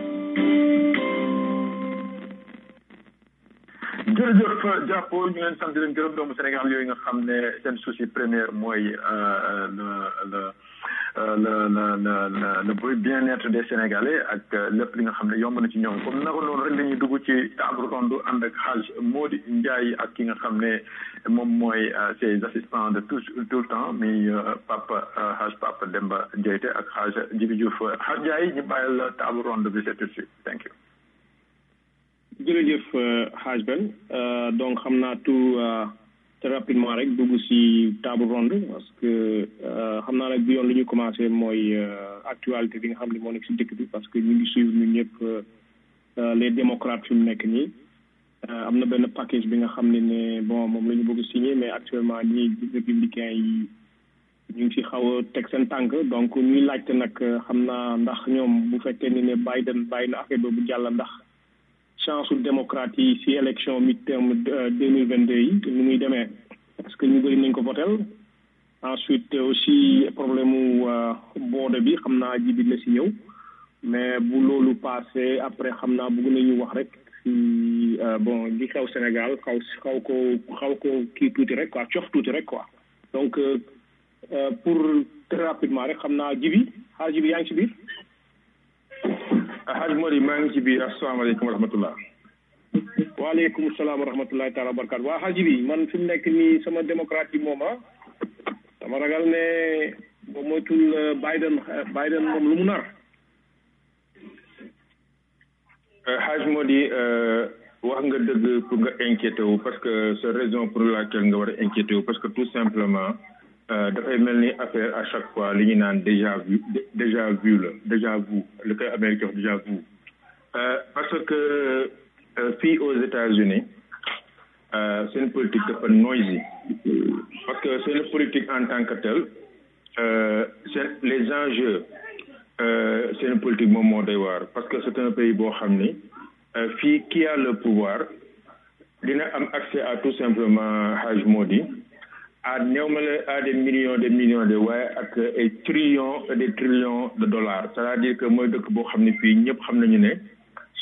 jërëjëf jàppoo ñu leen sant di leen gërëm doomu Sénégal yooyu nga xam ne seen souci premier mooy le le le le le le bien-être des Sénégalais ak lépp li nga xam ne yomb na ci ñoom comme naka noonu rek dañuy dugg ci table ronde ànd ak Hadj Mody Ndiaye ak ki nga xam ne moom mooy ses assistants de tout tout le temps mi Papa Hadj Papa Demba Diayte ak Hadj Djibi Diouf Hadj Ndiaye ñu bàyyi la table ronde bi c'est tout de suite thank you. jërëjëf Hadj Ben donc xam naa tout très rapidement rek dugg si table ronde parce que xam naa nag bi yoon li ñu commencé mooy actualité bi nga xam ne moo nekk si dëkk bi parce que ñu ngi suivre ñun ñëpp les démocrates fi mu nekk nii am na benn package bi nga xam ne ne bon moom la ñu bëgg signer mais actuellement ñii républicains yi ñu ngi si xaw a teg seen tànk donc ñuy laajte nag xam naa ndax ñoom bu fekkee ni ne Biden bàyyi na affaire boobu jàll ndax chance démocrate yi si élection mi-terme deux mille vingt deux yi nu muy demee parce que ñu bëri nañ ko votel ensuite aussi problème mu boode bi xam naa ji bi la si ñëw mais bu loolu passé après xam naa bëgg nañu wax rek si bon li xew Sénégal xaw xaw ko xaw ko kii tuuti rek quoi cof tuuti rek quoi donc pour très rapidement rek xam naa ji bi xaa ji bi yaa ngi si biir Hadj Mody maa ngi ci biir asalaamaaleykum wa rahmatullah. waaleykum salaam wa rahmatullahi taala wa barakaatu waa Hadj bi man fi mu nekk nii sama démocrate yi moom ah dama ragal ne ba moytul Biden Biden moom lu mu nar. Hadj Mody wax nga dëgg pour nga inquiété wu parce que c'est raison pour laquelle nga war a inquiété wu parce que tout simplement. dafay mel ni affaire à chaque fois li ñu naan déjà vu déjà vu la déjà vu li koy Amérique wax déjà vu parce que fii aux États-Unis seen politique dafa noisy parce que seen politique en tant que tel seen les enjeux seen politique moom moo doy waar parce que c'est un pays boo xam ni fii qui a le pouvoir dina am accès à tout simplement Hadj Mody à néew ma la à des millions de millions de waaye ak ay trillions et des trillions de dollars c'est-à-dire que mooy dëkk boo xam ne fii ñëpp xam nañu ne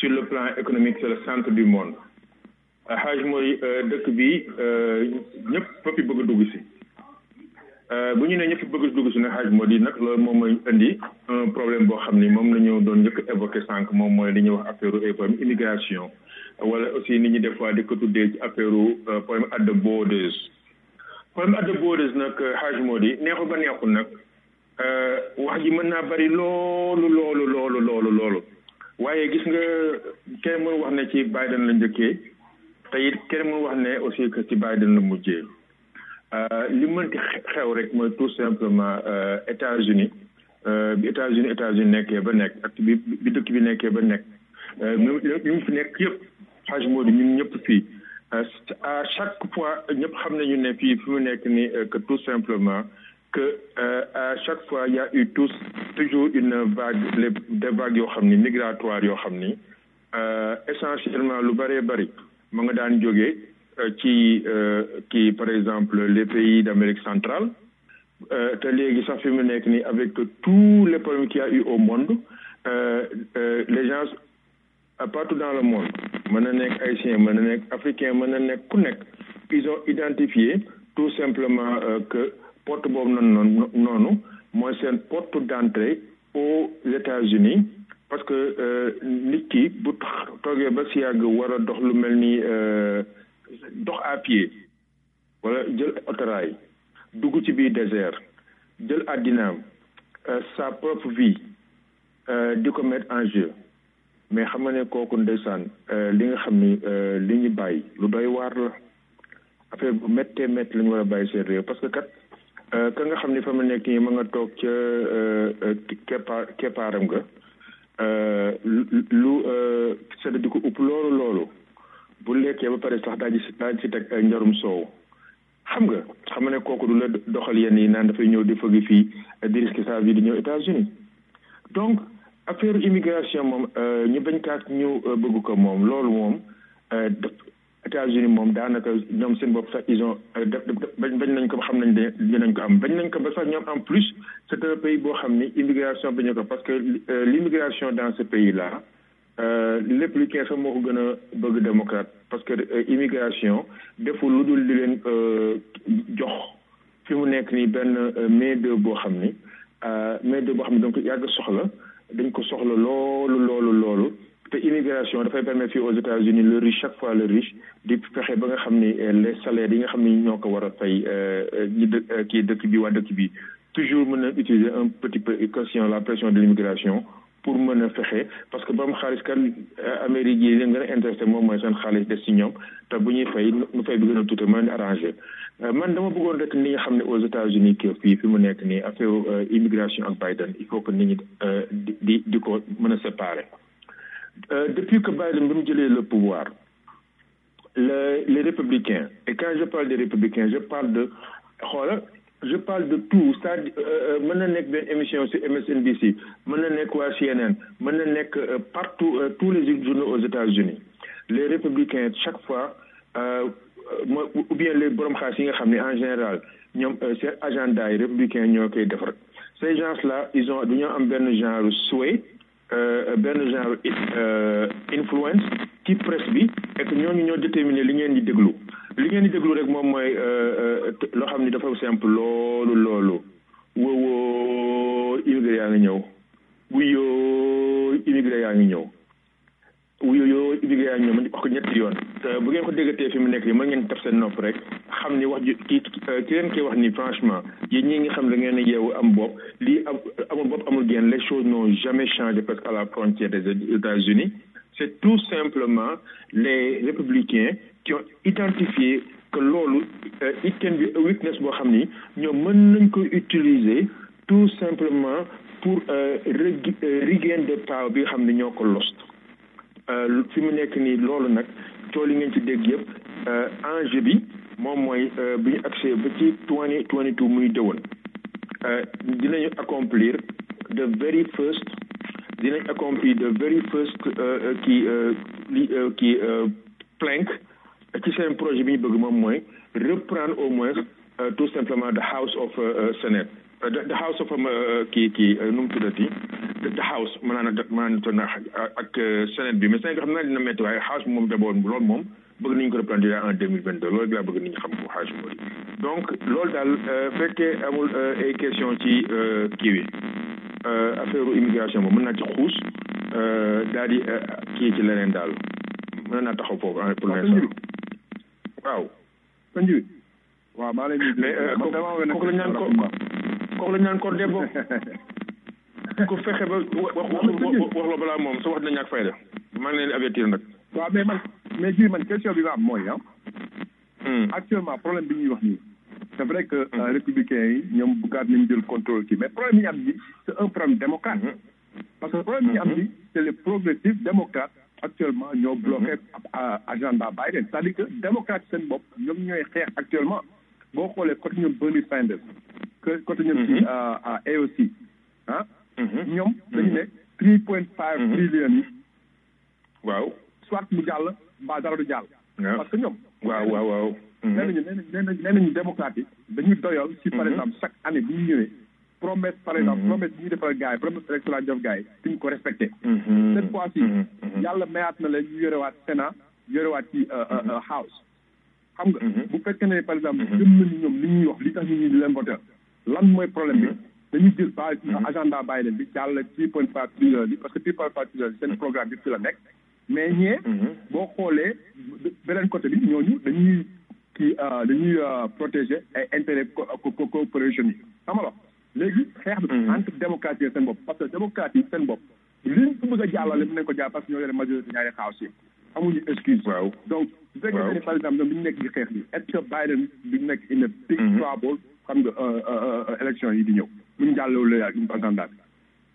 sur le plan économique c'est le centre du monde Haj mooy dëkk bi ñëpp foppi bëgg a dugg si bu ñu ne ñëpp bëgg a dugg si ne Haj moo di nag loolu moom mooy indi un problème boo xam ni moom la ñu doon njëkk évoqué sànq moom mooy li ñuy wax affaire problème immigration wala aussi nit ñi des fois di ko tuddee ci affaire problème at the borders problème at the borders nag Haj moo di neexul ba neexul nag wax ji mën naa bari loolu loolu loolu loolu loolu waaye gis nga kenn mënu wax ne ci Biden la njëkkee te it kenn mënu wax ne aussi que ci Biden la mujjee li mënti xew rek mooy tout simplement États-Unis bi États-Unis États-Unis nekkee ba nekk ak bi bi dëkk bi nekkee ba nekk li mu fi nekk yëpp Haj moo di ñun ñëpp fii à chaque fois ñëpp xam nañu ne fii fi mu nekk ni que tout simplement que euh, à chaque fois il y a eu tous toujours une vague les, des vagues yoo xam ni migratoires yoo xam ni euh, essentiellement lu bëree bëri ma nga daan jógee ci kii par exemple les pays d'Amérique centrale euh, te léegi sax fi mu nekk nii avec tous les problèmes qu'il y a eu au monde euh, euh, les gens partout dans le monde mën na nekk haïtien mën na nekk africain mën na nekk ku nekk ils ont identifié tout simplement euh, que porte boobu noonu noonu noonu mooy seen porte d'entrée aux États-Unis parce que nit ki bu toogee ba si yàgg war a dox lu mel ni dox à pied wala jël autorail dugg ci biir désert jël àddinaam sa propre vie di ko mettre en jeu mais xam nga ne kooku ndeysaan li nga xam ni li ñu bàyyi lu doy waar la affaire bu méttee métti la ñu war a bàyyi seen réew parce que kat ka nga xam ni fa mu nekk nii ma nga toog ca keppaar keppaaram nga lu sedd di ko upp loolu loolu bu lekkee ba pare sax daa ji daa ci teg njarum soow xam nga xam nga ne kooku du la doxal yenn yi naan dafay ñëw di fëgg fii di risque sa vie di ñëw États-Unis donc affaire immigration moom ñu bañ kaat ñu bëgg ko moom loolu moom États-Unis moom daanaka ñoom seen bopp sax ils ont bañ bañ nañ ko xam nañ de dinañ ko am bañ nañ ko ba sax ñoom en plus c'est un pays boo xam ni immigration bañu ko parce que l'immigration dans ce pays là lépp lu kee sax moo ko gën a bëgg démocrate parce que immigration deful lu dul di leen jox fi mu nekk nii benn main d'œuvre boo xam ni main d'œuvre boo xam ni donc yàgg soxla dañ ko soxla loolu loolu loolu te immigration dafay permettre fii aux États-Unis le riche chaque fois le riche di fexe ba nga xam ni les salaires yi nga xam ni ñoo ko war a fay ñi dë kii dëkk bi waa dëkk bi toujours mën a utiliser un petit peu question la pression de l'immigration pour mën a fexe parce que ba mu xaalis kan Amérique yi leen gën a intéressé moom mooy seen xaalis des ci ñoom te bu ñuy fay nu fay bi gën a tuuti mën a arrangé man dama bëggoon rek ni nga xam ne aux États-Unis que fii fi mu nekk nii affaire immigration ak Biden il faut que nit ñi di di ko mën a séparer Euh, depuis que Biden a le pouvoir, le, les républicains, et quand je parle des républicains, je parle de, je parle de tout. Ça, euh, une émission sur M S N B C, C N N, euh, partout, euh, tous les journaux aux États-Unis. Les républicains, chaque fois, euh, ou bien les Bromkhasi, en général, c'est agenda républicain, ces gens-là, ils ont un genre souhait. benn genre influence ci presse bi et que ñooñu ñoo déterminer li ngeen di déglu li ngeen di déglu rek moom mooy loo xam ni dafa simple loolu loolu woowoo immigré yaa ngi ñëw wuyoo immigré yaa ngi ñëw wuyoo immigré yaa ngi ñëw ma wax ko ñetti yoon bu ngeen ko déggatee fi mu nekk nii mën ngeen taf seen nopp rek xam ni wax ji ki ki leen koy wax ni franchement yéen ñi nga xam da ngeen a yeewu am bopp lii am amul bopp amul génn les choses n'ont jamais changé parce qu'à la frontière des États-Unis c'est tout simplement les républicains qui ont identifié que loolu it can be a weakness boo xam ni ñoom mën nañ ko utiliser tout simplement pour regain de power bi nga xam ne ñoo ko lost fi mu nekk nii loolu nag tool yi ngeen ci dégg yëpp enjeu bi moom mooy bi ñu accès ba ci twenty twenty two muy déwoon dinañu accomplir the very first dinañ accomplir the very first kii li kii plank ci seen projet bi ñu bëgg moom mooy reprendre au moins tout simplement the House of Senate the House of kii kii nu mu tuddati the house maanaam maanaam toog na ak Sénat bi mais Sénat xam naa dina métti waaye house moom d'abord loolu moom bëgg nañu ko reprendre en deux mille vingt deux loolu laa bëgg nañu xam ko Hadj Mody donc loolu daal fekkee amul ay question ci kii bi affaire immigration moom mën naa ci xuus daal di kii ci leneen daal mën naa taxaw foofu pour l'instant waaw. Sanji waaw maa lay nuyu. mais kooku la ñaan ko kooku la ñaan ko debbo ku fexe ba wax wax la balaa moom sa wax dina ñàkk fayda maa ngi leen di avertir nag. waaw mais man mais ji man question bi nga am mooy ah. actuellement problème bi ñuy wax nii. c'est vrai que républicains yi ñoom bëggaat nañu jël contrôle kii mais problème yi ñu am bi c'est un problème démocrate. parce que problème yi ñu am bi c'est les progressistes démocrates actuellement ñoo bloqué agenda Biden c'est-à-dire que démocrate seen bopp ñoom ñooy xeex actuellement boo xoolee côté ñoom Bernie Sanders que côté ñoom ci A O C ah ñoom dañu ne three point five trillion yi waaw soit mu jàll mbaa dara du jàll parce que ñoom waaw waaw waaw nee nañu nee nañu nee nañu démocrate yi dañuy doyal si par exemple chaque année bu ñu ñëwee promesse par exemple promesse bi ñuy defal gars yi promesse électorale jof gars yi duñ ko respecté cette fois ci yàlla mayaat na la ñu yorewaat Sénat yorewaat ci house xam nga bu fekkee ne par exemple gëm nañu ñoom li ñuy wax li tax ñu ñu di leen voter lan mooy problème bi dañuy jël ba agenda Biden bi jàll three point five trillion bi parce que three point five trillion seen programme bi fi la nekk mais ñee boo xoolee beneen côté bi ñooñu dañuy kii dañuy protéger ay intérêt corporation yi xam nga léegi xeex bi entre démocratie yi seen bopp parce que démocratie yi seen bopp liñ ko bëgg a jàllale mën nañ ko jàll parce que ñoo yore majorité ñaari xaaws yi amuñu excuse waaw donc su fekkee ne par exemple ñoom bi ñu nekk di xeex bi est-ce que Biden bi nekk in a big trouble xam nga élection yi di ñëw bu ñu jàllewul la ak agenda bi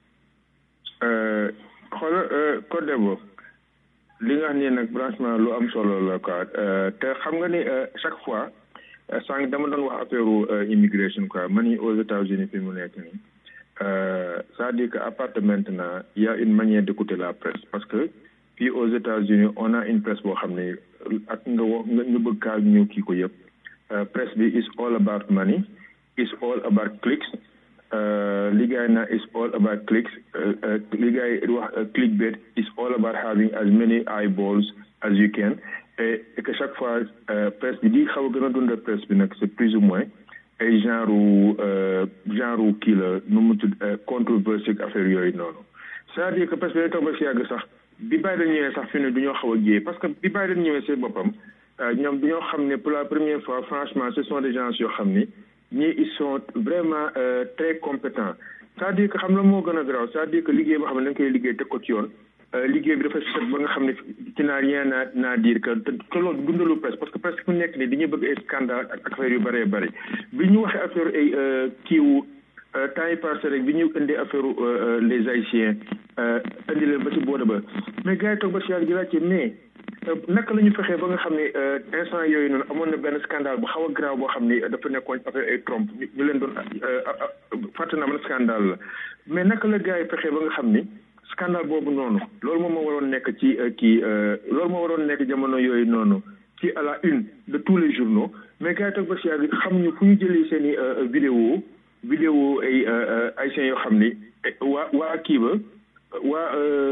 xool Côte d'Ivoire li nga xam ne nag franchement lu am solo la quoi te xam nga ni chaque fois sànq dama doon wax affaire immigration quoi man ni aux États-Unis fi mu nekk nii c'est-à-dire que à partir de maintenant il y a une manière d'écouter la presse parce que puis aux États-Unis on a une presse boo xam ne ak nga wax nga ñu bëgg kaa ñëw kii ko yëpp presse bi is all about money is all about clicks li gars yi naa is all about clicks li gars yi wax clickbait is all about having as many eyeballs as you can et que chaque fois presse bi di xaw a gën a dundal presse bi nag c'est plus ou moins ay genre genre kii la nu mu tudd controverse affaire yooyu noonu c'est-à-dire que presse bi day toog ba si yàgg sax bi Biden ñëwee sax fi ne du ñoo xaw a jiyee parce que bi Biden ñëwee si boppam ñoom dañoo xam ne pour la première fois franchement ce sont des gens yoo xam ni ñii ils sont vraiment très compétents c'est-à-dire que xam la moo gën a garaaw c'est-à-dire que liggéey boo xam ne da nga koy liggéey teg ko ci yoon liggéey bi dafa set ba nga xam ne ci naa rien naa naa dire que te loolu dundalu presse parce que presse fu nekk nii dañuy bëgg ay scandale ak affaire yu bëree bëri bi ñu waxee affaire ay kiiwu temps yi passé rek bi ñu indi affaire les haïtiens indi leen ba ci booda ba mais gars yi toog ba si yàgg di laajte mais naka la ñu fexee ba nga xam ne instant yooyu noonu amoon na benn scandale bu xaw a grave boo xam ni dafa nekkoon affaire ay trompe ñu leen doon fàtte naa man scandale la mais naka la gars yi fexee ba nga xam ni scandale boobu noonu loolu moom moo waroon nekk ci kii loolu moo waroon nekk jamono yooyu noonu ci à la une de tous les journaux mais gars yi toog ba si yàgg xamuñu fu ñu jëlee seen i vidéo vidéo ay haïtiens yoo xam ni waa waa kii ba waa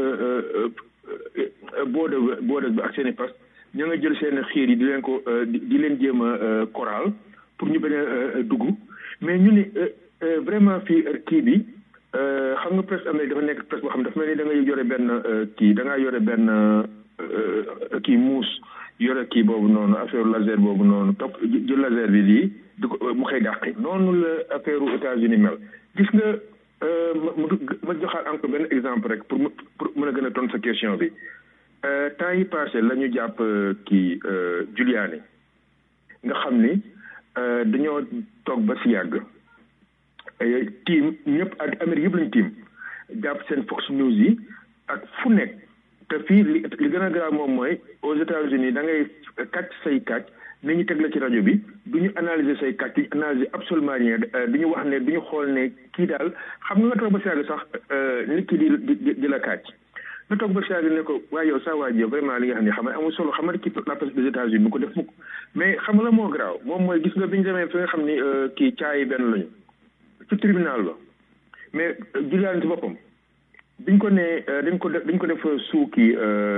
boode boode ba ak seen i pas ña nga jël seen xiir yi di leen ko di leen jéem a choral pour ñu bañ a dugg mais ñu ni vraiment fii kii bi xam nga presse amérique dafa nekk presse boo xam ne dafa mel ni da ngay yore benn kii da ngaa yore benn kii muus yore kii boobu noonu affaire laser boobu noonu topp jël laser bi lii di ko mu xëy dàqi noonu la affaire aux États-Unis mel gis nga ma ma joxaat encore benn exemple rek pour pour mën a gën a tontu sa question bi temps yi passé la ñu jàpp kii Giuliani nga xam ni dañoo toog ba si yàgg tiim ñëpp ak Amérique yëpp lañu tiim jàpp seen Fox News yi ak fu nekk te fii li li gën a grave moom mooy aux États-Unis da ngay kàcc say kàcc ni ñu teg la ci rajo bi du ñu analyser say kàcc du ñu analyser absolument rien du ñu wax ne du ñu xool ne kii daal xam nga nga toog ba si yàgg sax nit ki di di di la kàcc nga toog ba si yàgg ne ko waaye yow saa waa ji yow vraiment li nga xam ne xam ne amul solo xam nga ki la presse des États-Unis bu ko def mukk mais xam nga la moo grave moom mooy gis nga bi ñu demee fi nga xam ni kii caayi benn lañu ci tribunal la mais Giuliani ci boppam biñ ko ne dañ ko def dañ ko def sous kii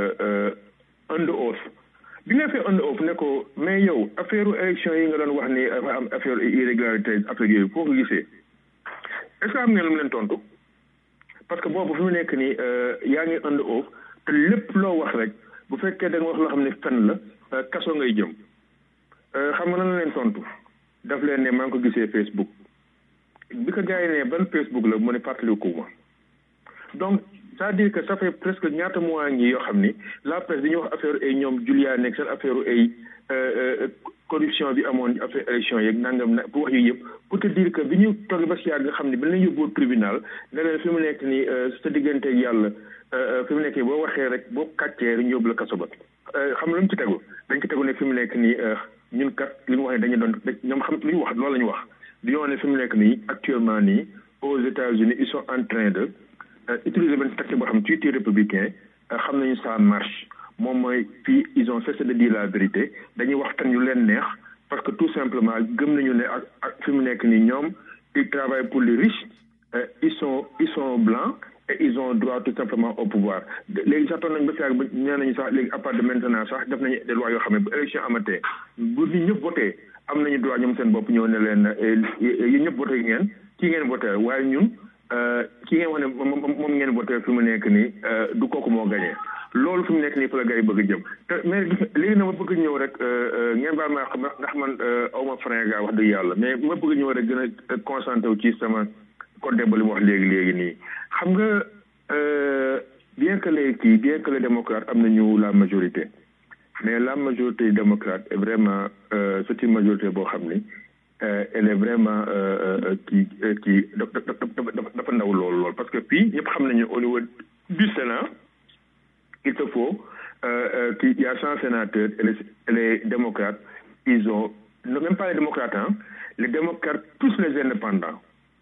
under oath bi nga fee under oath ne ko mais yow affaire élection yi nga doon wax ni am affaire irrégularité affaire yooyu foo ko gisee est-ce que am ngeen lu mu leen tontu parce que boobu fi mu nekk nii yaa ngi under oath te lépp loo wax rek bu fekkee da nga wax loo xam ne fen la kaso ngay jëm xam nga lan la leen tontu daf leen ne maa ngi ko gisee Facebook bi ko gars yi ne ban Facebook la mu ne fàttaliku ma donc c'est-à-dire que ça fait presque ñaata mois ngi yoo xam ni la presse dañuy wax affaire ay ñoom Julia nekk seen affaire ay corruption bi amoon affaire élection yeeg nangam na bu wax yooyu yëpp pour te dire que bi ñu toogee ba si yàgg nga xam ne bi leen yóbboo tribunal ne leen fi mu nekk ni sa digganteeg yàlla fi mu nekk nii boo waxee rek boo kàccee rek ñu yóbbu la kaso ba xam nga lu mu ci tegu dañ ci tegu ne fi mu nekk nii ñun kat li ñu wax ne dañu doon ñoom xam li ñu wax loolu la ñu wax di ñoo ne fi mu nekk nii actuellement nii aux États-Unis ils sont en train de utiliser benn tactique boo xam tuuti républicain xam nañu ça marche moom mooy fii ils ont cessé de dire la vérité dañuy waxtaan yu leen neex parce que tout simplement gëm nañu ne ak ak fi mu nekk nii ñoom ils travaillent pour les riches ils sont ils sont blancs et ils ont droit tout simplement au pouvoir léegi sax toon nañ ba si yàgg ba nee nañu sax léegi à part de maintenant sax def nañu des lois yoo xam ne bu élection amatee bu nit ñëpp voté am nañu droit ñoom seen bopp ñëw ne leen yéen ñëpp voté ngeen kii ngeen voté waaye ñun ki ngeen wax ne moom ngeen voté fi mu nekk nii du kooku moo gagné loolu fi mu nekk nii fa la gars yi bëgg a jëm te mais léegi na ma bëgg ñëw rek ngeen baal ma xam ndax man aw ma frein gaa wax dëgg yàlla mais ma bëgg ñëw rek gën a concentré wu ci sama code ba li mu wax léegi léegi nii xam nga bien que les kii bien que les démocrates am nañu la majorité mais la majorité démocrate est vraiment c'est une majorité boo xam ni elle est vraiment kii kii dafa ndaw lool lool parce que fii ñëpp xam nañu au niveau du Sénat il te faut qu'il y a cent sénateurs et les, et les démocrates ils ont même pas les démocrates hein les démocrates plus les indépendants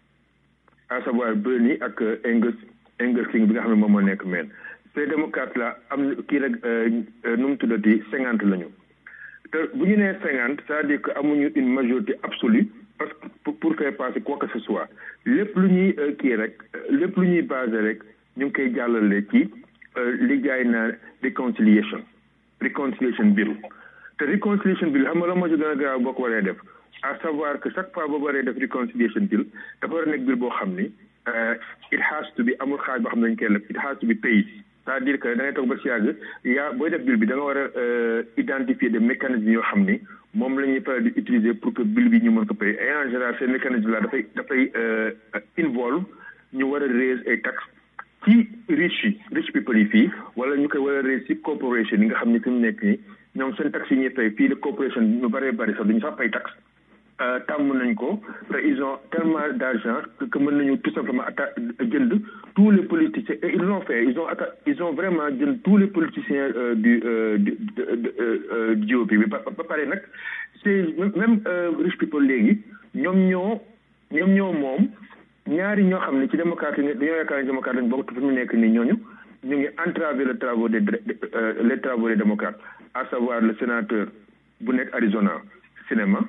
à savoir Bernie ak Engels Engelsing bi nga xam ne moom moo nekk meen ces démocrates là am kii rek nu mu tuddati cinquante la ñu te bu ñu nee cinquante c'est-à-dire que amuñu une majorité absolue parce que pour, pour faire passer quoi que ce soit lépp lu ñuy kii rek lépp lu ñuy basé rek ñu ngi koy jàllale ci li jaay naa reconciliation reconciliation bill te reconciliation bill xam nga la moo ci gën a grave boo ko waree def à savoir que chaque fois boo waree def reconciliation bill dafa war a nekk bill boo xam ni it has to be amul xaaj boo xam ne dañ koy leb it has to be paid c'est-à-dire que da ngay toog ba si yàgg yaa booy def bill bi da nga war a identifier des mécanismes yoo xam ni moom la ñuy faral di utiliser pour que bill bi ñu mën ko payer et en général ces mécanismes là dafay dafay involve ñu war a raise ay taxes ci rich yi rich people yi fii wala ñu koy war a raise ci corporation yi nga xam ne fi mu nekk nii ñoom seen taxes yi ñuy fay fii de corporation ñu bëree bëri sax duñu sax fay taxe tàmm nañ ko te ils ont tellement d'argent que mën nañu tout simplement atta jënd tous les politiciens et ils l'ont fait ils ont atta ils ont vraiment jënd tous les politiciens du du du G O P bi ba pare nag c'est même rich people léegi ñoom ñoo ñoom ñoo moom ñaari ñoo xam ne ci démocrate yi dañoo yaakaar ne démocrate lañ bokk te fi mu nekk nii ñooñu ñu ngi entraver les travaux des les travaux des démocrates à savoir le sénateur bu nekk Arizona cinéma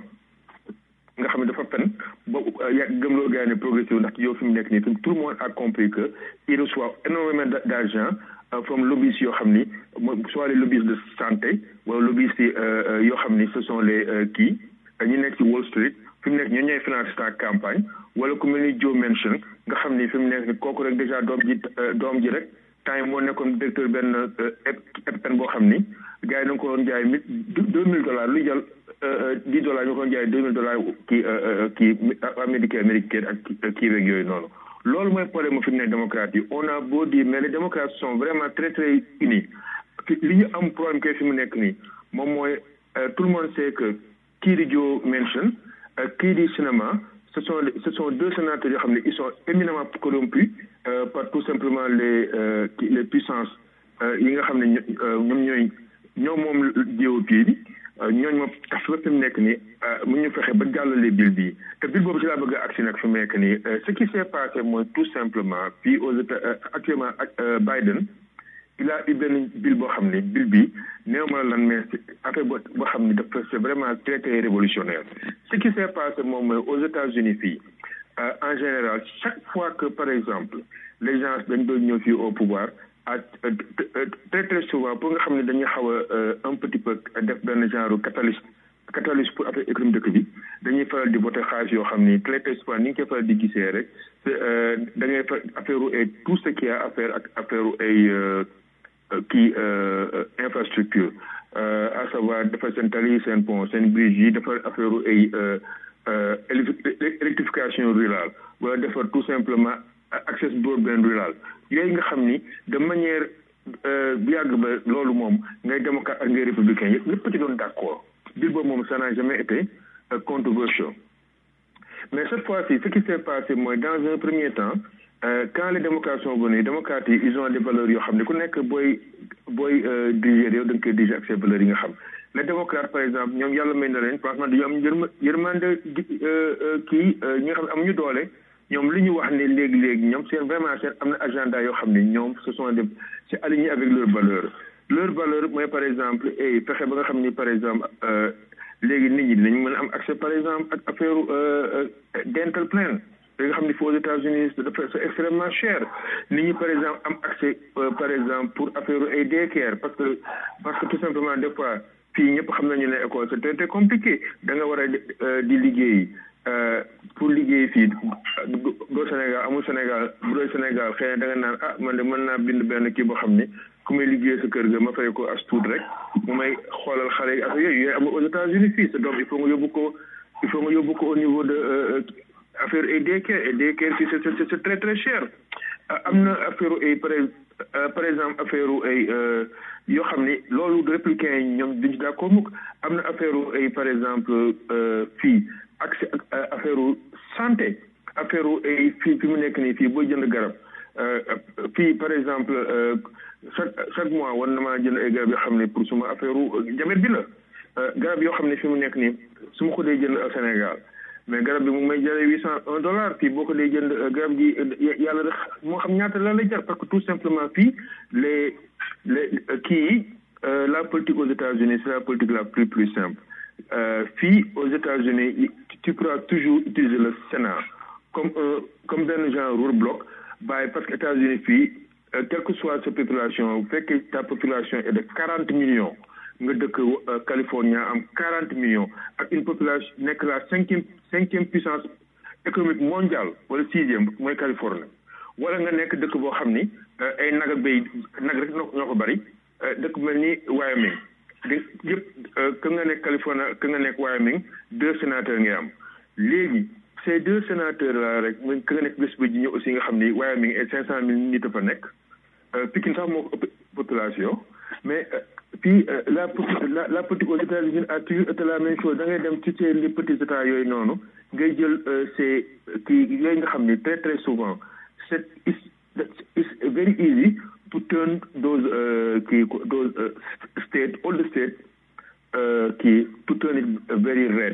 nga xam ne dafa fen ba gëmloo gars yi ne progressif ndax yow fi mu nekk nii tout le monde a compris que il reçoit énormément d'argent from lobbies yoo xam ni soit les lobbies de santé wala lobbies yoo xam ni ce sont les kii ñu nekk ci Wall Street fi mu nekk ñoo ñooy financer sa campagne wala ku mel ni Joe Manchin nga xam ni fi mu nekk ni kooku rek déjà doom ji doom ji rek temps yi moo nekkoon directeur benn pen boo xam ni gars yi da nga ko doon jaay mille deux mille dollars lu jël dix dollars ñu ko doon jaay deux mille dollars kii kii américain américain ak kii rek yooyu noonu loolu mooy problème mu fi mu ne démocrate yi on a beau dire mais les démocrates sont vraiment très très unis li ñu am problème kay fi mu nekk nii moom mooy tout le monde sait que kii di Joe Manchin kii di cinéma ce sont ce sont deux sénateurs yoo xam ne ils sont éminemment corrompus par tout simplement les les puissances yi nga xam ne ñoom ñooy ñoom moom G O P bi ñooñu moom tax fi mu nekk nii mu ñu fexe ba jàllale bill bi te bill boobu ci laa bëgg a agsi nag fi mu nekk nii ce qui s'est passé mooy tout simplement puis aux États actuellement ak Biden il a eu benn bill boo xam ne bill bi néew ma lan mais affaire boo boo xam ne dafa c'est vraiment très très révolutionnaire ce qui s'est passé moom mooy aux États-Unis fii en général chaque fois que par exemple les gens dañ doon ñëw fii au pouvoir à très très souvent pour nga xam ne dañuy xaw a un petit peu def benn genre catalyse catalyse pour affaire économique dëkk bi dañuy faral di voter xaalis yoo xam ni très très souvent ni nga koy faral di gisee rek da ngay fa affaire ay tout ce qui a affaire ak affaire ay kii infrastructure à savoir dafa seen tali seen pont seen bridge yi dafa affaire ay électrification rurale wala defar tout simplement access broadband rural yooyu nga xam ni de manière bu yàgg ba loolu moom ngay démocrate ak ngay républicain yëpp ñëpp ci doon d'accord bill boobu moom ça n'a jamais été controversial mais cette fois-ci ce qui s'est passé mooy dans un premier temps quand les démocrates sont venus démocrates yi ils ont des valeurs yoo xam ne ku nekk booy booy diriger réew da nga koy diriger ak ces valeurs yi nga xam les démocrates par exemple ñoom yàlla may na leen franchement dañu am yërma yërmande kii ñi nga xam ne amuñu doole ñoom li ñu wax ne léegi-léegi ñoom seen vraiment seen am na agenda yoo xam ne ñoom ce sont des c'est aligné avec leurs valeurs leurs valeurs mooy par exemple et fexe ba nga xam ni par exemple léegi nit ñi dinañ mën a am accès par exemple ak affaire dental plan da nga xam ni fii aux États-Unis dafa c'est extrêmement cher nit ñi par exemple am accès par exemple pour affaire ay daycare parce que parce que tout simplement des fois fii ñëpp xam nañu ne école c'est très compliqué da nga war a di liggéey pour liggéey fii doo Sénégal amul Sénégal bu doo Sénégal xëy na da nga naan ah man de mën naa bind benn kii boo xam ne ku may liggéey sa kër ga ma fay ko as tuut rek mu may xoolal xale yi affaire yooyu yooyu amul aux États-Unis fii sa doom il faut nga yóbbu ko il faut nga yóbbu ko au niveau de affaire ay daycare et daycare fii c'est c'est très très cher am na affaire ay par exemple affaire ay yoo xam ne loolu républicain yi ñoom duñ d'accord mukk am na affaire ay par exemple fii accès ak affaire santé affaire ay fii fi mu nekk nii fii booy jënd garab fii par exemple chaque chaque mois war na maa jënd ay garab yoo xam ne pour suma affaire diabète bi la garab yoo xam ne fi mu nekk nii su ma ko dee jënd au Sénégal mais garab bi mu may jaree huit cent un dollar fii boo ko dee jënd garab gi yàlla rek moo xam ñaata la lay jar parce que tout simplement fii les les kii la politique aux États-Unis c'est la politique la plus plus simple fii aux États-Unis tu pourras toujours utiliser le Sénat comme un comme benn genre roadblock bàyyi parce que États-Unis fii quelle que soit sa population bu fekkee ta population est de quarante millions nga dëkk Californie am quarante millions ak une population nekk la cinquième cinquième puissance économique mondiale wala sixième mooy Californie wala nga nekk dëkk boo xam ni ay nag ak béy nag rek ñoo ko bari dëkk mel ni Wyoming yëpp ka nga nekk Californie ka nga nekk Wyoming deux sénateurs ngay am léegi ces deux sénateurs là rek mooy ka nga nekk bés ba ji ñëw aussi nga xam ni Wyoming et cinq cent mille nit a fa nekk Pikine sax moo ko ëpp population mais puis la la la politique aux États-Unis a toujours été la même chose da ngay dem ci les petits états yooyu noonu ngay jël c'est kii yooyu nga xam ni très très souvent c'est it's very easy to turn those kii those state all the state kii to turn it very red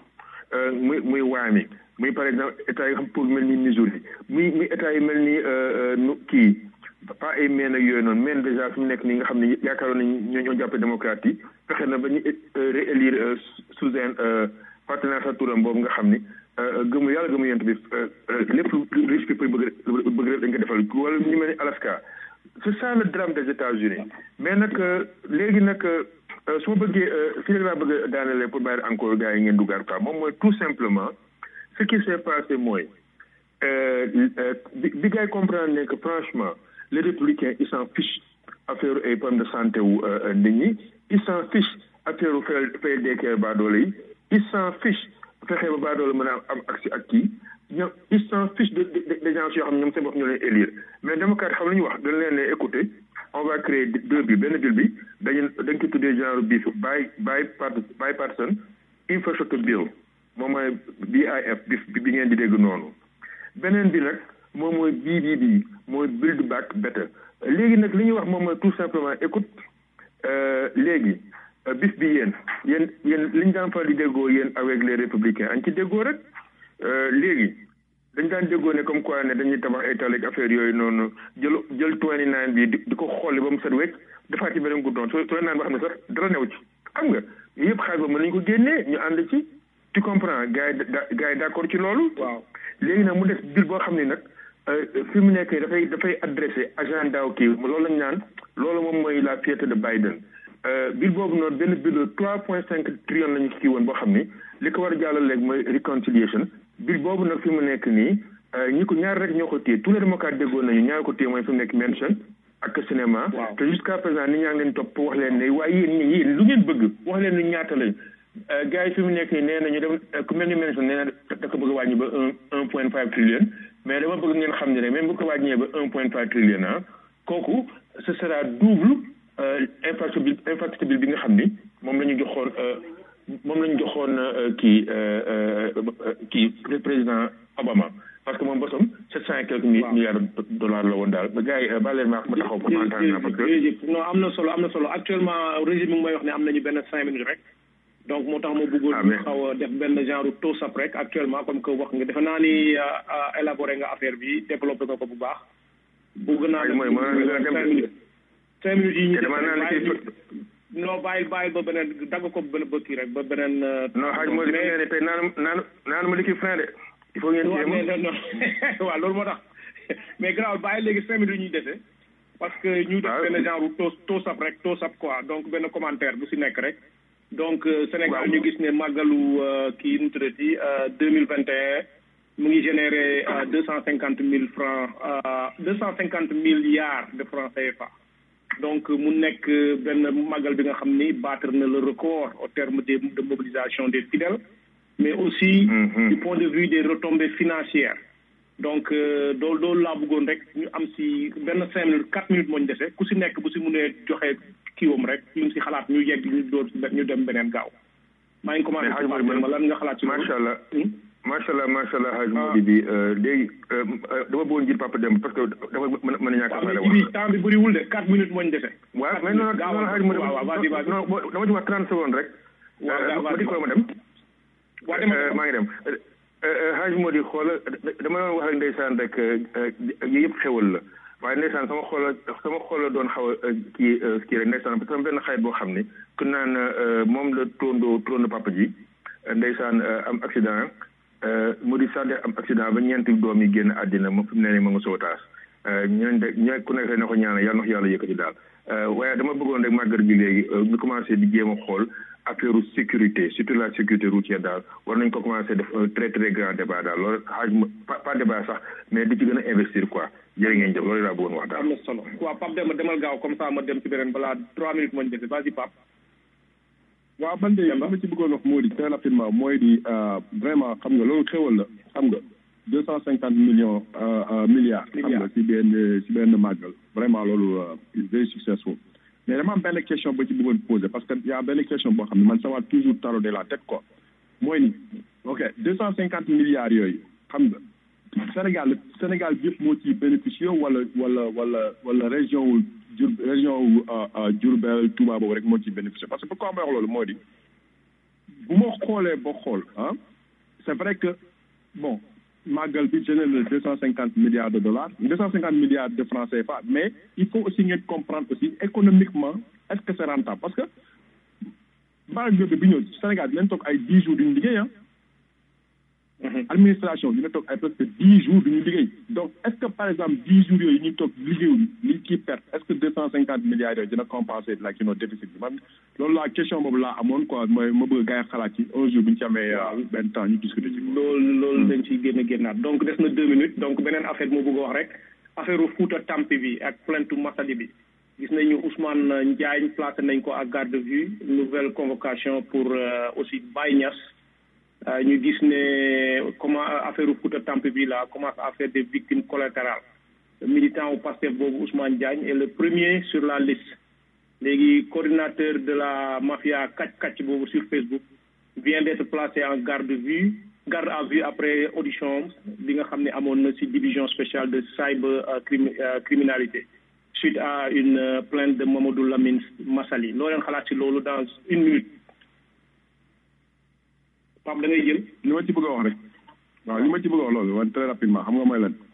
muy muy Wyoming muy par exemple état yi xam pour mel ni Missouri muy muy état yi mel ni kii pas ay meen ak yooyu noonu meen déjà fi mu nekk nii nga xam ne yaakaaroon nañ ñoo ñoo jàppe démocrate yi fexe na ba ñu réélire Suzanne partenaire sa turam boobu nga xam ni gëmu yàlla gëmu yent bi lépp lu riche people bëgg bëgg rek dañ ko defal wala ñu mel ni Alaska c'est ça le drame des États-Unis mais nag léegi nag su ma bëggee fii rek laa bëgg a daanelee pour bàyyi encore gars yi ngeen duggaat quoi moom mooy tout simplement ce qui s'est passé mooy bi bi gars yi comprendre ne que franchement les républicains ils s'en fichent affaire ay problème de santé wu nit ñi ils s'en fichent affaire fay fay deekee baadoole yi ils s'en fichent fexe ba baadoole mën a am accès ak kii ñoom ils s'en fichent de des gens yoo xam ne ñoom seen bopp ñoo leen élire mais démocrate xam la ñu wax dañ leen ne écouter on va créer deux billes benn bill bi dañu dañ ko tuddee genre bif by by bipartisan infrastructure bill moom mooy B I F bif bi ngeen di dégg noonu beneen bi nag moom mooy bii bii bii mooy build back better léegi nag li ñuy wax moom mooy tout simplement écoute léegi bif bi yéen yéen yéen li ñu daan fa di déggoo yéen avec les républicains añ ci déggoo rek léegi dañ daan déggoo ne comme quoi ne dañuy tabax ay tali ak affaire yooyu noonu jël jël twenty nine bi di ko xolli ba mu set wecc defaat ci beneen goudron twenty nine boo xam ne sax dara new ci xam nga yëpp xaalis ba mën nañu ko génnee ñu ànd ci tu comprends gars yi gars yi d'accord ci loolu waaw léegi nag mu def bill boo xam ne nag fi mu nekk dafay dafay adressé agenda kii loolu lañ naan loolu moom mooy la fierté de Biden bill boobu noonu benn bill trois point cinq trillion lañu kii woon boo xam ni li ko war a jàllale léegi mooy reconciliation bill boobu nag fi mu nekk nii ñi ko ñaar rek ñoo ko téye tous les démocrates déggoon nañu ñaar ko téye mooy fi mu nekk mention ak cinéma te jusqu'à présent nit ñaa ngi leen topp wax leen ne waaye yéen ñi yéen lu ngeen bëgg wax leen lu ñaata lañ gars yi fi mu nekk nii nee nañu dem ku mel ni mention nee na da ko bëgg a wàññi ba un un point five trillion mais dama bëgg ngeen xam ne ne même bu ko wàññee ba un point five trillion ah kooku ce sera double infrastructure infrastructure bi nga xam ni moom la ñu joxoon moom la ñu joxoon kii kii président Obama parce que moom bosom sept cent et quelques milliards de dollars la woon daal ba gars yi ba leen maa ma taxaw pour entendre parce que non am na solo am na solo actuellement régime bi may wax ne am nañu benn cinq minutes rek donc moo tax ma bëggoon ñu xaw a def benn genre toast-up rek actuellement comme que wax nga defe naa ni élaboré nga affaire bi développé nga ko bu baax bëgg naa cinq minutes cinq minutes yi ñu non bàyyi bàyyi ba beneen dagg ko benn bëkki rek ba beneen non xaaj moo di fi ne tey naan naan naan ma liquide frein de il faut ngeen jéem non waaw loolu moo tax mais grave bàyyi léegi cinq minutes yi ñuy dese parce que ñu def benn genre toast toast-up rek toast-up quoi donc benn commentaire bu si nekk rek donc Sénégal ñu gis ne màggalu kii nu tuddati deux mille vingt et un mu ngi généré deux cent cinquante mille francs deux cent cinquante milliards de francs C F A donc mu nekk benn màggal bi nga xam ni battre na le record au terme de de mobilisation des fidèles mais aussi mm-hmm. du point de vue des retombées financières donc loolu loolu laa bëggoon rek ñu am si benn cinq minutes quatre minutes moo ñu dese ku si nekk bu si mënee joxe kiiwam rek ñu si xalaat ñu yegg ñu door ñu dem beneen gaaw maa ngi commencé ma lan nga xalaat si macha allah macha allah macha allah Hadj Mody bi léegi dama bëggoon jël Papa Demba parce que dafa mën mën a ñàkk a wax temps bi bëriwul de quatre minutes moo ñu dese waaw mais noonu noonu Hadj Mody dama ci wax trente secondes rek ma di ko ma dem maa ngi dem Hadj Mody xoola dama doon wax ak ndeysaan rek yi yëpp xewal la waaye ndeysaan sama xoola sama xoola doon xaw a kii kii rek ndeysaan parce que sama benn xarit boo xam ne ku naan moom la tróndo tróndo papa ji ndeysaan am accident mu di sànde am accident ba ñeenti doom yi génn àddina moom fi mu ne nii ma nga sootaas ñooñu de ñoo ku nekk na ko ñaanal yàlla na ko yàlla yëkkati daal waaye dama bëggoon rek màggal gi léegi ñu commencé di jéem a xool affaire sécurité surtout la sécurité routière daal war nañ ko commencé def un très très grand débat daal loolu xaaj ma pas débat sax mais di ci gën a investir quoi jërë ngeen jëf loolu laa bëggoon wax daal. am na solo waaw Pape Demba demal gaaw comme ça ma dem ci beneen balaa trois minutes moo ñu dese vas-y Pape. waaw man de li ma ci bëggoon wax moo di très rapidement mooy di vraiment xam nga loolu xéwal la xam nga deux cent cinquante millions milliards. xam nga si benn si benn màggal vraiment loolu is very successful. mais dama am benn question ba ci bëggoon poser parce que y a benn question boo xam ne man ça va toujours tarauder la tête quoi mooy ni ok deux cent cinquante milliards yooyu xam nga Sénégal Sénégal bi yëpp moo ci bénéficié wala wala wala wala région wu jur région wu Diourbel Touba boobu rek moo ci bénéficié parce que pourquoi ma wax loolu moo di bu ma xoolee ba xool ah c'est vrai que bon Magal bi génère le deux cent cinquante milliards de dollars deux cent cinquante milliards de francs C F A mais il faut aussi ngeen comprendre aussi économiquement est-ce que c'est rentable parce que Magal bi bi ñëw Sénégal dinañ toog ay dix jours duñu liggéey ah administration dina toog ay presque dix jours duñu liggéey donc est-ce que par exemple dix jours yooyu ñuy toog liggéeyuñu liñ ciy perte est-ce que deux cent cinquante milliards yooyu dina compenser la ki no déficit bi man loolu la question boobu laa amoon quoi mooy ma bëgg gars yi xalaat ci un jour bu ñu ci amee benn temps ñu discuter ci loolu loolu dañ ciy génn génnaat donc des na deux minutes donc beneen affaire moo bëgg wax rek affaire u Fouta Tampi bi ak plainte Massaly bi gis nañu Ousmane Ndiaye placé nañ ko à garde de vue nouvelle convocation pour aussi Baye Niass ñu gis ne comment affaire u Fouta Tampi bi là commence à faire des victimes collatérales le militant au Pastef boobu Ousmane Diagne est le premier sur la liste léegi coordinateur de la mafia Kacc Kacc boobu sur Facebook vient d'être placé en garde de vue garde à vue après audition bi nga xam ne amoon na ci division spéciale de cyber criminalité suite à une plainte de Mamadou Lamine Massaly loo leen xalaat ci loolu dans une minute Pape da ngay jël li ma ci bëgg a wax rek waaw li ma ci bëgg a wax loolu wan très rapidement xam nga mooy lan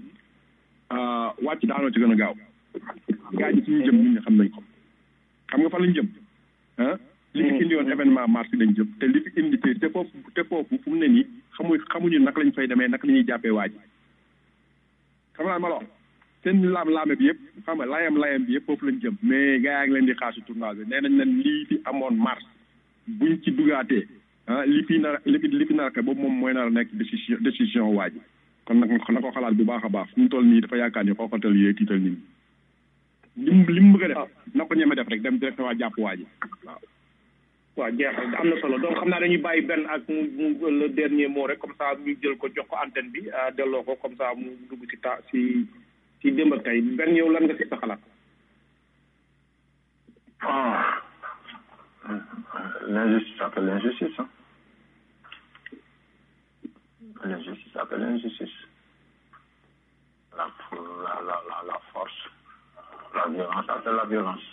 wàcc daanoo ci gën a gaaw gaa ñi fi ñu jëm ñun ñi xam nañ ko xam nga fa lañ jëm ah li fi indi woon événement mars bi lañ jëm te li fi indi te foofu te foofu fu mu ne nii xamuñ xamuñu naka lañ fay demee naka la ñuy jàppee waa ji xam naa ma la wax seen laam laame bi yëpp xam nga layam layam bi yëpp foofu lañ jëm mais gars yaa ngi leen di xaar si tournage bi nee nañ leen lii fi amoon mars buñ ci dugaatee ah li fi nar li fi li fi nar a boobu moom mooy nar a nekk décision décision waa ji kon nag na ko xalaat bu baax a baax fu mu toll nii dafa yaakaar ni xooxatal yee tiital nit ñi li mu li mu bëgg a def na ko ñeme def rek dem directement jàpp waa ji waaw. waaw jeex am na solo donc xam naa dañuy bàyyi benn ak mu mu le dernier mot rek comme ça ñu jël ko jox ko antenne bi delloo ko comme ça mu dugg ci ta si si démb ak tey benn yow lan nga si sa xalaat. ah l'injustice appelle l'injustice hein. L'injustice appelle l'injustice. La, la, la, la, la force, la violence appelle la violence.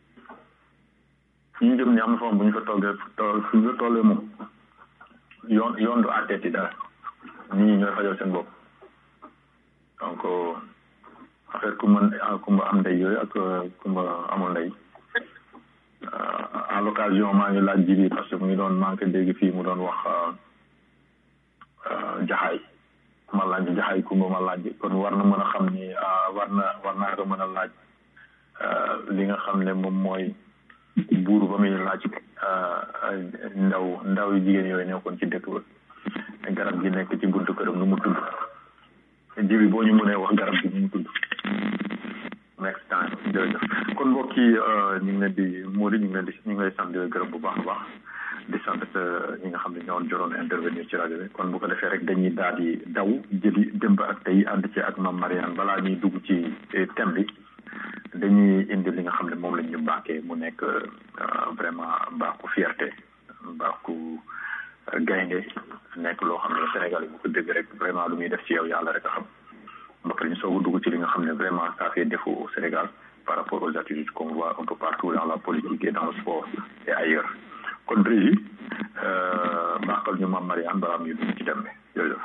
ñu dem ni am na bu ñu fa toggee tool fu ñu tollee moom yoon yoon du àtteeti dara nit ñi ñooy fajal seen bopp donc affaire ku mën ku ma am ndey yooyu ak ku ma amul ndey à l'occasion maa ngi laaj jibi parce que mu ngi doon manqué dégg fii mu doon wax jaxaay ma laaj jaxaay kumba ma laaj kon war na mën a xam ni war na war naa ko mën a laaj li nga xam ne moom mooy buur ba muy laaj ndaw ndaw yi jigéen yooyu nekkoon ci dëkk ba garab gi nekk ci buntu këram nu mu tudd jibi boo ñu mënee wax garab gi nu mu tudd next time jërëjëf kon mbokk yi ñu ngi leen di Mody ñu ngi leen di ñu ngi lay sant di la gërëm bu baax a baax di sant ñi nga xam ne ñoo joroon intervenir ci rajo bi kon bu ko defee rek dañuy daal di daw jëli démb ak tey ànd ci ak Mame Mariane balaa ñuy dugg ci thème bi dañuy indi li nga xam ne moom lañ ñu bàkkee mu nekk vraiment bàkku fierté bàkku gaynde nekk loo xam ne Sénégal yi bu ko dégg rek vraiment lu muy def ci yow yàlla rek a xam mbokk ñu soog a dugg ci li nga xam ne vraiment ça fait défaut au Sénégal par rapport aux attitudes qu'on voit un peu partout dans la politique et dans le sport et ailleurs kon régi bàkkal ñu Mame Mariane balaa muy dugg ci dem bi jërëjëf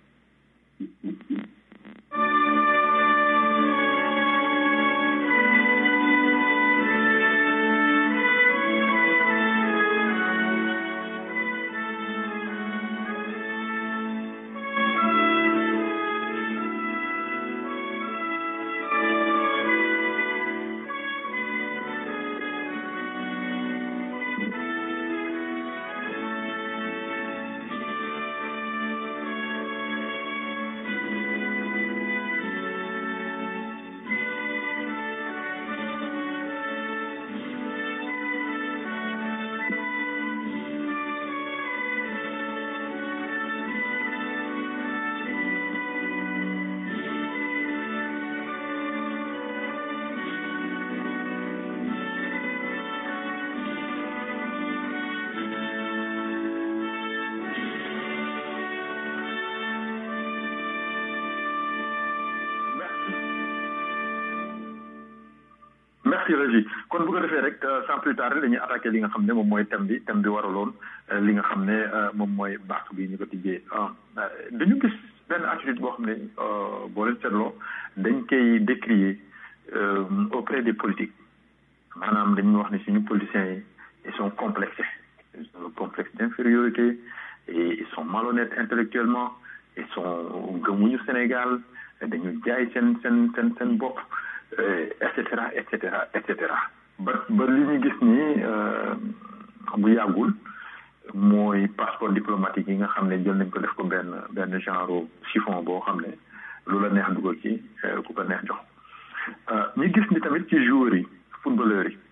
merci Régie kon bu ko defee rek sans plus tarder dañuy attaqué li nga xam ne moom mooy thème bi thème bi waraloon li nga xam ne moom mooy baax bi ñu ko tijjee dañu gis benn attitude boo xam ne boo leen seetloo dañ koy décrier auprès des politiques maanaam dañuy wax ne suñu politiciens yi ils sont complexés ils ont le complexe d'infériorité et ils sont malhonnêtes intellectuellement ils sont gëmuñu Sénégal dañu jaay seen seen seen seen bopp et cetera et cetera et cetera ba ba li ñu gis nii bu yàggul mooy passeport diplomatique yi nga xam ne jël nañ ko def ko benn benn genre chiffon boo xam ne lu la neex dugal ci ku ko neex jox ñu gis ni tamit ci joueurs yi footballeurs yi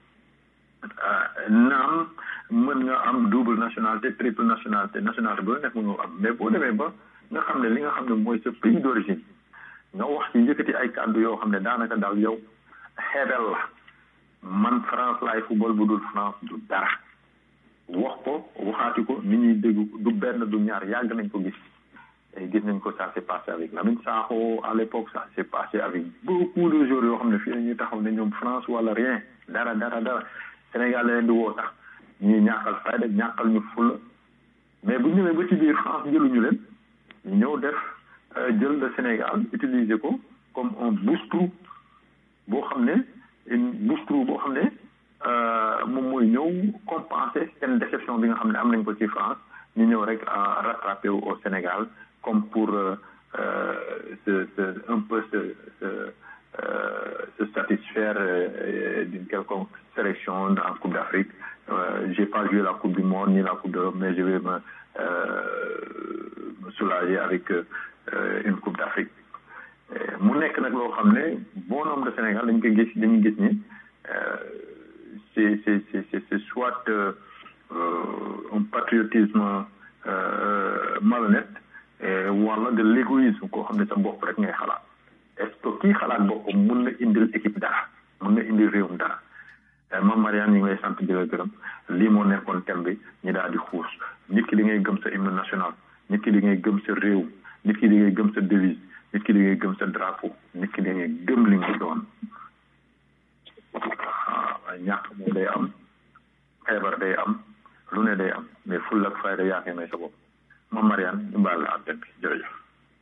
naam mën nga am double nationalité triple nationalité nationalité bu la neex mën nga am mais boo demee ba nga xam ne li nga xam ne mooy sa pays d'origine nga wax ci yëkkati ay kàddu yoo xam ne daanaka daal yow xeebel la man France laay football bu dul France du dara wax ko waxaati ko nit ñuy dégg du benn du ñaar yàgg nañ ko gis gis nañ ko ça s'est passé avec Lamine Sakho à l'époque ça s'est passé avec beaucoup de joueurs yoo xam ne fii la ñuy taxaw ne ñoom France wala rien dara dara dara Sénégal leen di woo tax ñuy ñàkkal fayda ñàkkal ñu fulla mais bu ñëwee ba ci biir France jëluñu leen ñu ñëw def jël le Sénégal utiliser ko comme un boost-trou boo xam ne une boost-trou boo xam ne moom mooy ñëw compenser seen déception bi nga xam ne am nañ ko ci France ñu ñëw rek rattraper au Sénégal comme pour euh, se, se, un peu se, se, euh, se satisfaire euh, d'une quelconque sélection en Coupe d'Afrique. Euh, j'ai pas joué la Coupe du Monde ni la Coupe d'Europe, mais je vais me, euh, me soulager avec euh, une Coupe d'Afrique. mu nekk nag loo xam ne bon nombre de Sénégal dañ koy gis dañuy gis ni c'est c'est c'est c'est soit euh, un patriotisme euh, malhonnête wala de l'égoïsme koo xam ne sa bopp rek ngay xalaat est-ce que kii xalaat boppam mun na indil équipe dara mun na indil réewum dara Mame Mariane ñu ngi lay sant di la gërëm lii moo nekkoon thème bi ñu daal di xuus nit ki di ngay gëm sa hymne national nit ki di ngay gëm sa réew nit ki di ngay gëm sa devise nit ki di ngay gëm sa drapeau nit ki di ngay gëm li nga doon waaw ñàkk moom day am feebar day am lu ne day am mais fulla ak fayda yaa koy may sa bopp Mame Mariane ñu baal la antenne bi jërëjëf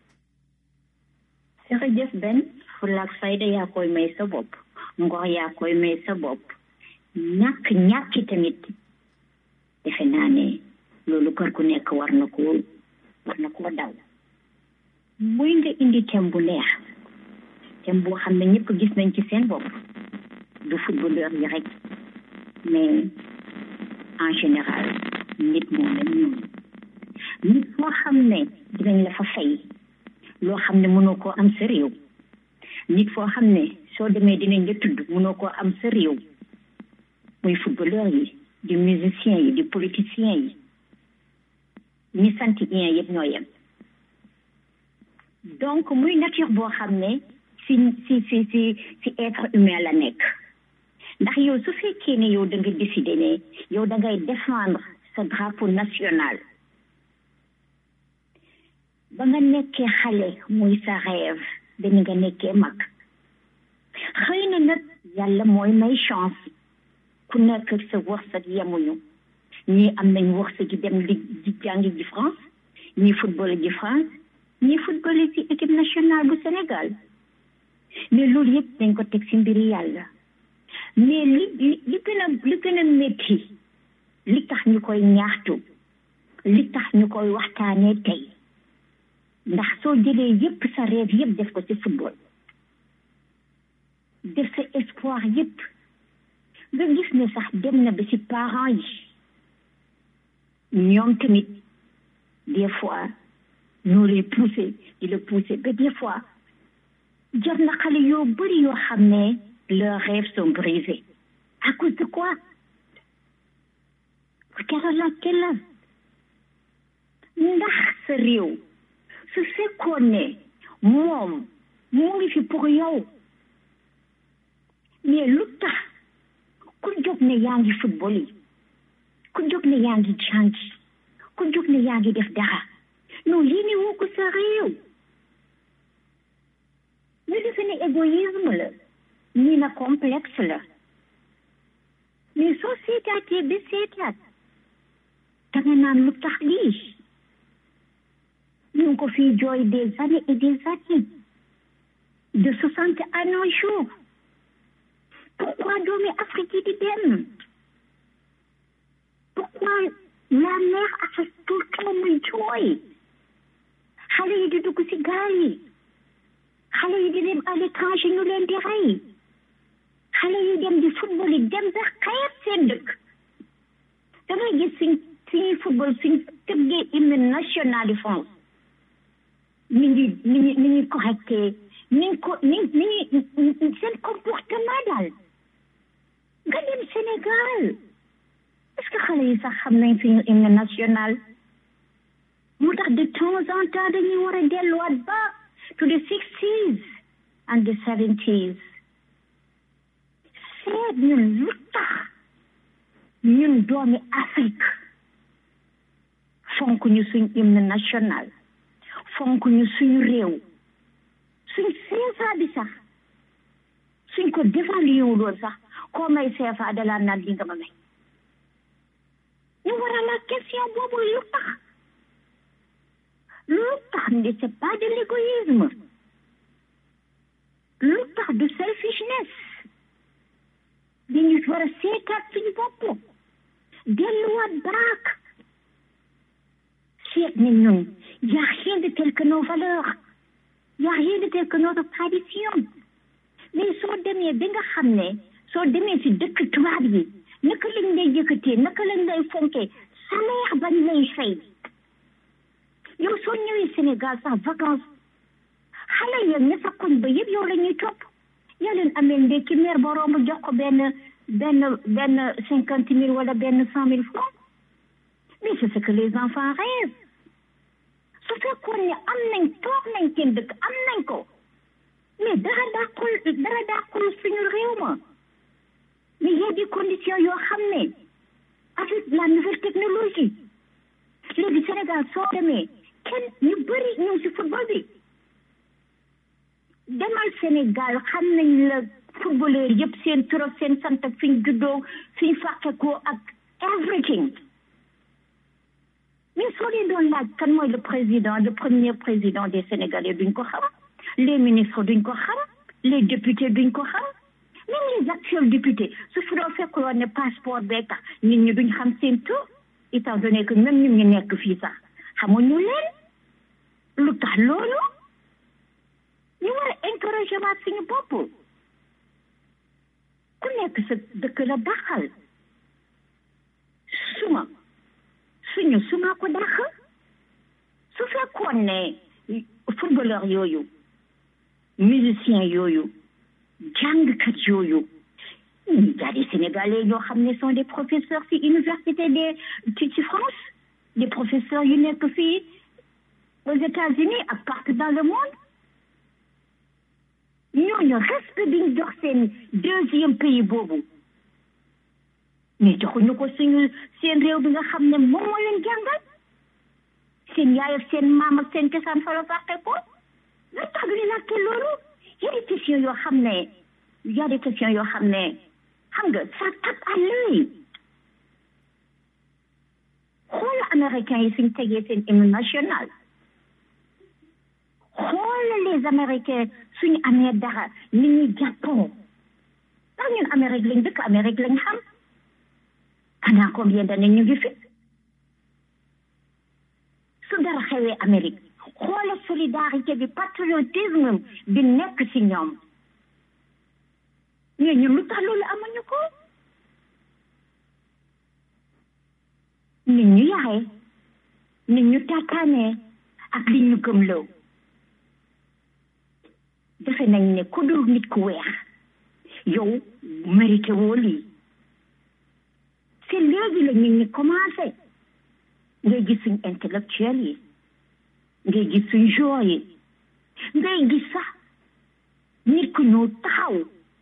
jërëjëf Ben fulla ak fayda yaa koy may sa bopp ngor yaa koy may sa bopp ñàkk ñàkki tamit defe naa ne loolu kër ku nekk war na ko war na ko daw muy nga indi thème bu neex thème boo xam ne ñëpp gis nañ ci seen bopp du footballeur yi rek mais en général nit moom la ñun nit foo xam ne dinañ la fa fay loo xam ne mënoo koo am sa réew nit foo xam ne soo demee dinañ la tudd mënoo koo am sa réew muy footballeur yi di musicien yi di politicien yi ñi sant bien yëpp ñoo yem donc muy nature boo xam ne si si si si si être humain la nekk ndax yow su fekkee ne yow da nga décider ne yow da ngay défendre sa drapeau national ba nga nekkee xale muy sa rêve dañu nga nekkee mag xëy na nag yàlla mooy may chance ku nekk sa wërsëg yemuñu ñii am nañ wërsëg yi dem li di jàngi ji France ñii football ji France ñii football ci équipe nationale bu Sénégal mais loolu yëpp dañ ko teg ci mbiri yàlla mais li li gën a li gën a métti li tax ñu koy ñaaxtu li tax ñu koy waxtaanee tey ndax soo jëlee yëpp sa rêve yëpp def ko ci football def sa espoir yëpp nga gis ne sax dem na ba ci parents yi ñoom tamit des fois ñoo lay pousser di la pousser ba des fois jar na xale yoo bëri yoo xam ne leurs rêves sont brisés à cause de quoi regarde laquelle la ndax sa réew su fekkoon ne moom mu ngi fi pour yow mais lu tax ku jóg ne yaa ngi football yi ku jóg ne yaa ngi jàngi ku jóg ne yaa ngi def dara non lii ne woo ko sa réew ñu defe ne égoïsme la ñii na complexe la mais soo seetaatee ba seetaat da nga naan lu tax lii ñu ngi ko fii jooy des années et des années de soixante à nos jours pourquoi doomi Afrique yi di dem pourquoi la mère a fait tout le temps muy jooy xale yi di dugg ci gaal yi xale yi di dem à l'étranger ñu leen di rey xale yi dem di football yi dem sax xeet seen dëkk da ngay gis suñ suñuy football suñ tëggee hymne national de France ni ngi ni ngi ni ngi correcté ni ngi ko ni ni ngi seen comportement daal nga dem Sénégal est-ce que xale yi sax xam nañ suñu hymne national moo tax de temps en temps dañuy war a delluwaat ba to the sixties and the seventies seet ñun lu tax ñun doomi Afrique fonk ñu suñ hymne national fonk ñu suñu réew suñ C F A bi sax suñ ko dévalué wu loon sax koo may C F A de la naan li nga ma may ñu war a la question boobu lu tax lu tax ne c'est pas de l'égoïsme lu tax de selfishness dañu war a seetaat suñu bopp delluwaat baak seet ne ñun y a rien de tel que nos valeurs y a rien de tel que notre tradition mais soo demee da nga xam ne soo demee si dëkk tubaab yi naka lañ lay yëkkatee naka lañ lay fonkee salaire bañ lay fay yow soo ñëwee Sénégal sax vacances xale ya ne sa koñ ba yëpp yow la ñuy topp yaa leen amee ndekki meer ba romb jox ko benn benn benn cinquante mille wala benn cent mille francs mais c'est ce que les enfants rêvent su fekkoon ne am nañ toog nañ seen dëkk am nañ ko mais dara dàqul dara dàqul suñu réew ma mais y a des conditions yoo xam ne avec la nouvelle technologie léegi Sénégal soo demee kenn ñu bëri ñëw si football bi demal Sénégal xam nañ la footballeur yëpp seen tur ak seen sant ak fi ñu juddoo fi ñu fàqe ko ak everything mais soo leen doon laaj kan mooy le président le premier président des Sénégalais duñ ko xam les ministres duñ ko xam les députés duñ ko xam même les actuels députés su fi doon fekkoon ne passeport bee tax nit ñi duñ xam seen tur étant donné que même ñun ñu nekk fii sax xamuñu leen lu tax loolu ñu war a encouragé waat suñu bopp ku nekk sa dëkk la daxal suma suñu suma ko dax su fekkoon ne footballeur yooyu musicien yooyu jàngkat yooyu il y a des Sénégalais yoo xam ne sont des professeurs ci université des ci ci France des professeurs yu nekk fii aux États-Unis ak partout dans le monde ñooñu respect bi ñu jox seen deuxième pays boobu mais joxuñu ko suñu seen réew bi nga xam ne moom moo leen jàngal seen yaay ak seen maam ak seen cosaan fa la fàqe ko la tax du ñu laajte loolu y a des questions yoo xam ne y a des questions yoo xam ne xam nga ça tape à l'œil xool américains yi suñ tegee seen hymne national xool les américains suñu amee dara ni ñuy jàppoo ndax ñun Amérique lañ dëkk Amérique lañ xam pendant combien d'années ñu ngi fi su dara xewee Amérique xoolal solidarité bi patriotisme bi nekk ci ñoom mais ñun lu tax loolu amuñu ko nit ñu yaree nit ñu tataanee ak li ñu gëmloo defe nañ ne ku dul nit ku weex yow mérité woo lii c'est léegi la nit ñi commencé ngay gis suñ intellectuel yi ngay gis suñ joueur yi ngay gis sax nit ku ñëw taxaw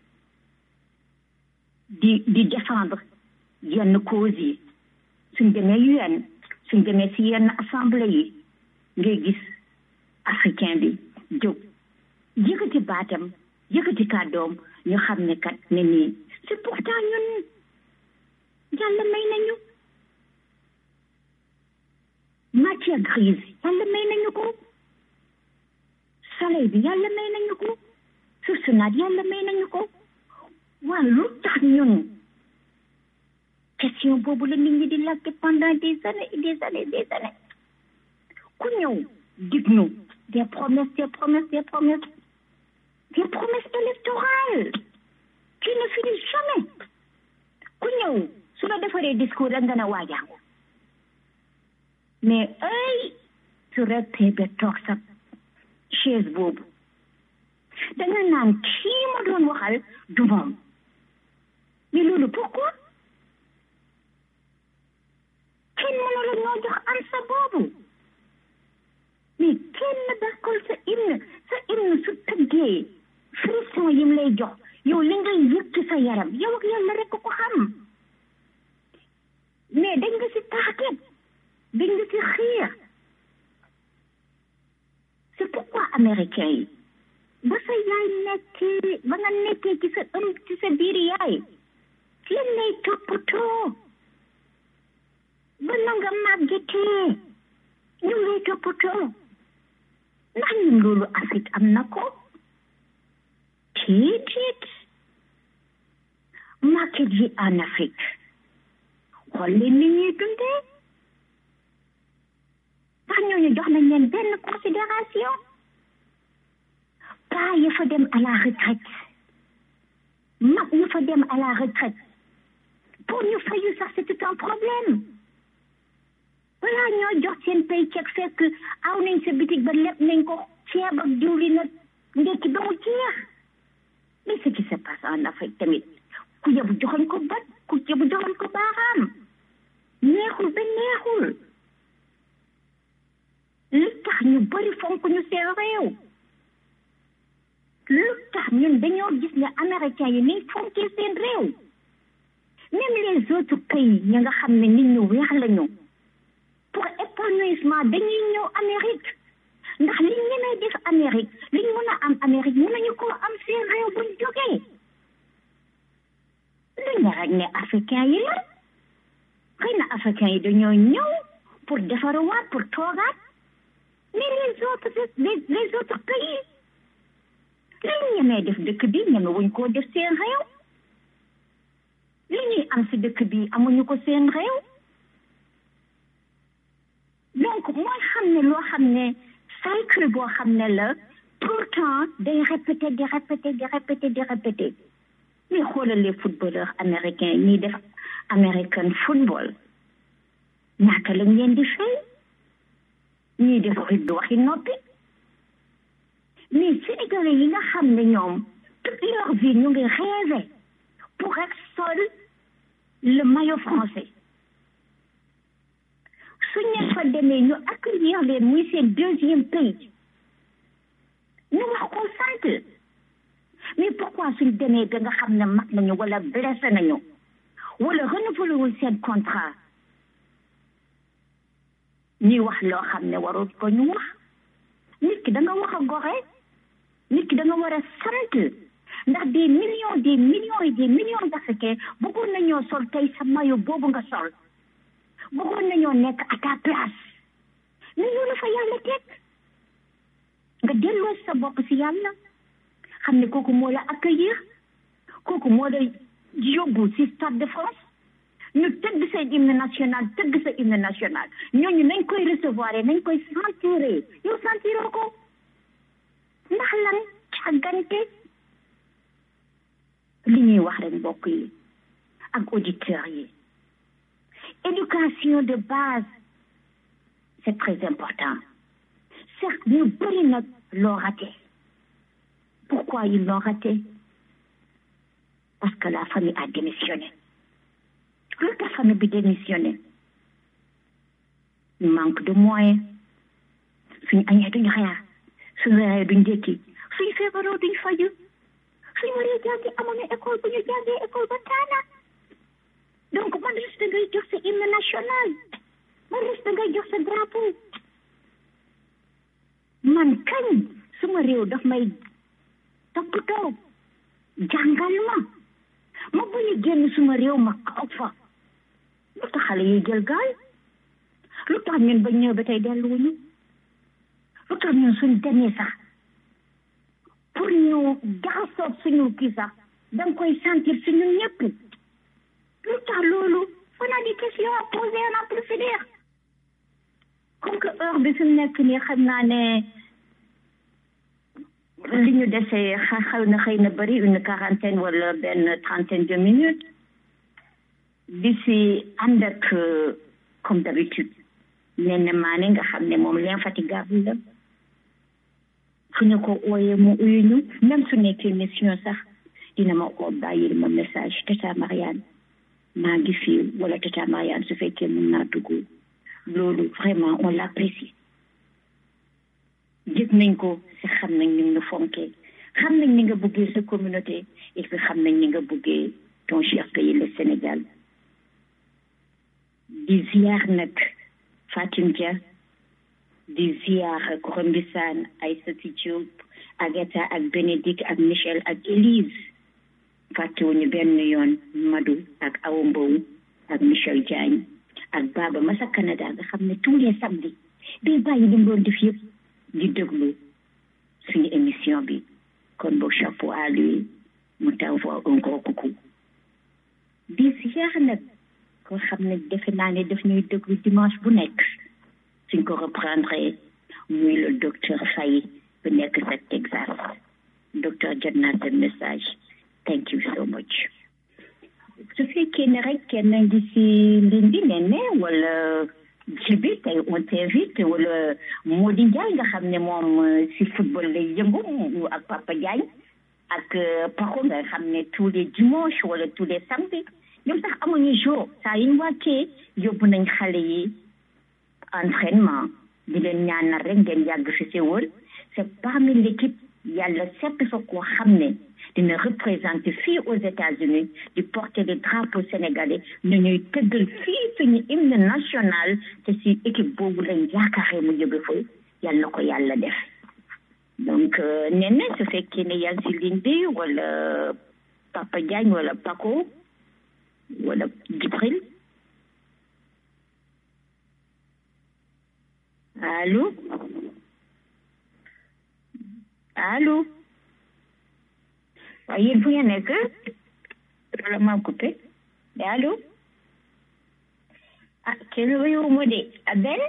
di di défendre yenn cause yi suñ demee U N suñ demee si yenn assemblée yi ngay gis africain bi jóg yëkkati baatam yëkkati kàddoom ñu xam ne kat ne nii c'est pourtant ñun yàlla may nañu matière grise yàlla may nañu ko soleil bi yàlla may nañu ko suuf su naat yàlla may nañu ko waa lu tax ñun question boobu la nit ñi di laajte pendant des années et des années des années ku ñëw dig ñu des promesses des promesses des promesses des promesses électorales qui ne finissent jamais ku ñëw su la defaree discours rek nga ne waajangu mais ay su reppee ba toog sa chaise boobu danga naan kii ma doon waxal du moom mais loolu pourquoi kenn mënu la ñoo jox am sa boobu mais kenn dakkul sa hymne sa hymne su tëggee frisson yim lay jox yow li ngay yëg ci sa yaram yow ak yàlla rek ko xam mais dañ nga si taaket dañ nga si xiir c'est pourquoi américain yi ba sa yaay nekkee ba nga nekkee ci sa ëm ci sa biir yaay leen lay toppatoo ba na nga màggetee ñu lay toppatoo ndax ñun loolu Afrique am na ko tiit tiit market yi en Afrique xool leen ni ñuy dundee ndax ñooñu jox nañ leen benn considération paa ya fa dem à la retraite mag ya fa dem à la retraite pour ñu fayu sax c'est tout un problème voilà ñoo jox seen paycheck fekk aw nañ sa bitig ba lépp nañ ko ceeb ak diwlin nag ndekki ba mu jeex mais ce qui se passe en Afrique tamit ku yebu joxoñ ko bat ku yebu joxoñ ko baaraam neexul ba neexul lu tax ñu bëri fonk ñu seen réew lu tax ñun dañoo gis ne américains yi niñ fonkee seen réew même les autres pays ñi nga xam ne nit ñu weex lañu pour épanouissement dañuy ñëw Amérique ndax liñ ñemee def Amérique liñ mën a am Amérique mën nañu koo am seen réew buñ jógee lu ne rek ne africain yi la xëy na africain yi dañoo ñëw pour defaruwaat pour toogaat mais les autres les, les autres pays liñ ñemee def dëkk bi ñeme wuñ koo def seen réew li ñuy am si dëkk bi amuñu ko seen réew donc mooy xam ne loo xam ne cycle boo xam ne la tout le temps day répété di répété di répété di répété mais xoolal les footballeurs américains ñiy def American football ñaata lañ leen di fay ñiy def rugby waxi noppi mais Sénégalais yi nga xam ne ñoom toute leur vie ñu ngi rêvé pour rek sol le maillot français su ñu fa demee ñu accueillir leen muy seen deuxième pays ñu wax ko sant mais pourquoi suñ demee ba nga xam ne mag nañu wala blessé nañu wala renouvelé wul seen contrat ñuy wax loo xam ne warul ko ñu wax nit ki da nga wax a gore nit ki da nga war a sant ndax des millions des millions et des millions d'Africains bëggoon nañoo sol tey sa maillot boobu nga sol bëggoon nañoo nekk à ta place mais loolu fa yàlla teg nga delloo sa bopp si yàlla xam ne kooku moo la accueillir kooku moo la yóbbu si Stade de France ñu tëgg sa hymne national tëgg sa hymne national ñooñu nañ koy recevoir nañ koy sentir yow sentiroo ko ndax lan càggante li ñuy wax rek mbokk yi ak auditeurs yi éducation de base c'est très important certes ñu bëri nag l'ont raté pourquoi ils l'ont raté parce que la famille a démissionné lu tax famille bi démissionné manque de moyens suñu añee duñ xaar suñu reeree duñ ndékki suñu feebaroo duñ faju suñu waree jàngi amuñu école bu ñu jàngee école ba taana donc man juste ngay jox sa hymne national man juste ngay jox sa drapeau man kañ suma réew daf may toppatoo jàngal ma ma bu ñu génn suma réew ma kaw fa lu tax xale yi jël gaal lu tax ñun ba ñëw ba tey delluwuñu lu tax ñun suñ demee sax pour ñu jaxasoo suñu kii sax da nga koy sentir suñu ñëpp lu tax loolu on a des questions à poser on a pu finir comme que heure bi fi mu nekk nii xam naa ne li ñu desee xaw na xëy na bëri une quarantaine wala benn trentaine de minutes di si ànd ak comme d'habitude nee na maa ne nga xam ne moom l'infatigable la fu ñu ko ooyee mu uyu ñu même su nekkee mission sax dina ma oo bàyyil ma message tata Mariane maa ngi fii wala tata Mariane su fekkee mën naa dugg loolu vraiment on l'apprécie jëg nañ ko si xam nañ ni nga fonkee xam nañ ni nga bëggee sa communauté et puis xam nañ ni nga bëggee ton cher pays le Sénégal di ziar nag Fatim Dia di ziar Korombisaan Aïssatou Diop Agatha ak Bénédicte ak Michel ak Élise fàttewuñu benn yoon Madou ak Awa Mbow ak Michel Diagne ak Baba Massa Canada nga xam ne tous les samedis day bàyyi li mu doon def yëpp di déglu suñu émission bi kon beau chapeau à lui mu t'envoie un gros coucou di ziar nag koo xam ne defe naa ne daf ñuy déglu dimanche bu nekk suñ ko reprendre muy le docteur Faye bu nekk sa Texas docteur jot naa sa message thank you so much su fekkee ne rek kenn ngi si ligne bi ne ne wala jibi tey on t'invite wala Mody Ndiaye nga xam ne moom si football lay yëngu ak Papa Diagne ak Paco nga xam ne tous les dimanches wala tous les samedis ñoom sax amuñu jour saa yi ñu wàccee yóbbu nañ xale yi entraînement di leen ñaanal rek ngeen yàgg fi si wër c'est parmi l'équipe yàlla sepp fa koo xam ne dina représenter fii aux États-Unis di porter les drapeaux sénégalais ñu ñuy tëggal fii suñu hymne national te si équipe boobu lañ yaakaaree mu jóge fa yàlla na ko yàlla def donc nee na su fekkee ne yaa si ligne bi wala Papa Diagne wala Paco wala Djibril allo allo waaye yéen fu ngeen nekk wala maa coupé allo ah kenn wuyu ma de Abel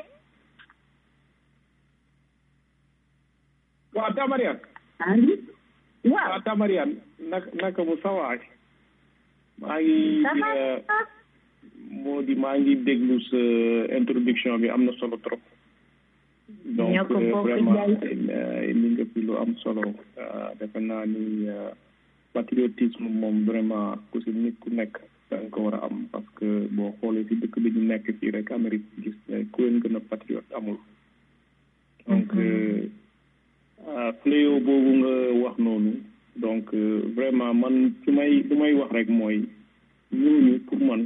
waaw Tamariane allo waaw waaw Tamariane naka naka mu sawaay maa ngi moo di maa ngi déglu sa introduction bi am na solo trop donc vraiment li nga fi lu am solo defe naa ni patriotisme moom vraiment ku si nit ku nekk da nga ko war a am parce que boo xoolee si dëkk bi ñu nekk fii rek Amérique gis ne ku leen gën a patriote amul donc fléau boobu nga wax noonu donc vraiment man su may su may wax rek mooy ñooñu pour man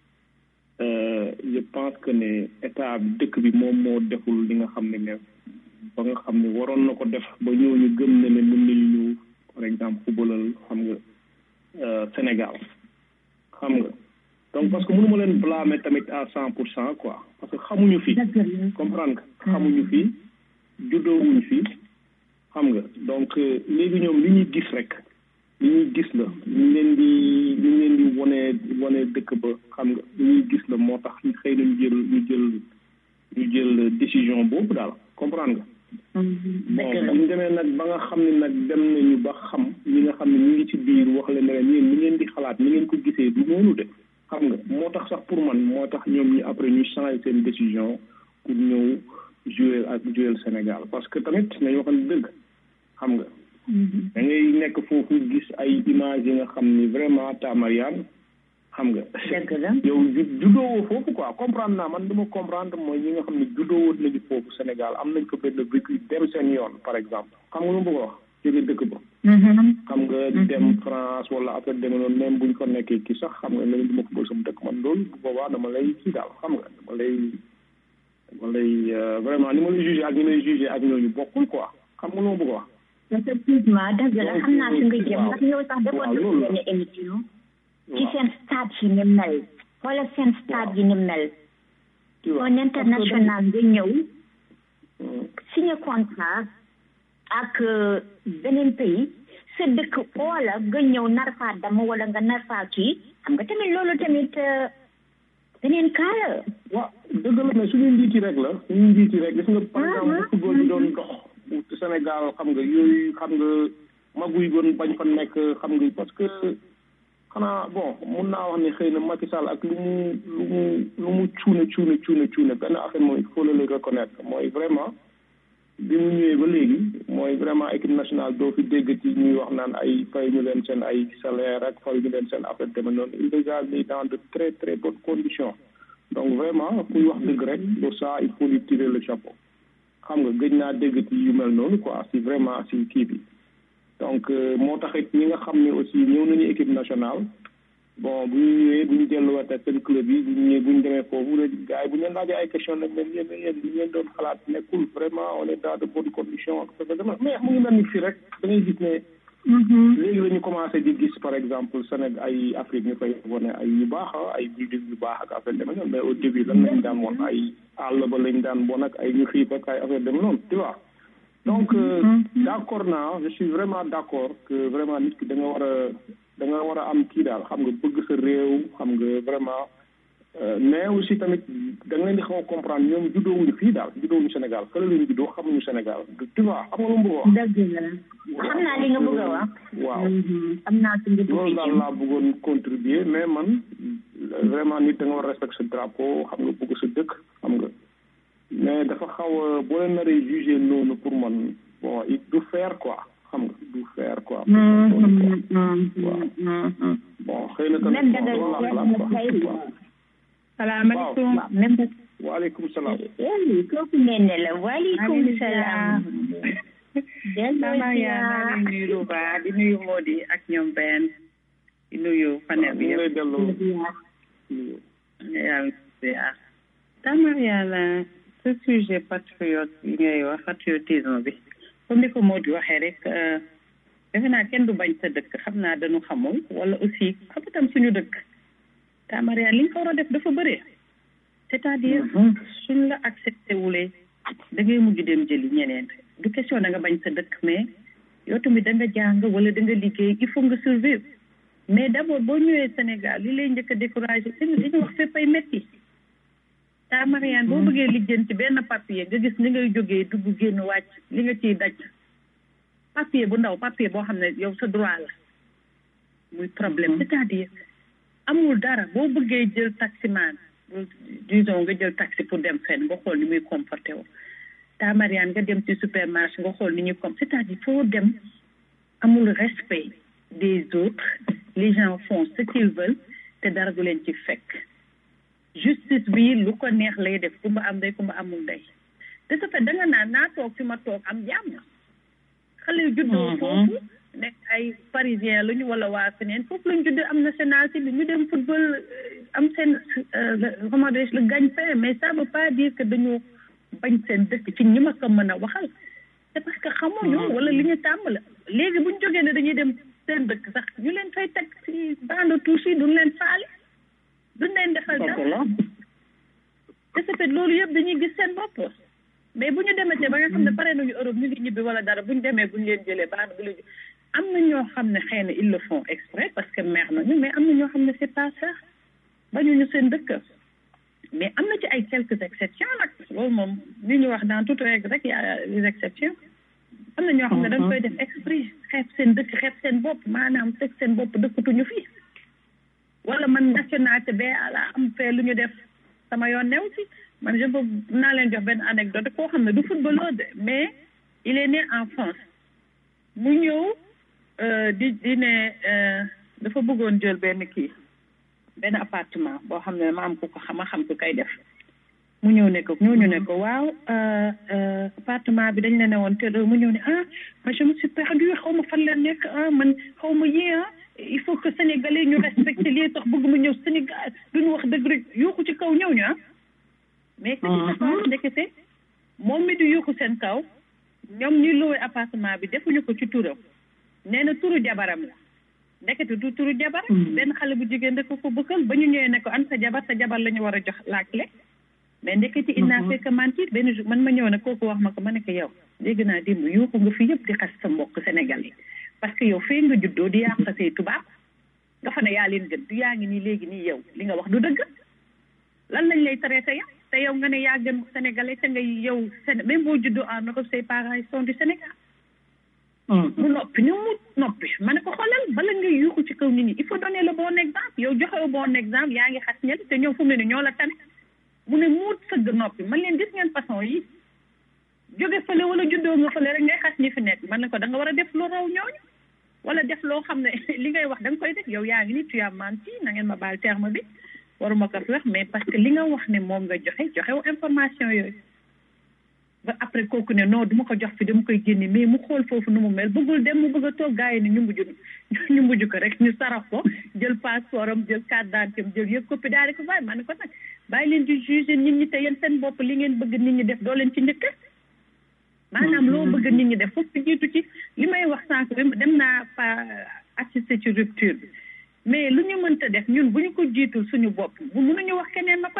je pense que ne état bi dëkk bi moom moo deful li nga xam ne ne ba nga xam ne waroon na ko def ba ñooñu gëm ne ne mën nañu ñëw par exemple footballal xam nga Sénégal xam nga donc parce que mënu ma leen blâmer tamit à cent pour cent quoi parce que xamuñu fi comprendre nga xamuñu fi juddoowuñ fi xam nga donc léegi ñoom li ñuy gis rek li ñuy gis la ñu leen di ñu leen di wane wane dëkk ba xam nga li ñuy gis la moo tax xëy na ñu jël ñu jël ñu jël décision boobu daal comprendre nga bon bu ñu demee nag ba nga xam ne nag dem nañu ba xam ñi nga xam ne ñu ngi ci biir wax leen ne leen ni ngeen di xalaat ni ngeen ko gisee du noonu de xam nga moo tax sax pour man moo tax ñoom ñi après ñu changé seen décision pour ñëw jouer ak jouer Sénégal parce que tamit nañu waxal dëgg xam nga da ngay nekk foofu gis ay images yi nga xam ni vraiment Tamariane xam nga yow juddoo foofu quoi comprendre naa man dama comprendre mooy ñi nga xam ne juddoo woon nañu foofu Sénégal am nañ ko benn vécu dem seen yoon par exemple xam nga lu ma bëgg a wax jóge dëkk ba xam nga dem France wala après deme noonu même buñ fa nekkee kii sax xam nga lañu duma football sama dëkk man loolu bu boobaa dama lay kii daal xam nga dama lay dama lay vraiment ni ma lay jugé ak ni may jugé ak ñooñu bokkul quoi xam nga lu ma bëgg a wax effectivement dëgg la xam naa fi nga jëm ndax yow sax defoon na benn émission ci seen stade yi ni mel wala seen stade yi ni mel un international nga ñëw signé contrat ak beneen pays sa dëkk oola nga ñëw nar faa dama wala nga nar faa kii xam nga tamit loolu tamit beneen kaa la waaw dëgg la mais suñu njiiti rek la suñu njiiti rek gis nga par exemple football bi doon dox Sénégal xam nga yooyu xam nga maguy gon bañ fa nekk xam nga parce que xanaa bon mun naa wax ne xëy na Macky Sall ak lu mu lu mu lu mu cuune cuune cuune cuune benn affaire mooy il faut le reconnaître mooy vraiment bi mu ñëwee ba léegi mooy vraiment équipe nationale doo fi dégg ci ñuy wax naan ay fay ñu leen seen ay salaire ak fay ñu leen seen affaire deme noonu il les a mis dans de très très bonnes conditions donc vraiment kuy wax dëgg rek pour ça il faut lui tirer le chapeau xam nga gëj naa dégg ci yu mel noonu quoi si vraiment si kii bi donc moo taxit ñi nga xam ne aussi ñëw nañu équipe nationale bon bu ñu ñëwee bu ñu delluwaat ak seen club yi bu ñu ñëwee bu ñu demee foofu la gars yi bu ñu leen laajee ay question nag leen yéen yéen li ngeen doon xalaat nekkul vraiment on est dans de bonnes conditions mais mu ngi mel ni fii rek da ngay gis ne léegi la ñu commencé di gis par exemple Sénégal ay Afrique ñu fay wane ay yu baax ay building yu baax ak affaire deme noonu mais au début lan lañ daan woon ay àll ba lañ daan bon ak ay ñu xiif ak ay affaire deme noonu tu vois donc d' accord naa je suis vraiment d' accord que vraiment nit ki da nga war a da nga war a am kii daal xam nga bëgg sa réew xam nga vraiment mais aussi tamit da nga leen di xaw a comprendre ñoom juddoowuñu fii daal juddoowuñu Sénégal fële lañu juddoo xamuñu Sénégal tu vois xam nga lu mu bëgg a wax. dëgg la xam naa li nga bëgg a wax. waaw am naa ci nga loolu daal laa bëggoon contribuer mais man vraiment nit da nga war a respecter sa drapeau xam nga bëgg sa dëkk xam nga mais dafa xaw a boo leen naree juger noonu pour man bon it du faire quoi xam nga du faire quoi. bon xëy na tamit loolu laa xalaat quoi. salaamaaleykum. même ba. waaleykum salaam. kooku ngeen ne la waaleykum salaam. delloo yaa ngi nuyu lu baax di nuyu Mody ak ñoom benn di nuyu panel bi yëpp. yaa tamar yàlla ce sujet patriote yi ngay wax patriotisme bi comme ni ko Mody waxee rek defe naa kenn du bañ sa dëkk xam naa dañu xamul wala aussi xam itam suñu dëkk tamar yàlla li nga ko war a def dafa bëree c'est-à-dire suñ la accepté wulee da ngay mujj dem jëli ñeneen du question da nga bañ sa dëkk mais yow tamit da nga jàng wala da nga liggéey il faut nga survivre mais d'abord boo ñëwee Sénégal li lay njëkk a découragé dañu wax fépp ay métti ta Mariane boo bëggee lijjanti benn papier nga gis ni ngay jógee dugg génn wàcc li nga ciy daj papier bu ndaw papier boo xam ne yow sa droit la muy problème c'est-à-dire amul dara boo bëggee jël taximan disons nga jël taxi pour dem fenn nga xool ni muy comporté wu ta Mariane nga dem ci supermarché nga xool ni ñuy comme c'est-à-dire foo dem amul respect des autres les gens font ce qu'ils veulent te dara du leen ci fekk justice bi lu ko neex lay def kumba am day kumba amul day te sa fait da nga naan naa toog fi ma toog am jàmm xale yu juddoo foofu nekk ay parisien lañu wala waa feneen foofu lañu juddoo am nationalité bi ñu dem football am seen comment dirais-je le gagne-pain mais ça veut pas dire que dañu bañ seen dëkk ci ñi ma ko mën a waxal c'est parce que xamuñu wala li ñu tàmm la léegi buñ jógee ne dañuy dem seen dëkk sax ñu leen fay teg ci bande touche yi duñ leen faale duñ leen defal dara te ça fait loolu yëpp dañuy gis seen bopp mais bu ñu demetee ba nga xam ne pare nañu Europe ñu ngi ñibbi wala dara bu ñu demee bu ñu leen jëlee bande bu leen am na ñoo xam ne xëy na ils le font exprès parce que mer nañu mais am na ñoo xam ne c'est pas ça bañuñu seen dëkk mais am na ci ay quelques exceptions nag loolu moom li ñu wax dans toute règle rek y a des exceptions am na ñoo xam ne dañ koy def exprès xeeb seen dëkk xeeb seen bopp maanaam teg seen bopp dëkkatuñu fii wala man nationalité ba ala am fee lu ñu def sama yoon new ci man je peux naa leen jox benn anecdote koo xam ne du footballeur de mais il est né en France mu ñëw di di ne dafa bëggoon jël benn kii benn appartement boo xam ne ma am ku ko xama xam ku koy def mu ñëw ne ko ñooñu ne ko waaw appartement bi dañ la ne woon te mu ñëw ne ah moi je me suis perdu xaw ma fan la nekk ah man xaw ma yee ah il faut que sénégalais ñu respecté lii tax bëgg mu ñëw Sénégal duñu wax dëgg rek yuuxu ci kaw ñëw ñu ah mais que ci sax ndekete moom mi di yuuxu seen kaw ñoom ñuy loué appartement bi defuñu ko ci turam nee na turu jabaram la ndekete du turu jabar benn xale bu jigéen da ko ko bëggal ba ñu ñëwee ne ko an sa jabar sa jabar la ñu war a jox la clé mais ndekete il n'a fait que mentir benn jour man ma ñëw ne kooku wax ma ko ma ne ko yow dégg naa démb yuuxu nga fi yëpp di xas sa mbokk Sénégal yi parce que yow fee nga juddoo di yàq say tubaab nga fa ne yaa leen gën du yaa ngi nii léegi nii yow li nga wax du dëgg lan lañ lay traité yow te yow nga ne yaa gën Sénégalais te nga yow Séné même boo juddoo en Europe say parents ils sont du Sénégal mu noppi ñu mu noppi ma ne ko xoolal bala ngay yuuxu ci kaw nit ñi il faut donner le bon exemple yow joxe le bon exemple yaa ngi xas ñel te ñoom fu mu ne ni ñoo la tane mu ne muut sëgg noppi man leen gis ngeen façon yi jóge fële wala juddoo nga fële rek ngay xas ñi fi nekk man ne ko da nga war a def lu raw ñooñu wala def loo xam ne li ngay wax da nga koy def yow yaa ngi ni tu as menti na ngeen ma baal terme bi waruma ko fi wax mais parce que li nga wax ne moom nga joxe joxewu information yooyu ba après kooku ne non duma ko jox fi dama koy génne mais mu xool foofu nu mu mel bëggul dem mu bëgg a toog gars yi ne ñu mujj ñu mujj ko rek ñu sarax ko jël passeport am jël carte d'identité am jël yëpp copie daal di ko bàyyi ma ne ko nag bàyyi leen di juger nit ñi te yéen seen bopp li ngeen bëgg nit ñi def doo leen ci njëkk maanaam loo bëgg nit ñi def foofu jiitu ci li may wax sànq dem naa pa assister ci rupture bi mais lu ñu mënta def ñun bu ñu ko jiitul suñu bopp bu mënuñu wax keneen na ko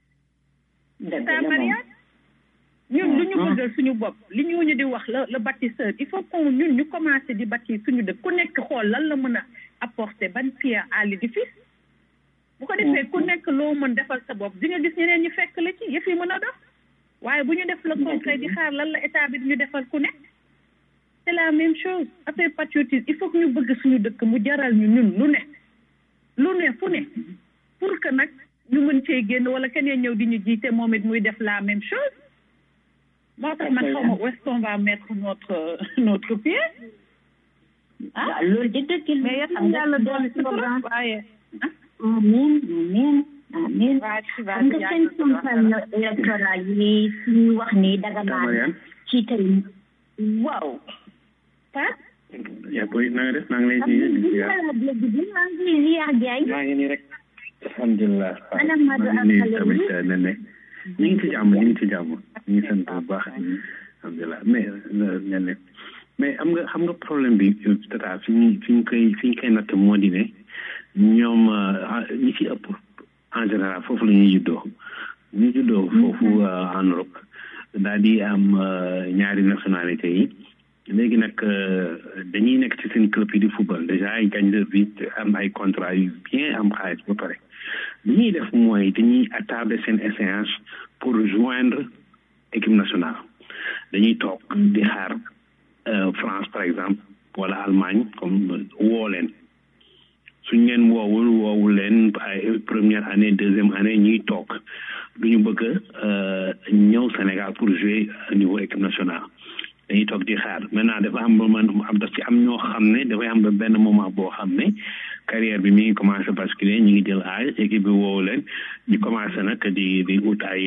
def ta Mariane ñun lu ñu bëggal suñu bopp li ñu ñu di wax la le bâtisseur il faut que ñun ñu commencé di bâtir suñu dëkk ku nekk xool lan la mën a apporter ban pierre à l'édifice bu ko defee ku nekk loo mën defal sa bopp di nga gis ñeneen ñi fekk la ci yëf yi mën a dox waaye bu ñu def le contraire di xaar lan la état bi ñu defal ku nekk c'est la même chose affaire patriotisme il faut que ñu bëgg suñu dëkk mu jaral ñu ñun lu ne lu ne fu ne pour que nag ñu mën cee génn wala keneen ñëw di ñu jiite moom it muy def la même chose moo tax man xaw ma où est-ce qu'on va mettre notre notre pied ah loolu de dëgg la mais yàlla yàlla doon si trop waaye amiin amiin amiin xam nga seen campagne électorale yi suñu wax ni daga naan ci tey waaw Pat yaa boy na nga def maa ngi lay ziar maa ngi ziar Diagne maa ngi nii rek alhamdulilah ana Madou ak xale tamit ne ne ñu ngi ci jàmm ñu ngi ci jàmm ñu ngi sant bu baax alhamdulilah mais ne ne mais am nga xam nga problème bi tata fi ñu fi ñu koy fi ñu koy natt moo di ne ñoom ñi ci ëpp en général foofu la ñuy juddoo ñu juddoo foofu en Europe daal di am ñaari nationalité yi léegi nag dañuy nekk ci seen club yi di football déjà ay gagne leur vie am ay contrat yu bien am xaalis ba pare li ñuy def mooy dañuy attarder seen échéance pour joindre équipe nationale dañuy toog di xaar France par exemple wala Allemagne comme woo leen suñ leen woowul woowul leen ay première année deuxième année ñuy toog duñu bëgg ñëw Sénégal pour jouer niveau équipe nationale dañuy toog di xaar maintenant dafa am man am daf ci am ñoo xam ne dafay am benn moment boo xam ne carrière bi mi ngi commencé basculer ñu ngi jël âge équipe bi woowu leen ñu commencé nag di di ut ay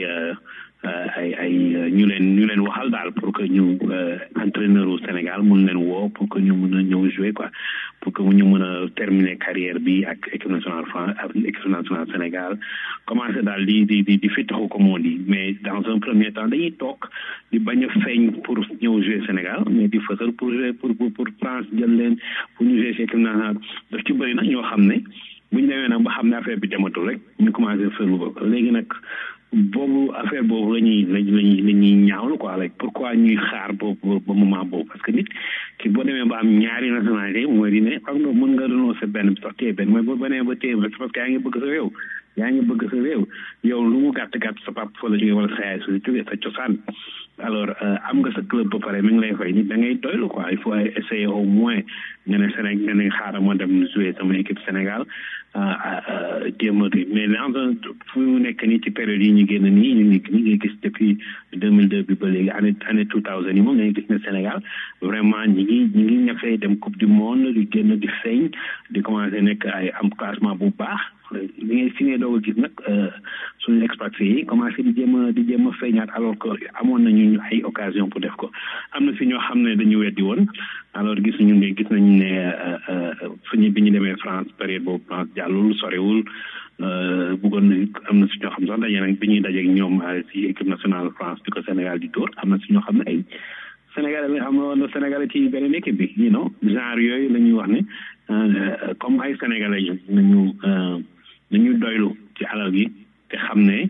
ay ay ñu leen ñu leen waxal daal pour que ñu entraîneur au Sénégal mun leen woo pour que ñu mun a ñëw jouer quoi pour que ñu mën a terminer carrière bi ak équipe nationale France ak équipe nationale Sénégal commencé daal di di di di fi taxu comme on dit mais dans un premier temps dañuy toog di bañ a feeñ pour ñëw jouer Sénégal mais di fësal pour jouer pour pour France jël leen pour ñu jouer ci équipe nationale daf ci bëri nag ñoo xam ne bu ñu demee nag ba xam ne affaire bi dematul rek ñu commencé fëlu ko léegi nag boobu affaire boobu la ñuy la ñuy la ñuy ñaawlu quoi rek pourquoi ñuy xaar boobu ba moment boobu parce que nit ki boo demee ba am ñaari nationalité mooy di ne xam nga mën nga renoncer benn bi sax téye benn mooy boo benee ba téye rek parce que yaa ngi bëgg sa réew yaa ngi bëgg sa réew yow lu mu gàtt gàtt sa pap fa la jógee wala sa yaay sa jógee sa cosaan alors am nga sa club ba pare mi ngi lay fay nit da ngay doylu quoi il faut essayer au moins nga ne Sénégal nga ne xaaral ma dem jouer sama équipe Sénégal jéem a mais dans un fu mu nekk nii ci période yi ñu génn nii ñu ngi ñu ngi gis depuis deux mille deux bi ba léegi année année two thousand yi moom nga gis ne Sénégal vraiment ñi ngi ñi ngi ñafee dem coupe du monde di génn di feeñ di commencé nekk ay am classement bu baax li ngay fi ngay doog a gis nag suñu expatriés yi commencé di jéem a di jéem a feeñaat alors que amoon nañu ay occasion pour def ko am na fi ñoo xam ne dañu weddi woon alors gis nañu ne gis nañu ne suñu bi ñu demee France période boobu France jàllul sorewul bëggoon na am na si ñoo xam sax daje nag bi ñuy dajeeg ñoom si équipe nationale France bi ko Sénégal di dóor am na si ñoo xam ne ay Sénégal la am na Sénégal ci beneen équipe bi you know genre yooyu la ñuy wax ne comme ay Sénégalais yi nañu nañu doylu ci alal gi te xam ne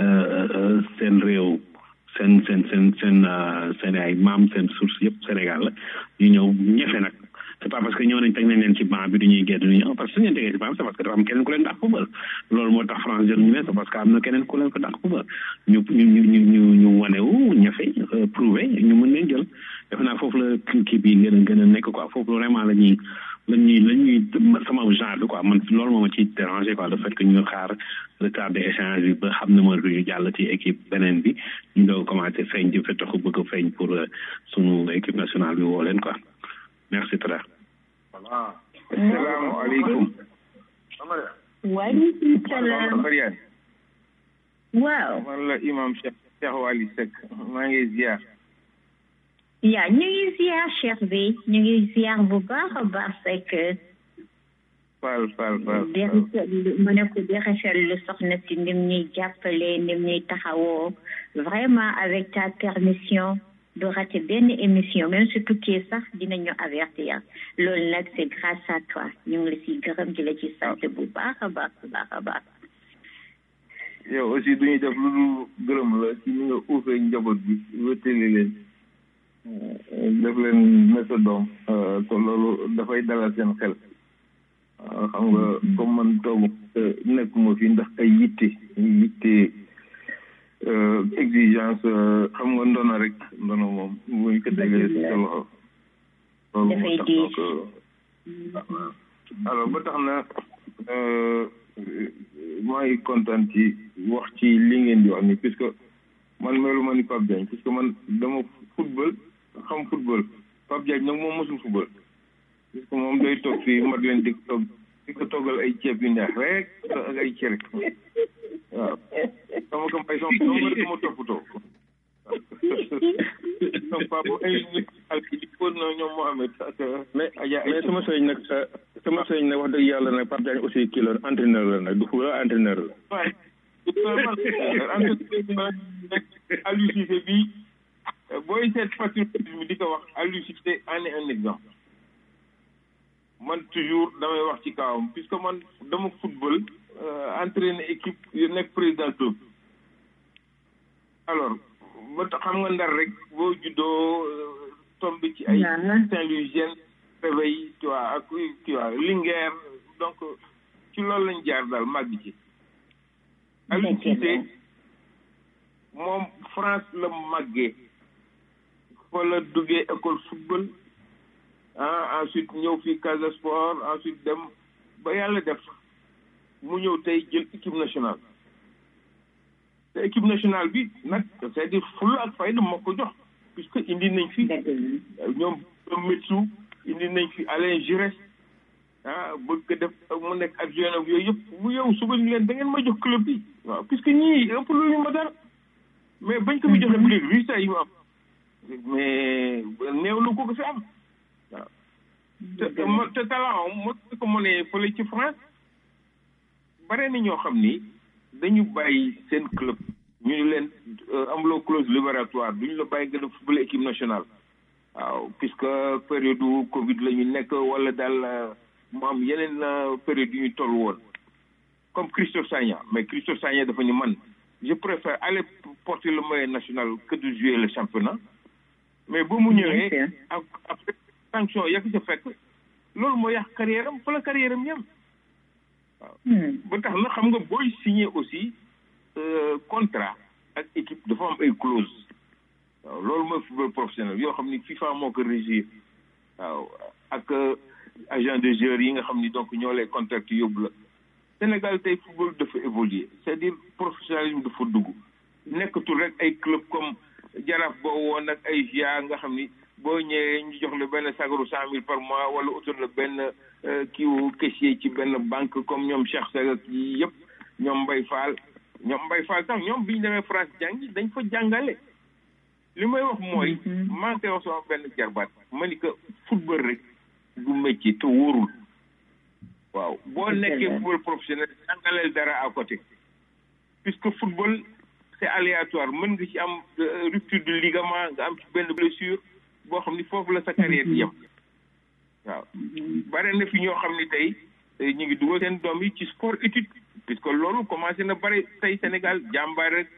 seen réew seen seen seen seen seen ay maam seen source yëpp Sénégal la ñu ñëw ñefe nag c'est pas parce que ñëw nañ teg nañ leen ci banc bi duñuy génn duñu ñëw parce que su ñu tegee ci banc bi c'est parce que dafa am keneen ku leen dàq football loolu moo tax France jël ñu leen c'est parce que am na keneen ku leen ko dàq football ñu ñu ñu ñu ñu ñu wanewu ñefe prouvé ñu mën leen jël def naa foofu la kii bi gën a gën a nekk quoi foofu vraiment la ñuy la ñuy la ñuy sama genre bi quoi man loolu moo ma ci dérangé quoi le fait que ñu xaar retard de échange bi ba xam ne moo ñu jàll ci équipe beneen bi ñu doog commencé feeñ di fetaxu bëgg a feeñ pour sunu équipe nationale bi woo leen quoi merci Tra. voilà. asalaamaaleykum. waaleykum salaam. waaw. man la imam Cheikh Cheikh Wali Seck maa ngi ziar. yaa ñu ngi ziar Cheikh bi ñu ngi ziar bu baax a baax Seck. Fall Fall Fall. di rafetlu ma ne ko di rafetlu soxna si nim ñuy jàppale nim ñuy taxawoo vraiment avec ta permission. de rater benn émission même su tukkee sax dinañu avertir loolu nag c'est grâce à toi ñu ngi la si gërëm di la ci sant bu baax a baax bu baax a baax. yow aussi du ñu def lu dul gërëm la ci ni nga uufee njaboot bi wéttali leen def leen ne sa doom kon loolu dafay dalal seen xel xam nga comme man toog nekkuma fi ndax ay yitte yitte exigence xam nga ndono rek ndono moom buñ ko tegee si sa loxo loolu moo tax donc alors ba tax na maa ngi kontaan ci wax ci li ngeen di wax ni puisque man melu ma ni Pape Diagne puisque man dama football xam football Pape Diagne nag moom mosul football puisque moom day toog fii mat leen di toog di ko toggal ay ceeb yu neex rek ak ay cere waaw sama ko may sama sama sama toppatoo donc Pape ay nit ak di ko na ñoom Mohamed ak mais mais sama sëñ nag sama sëñ nag wax dëgg yàlla nag Pape Diagne aussi kii la entraîneur la nag du football entraîneur la Aliou Cissé bi booy seet patriotisme di ko wax Aliou Cissé en est un exemple man toujours damay wax ci kawam puisque man dama football entraîné équipe yu nekk président club alors ba tax xam nga Ndar rek boo juddoo tombé ci ay Saint-Louisien réveil tu vois ak tu vois Linguère donc ci loolu lañ jaar daal màgg ci Aliou Cissé moom France la màggee fa la duggee école football ah ensuite ñëw fi Casa Sport ensuite dem ba yàlla def mu ñëw tey jël équipe nationale te équipe nationale bi nag c'est-à-dire fulla ak fayda moo ko jox puisque indi nañ fi ñoom Metsu indi nañ fi Alain Giresse ah bëgg ko def mu nekk adjoint ak yooyu yëpp bu yow suba ñu leen da ngeen ma jox club bi waaw puisque ñii ëpp lu ñu ma dara mais bañ ko fi joxe léegi résultat yi mu am mais néew lu ko ko fi am waaw te te talent moo ko mënee fële ci France bare na ñoo xam ni dañu bàyyi seen club ñu ne leen amuloo clause libératoire duñu la bàyyi gën a football équipe nationale waaw puisque période Covid la ñu nekk wala daal mu am yeneen période yu ñu toll woon comme Christophe Sagna mais Christophe Sagna dafa ñu man je préfère aller porter le maillot national que de jouer le championnat mais ba mu ñëwee ak après sanction yak ca fekk loolu moo yàq carrière am fa la carrière am yem waaw ba tax na xam nga booy signé aussi contrat ak équipe dafa am ay clause waaw loolu mooy football professionnel yoo xam ni FIFA moo ko régir waaw ak agent de joueurs yi nga xam ni donc ñoo lay contract yóbbu la Sénégal tey football dafa évoluer c'est-à-dire professionnalisme dafa dugg nekkatul rek ay club comme Jaraaf boo woon ak ay G I A nga xam ni boo ñëwee ñu jox la benn sagaru cent mille par mois wala utal la benn kiiwu caissier ci benn banque comme ñoom Cheikh Saga kii yëpp ñoom Mbaye Fall ñoom Mbaye Fall sax ñoom bi ñu demee France jàngi dañ fa jàngale li may wax mooy maa ngi koy wax sama benn jarbaat ma ni que football rek du métier te wóorul waaw boo nekkee football professionnel jàngaleel dara à côté puisque football c'est aléatoire mën nga ci am rupture de ligament nga am ci benn blessure boo xam ni foofu la sa carrière di yem waaw bare na fi ñoo xam ni tey ñu ngi dugal seen doom yi ci sport étude puisque loolu commencé na bare tey Sénégal jàmbaar rek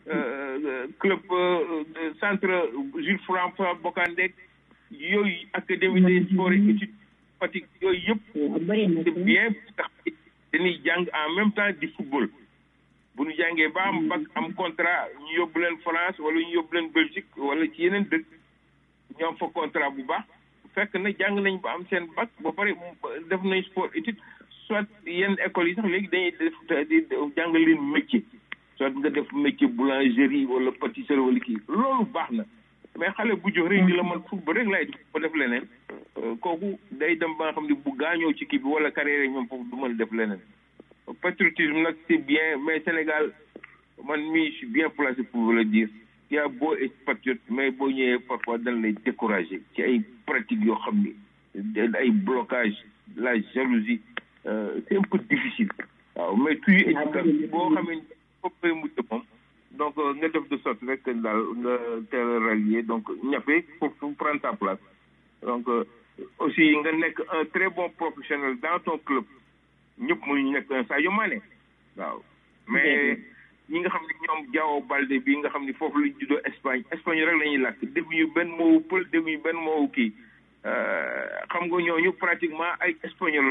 club centre Jules François Bocandé yooyu académie des sports et études Fatick yooyu yëpp c'est bien tax dañuy jàng en même temps di football bu ñu jàngee ba am bac am contrat ñu yóbbu leen France wala ñu yóbbu leen Belgique wala ci yeneen dëkk ñoom fa contrat bu baax fekk na jàng nañ ba am seen bac ba pare def nañ sport étude soit yenn écoles yi sax léegi dañuy def di jàngal leen métier soit nga def métier boulangerie wala pâtisserie wala kii loolu baax na mais xale bu jox rek di la man football rek laay def ko def leneen kooku day dem ba nga xam ne bu gaañoo ci kii bi wala carrière ñoom foofu du mën def leneen patriotisme nag c'est bien mais Sénégal man mii je suis bien placé pour vous le dire y a beau être patriote mais boo ñëwee parfois dañ lay décourager ci ay pratiques yoo xam ni ay blocage la jalousie c'est un peu difficile waaw mais tuy éducat boo xamee foofu koy mujj moom donc nga def de sorte rek daal nga teel a rallier donc ñafe pour prendre ta place donc aussi nga nekk un très bon professionnel dans ton club ñëpp mënuñu nekk un Sadio Mané waaw mais ñi nga xam ne ñoom Diao Baldé bi nga xam ne foofu lañ juddoo Espagne Espagne rek la ñuy làkk dégguñu benn moowu pël dégguñu benn moowu kii xam nga ñooñu pratiquement ay espagnol lañu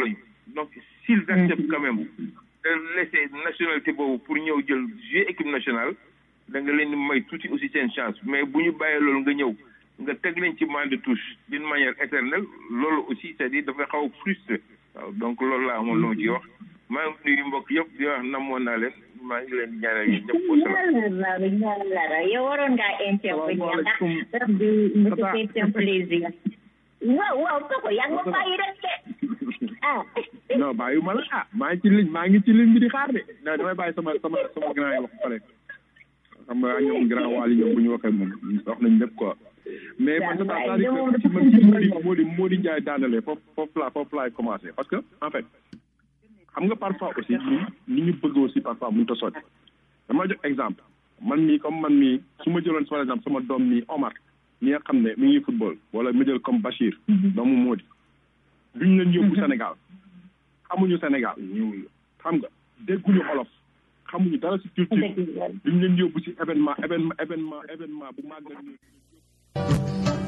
donc s'ils acceptent quand même de laisser nationalité boobu pour ñëw jël jouer équipe nationale da nga leen di may tuuti aussi seen chance mais bu ñu bàyyee loolu nga ñëw nga teg leen ci banc de touche d'une manière éternelle loolu aussi c'est-à-dire dafay xaw a frustré waaw donc loolu laa amoon lu ma ciy wax maa ngi nuyu mbokk yëpp di wax namoon naa leen maa ngi leen di ñaanal yéen ñëpp au salaam. yow waroon ngaa intervenir ndax rab bi c'est un plaisir. waaw waaw kooku yaa ngi ma bàyyi rek de ah. non bàyyi ma la ah maa ngi ci ligne maa ngi ci ligne bi di xaar de non damay bàyyi sama sama sama grand yi wax pare xam nga ñoom grand waali ñoom bu ñu waxee moom wax nañ lépp quoi. mais man c'est à dire que ci man ci Mody Mody Mody Ndiaye daanale foofu foofu laa foofu laay commencé parce que en fait xam nga parfois aussi ni ni ñu bëgg aussi parfois mënut a sotti dama jox exemple man mii comme man mii su ma jëloon par exemple sama doom nii Omar mi nga xam ne mi ngi football wala ma jël comme Bachir doomu Mody duñ leen yóbbu Sénégal xamuñu Sénégal ñu xam nga dégguñu olof xamuñu dara ci culture duñ leen yóbbu ci événement événement événement événement bu màggal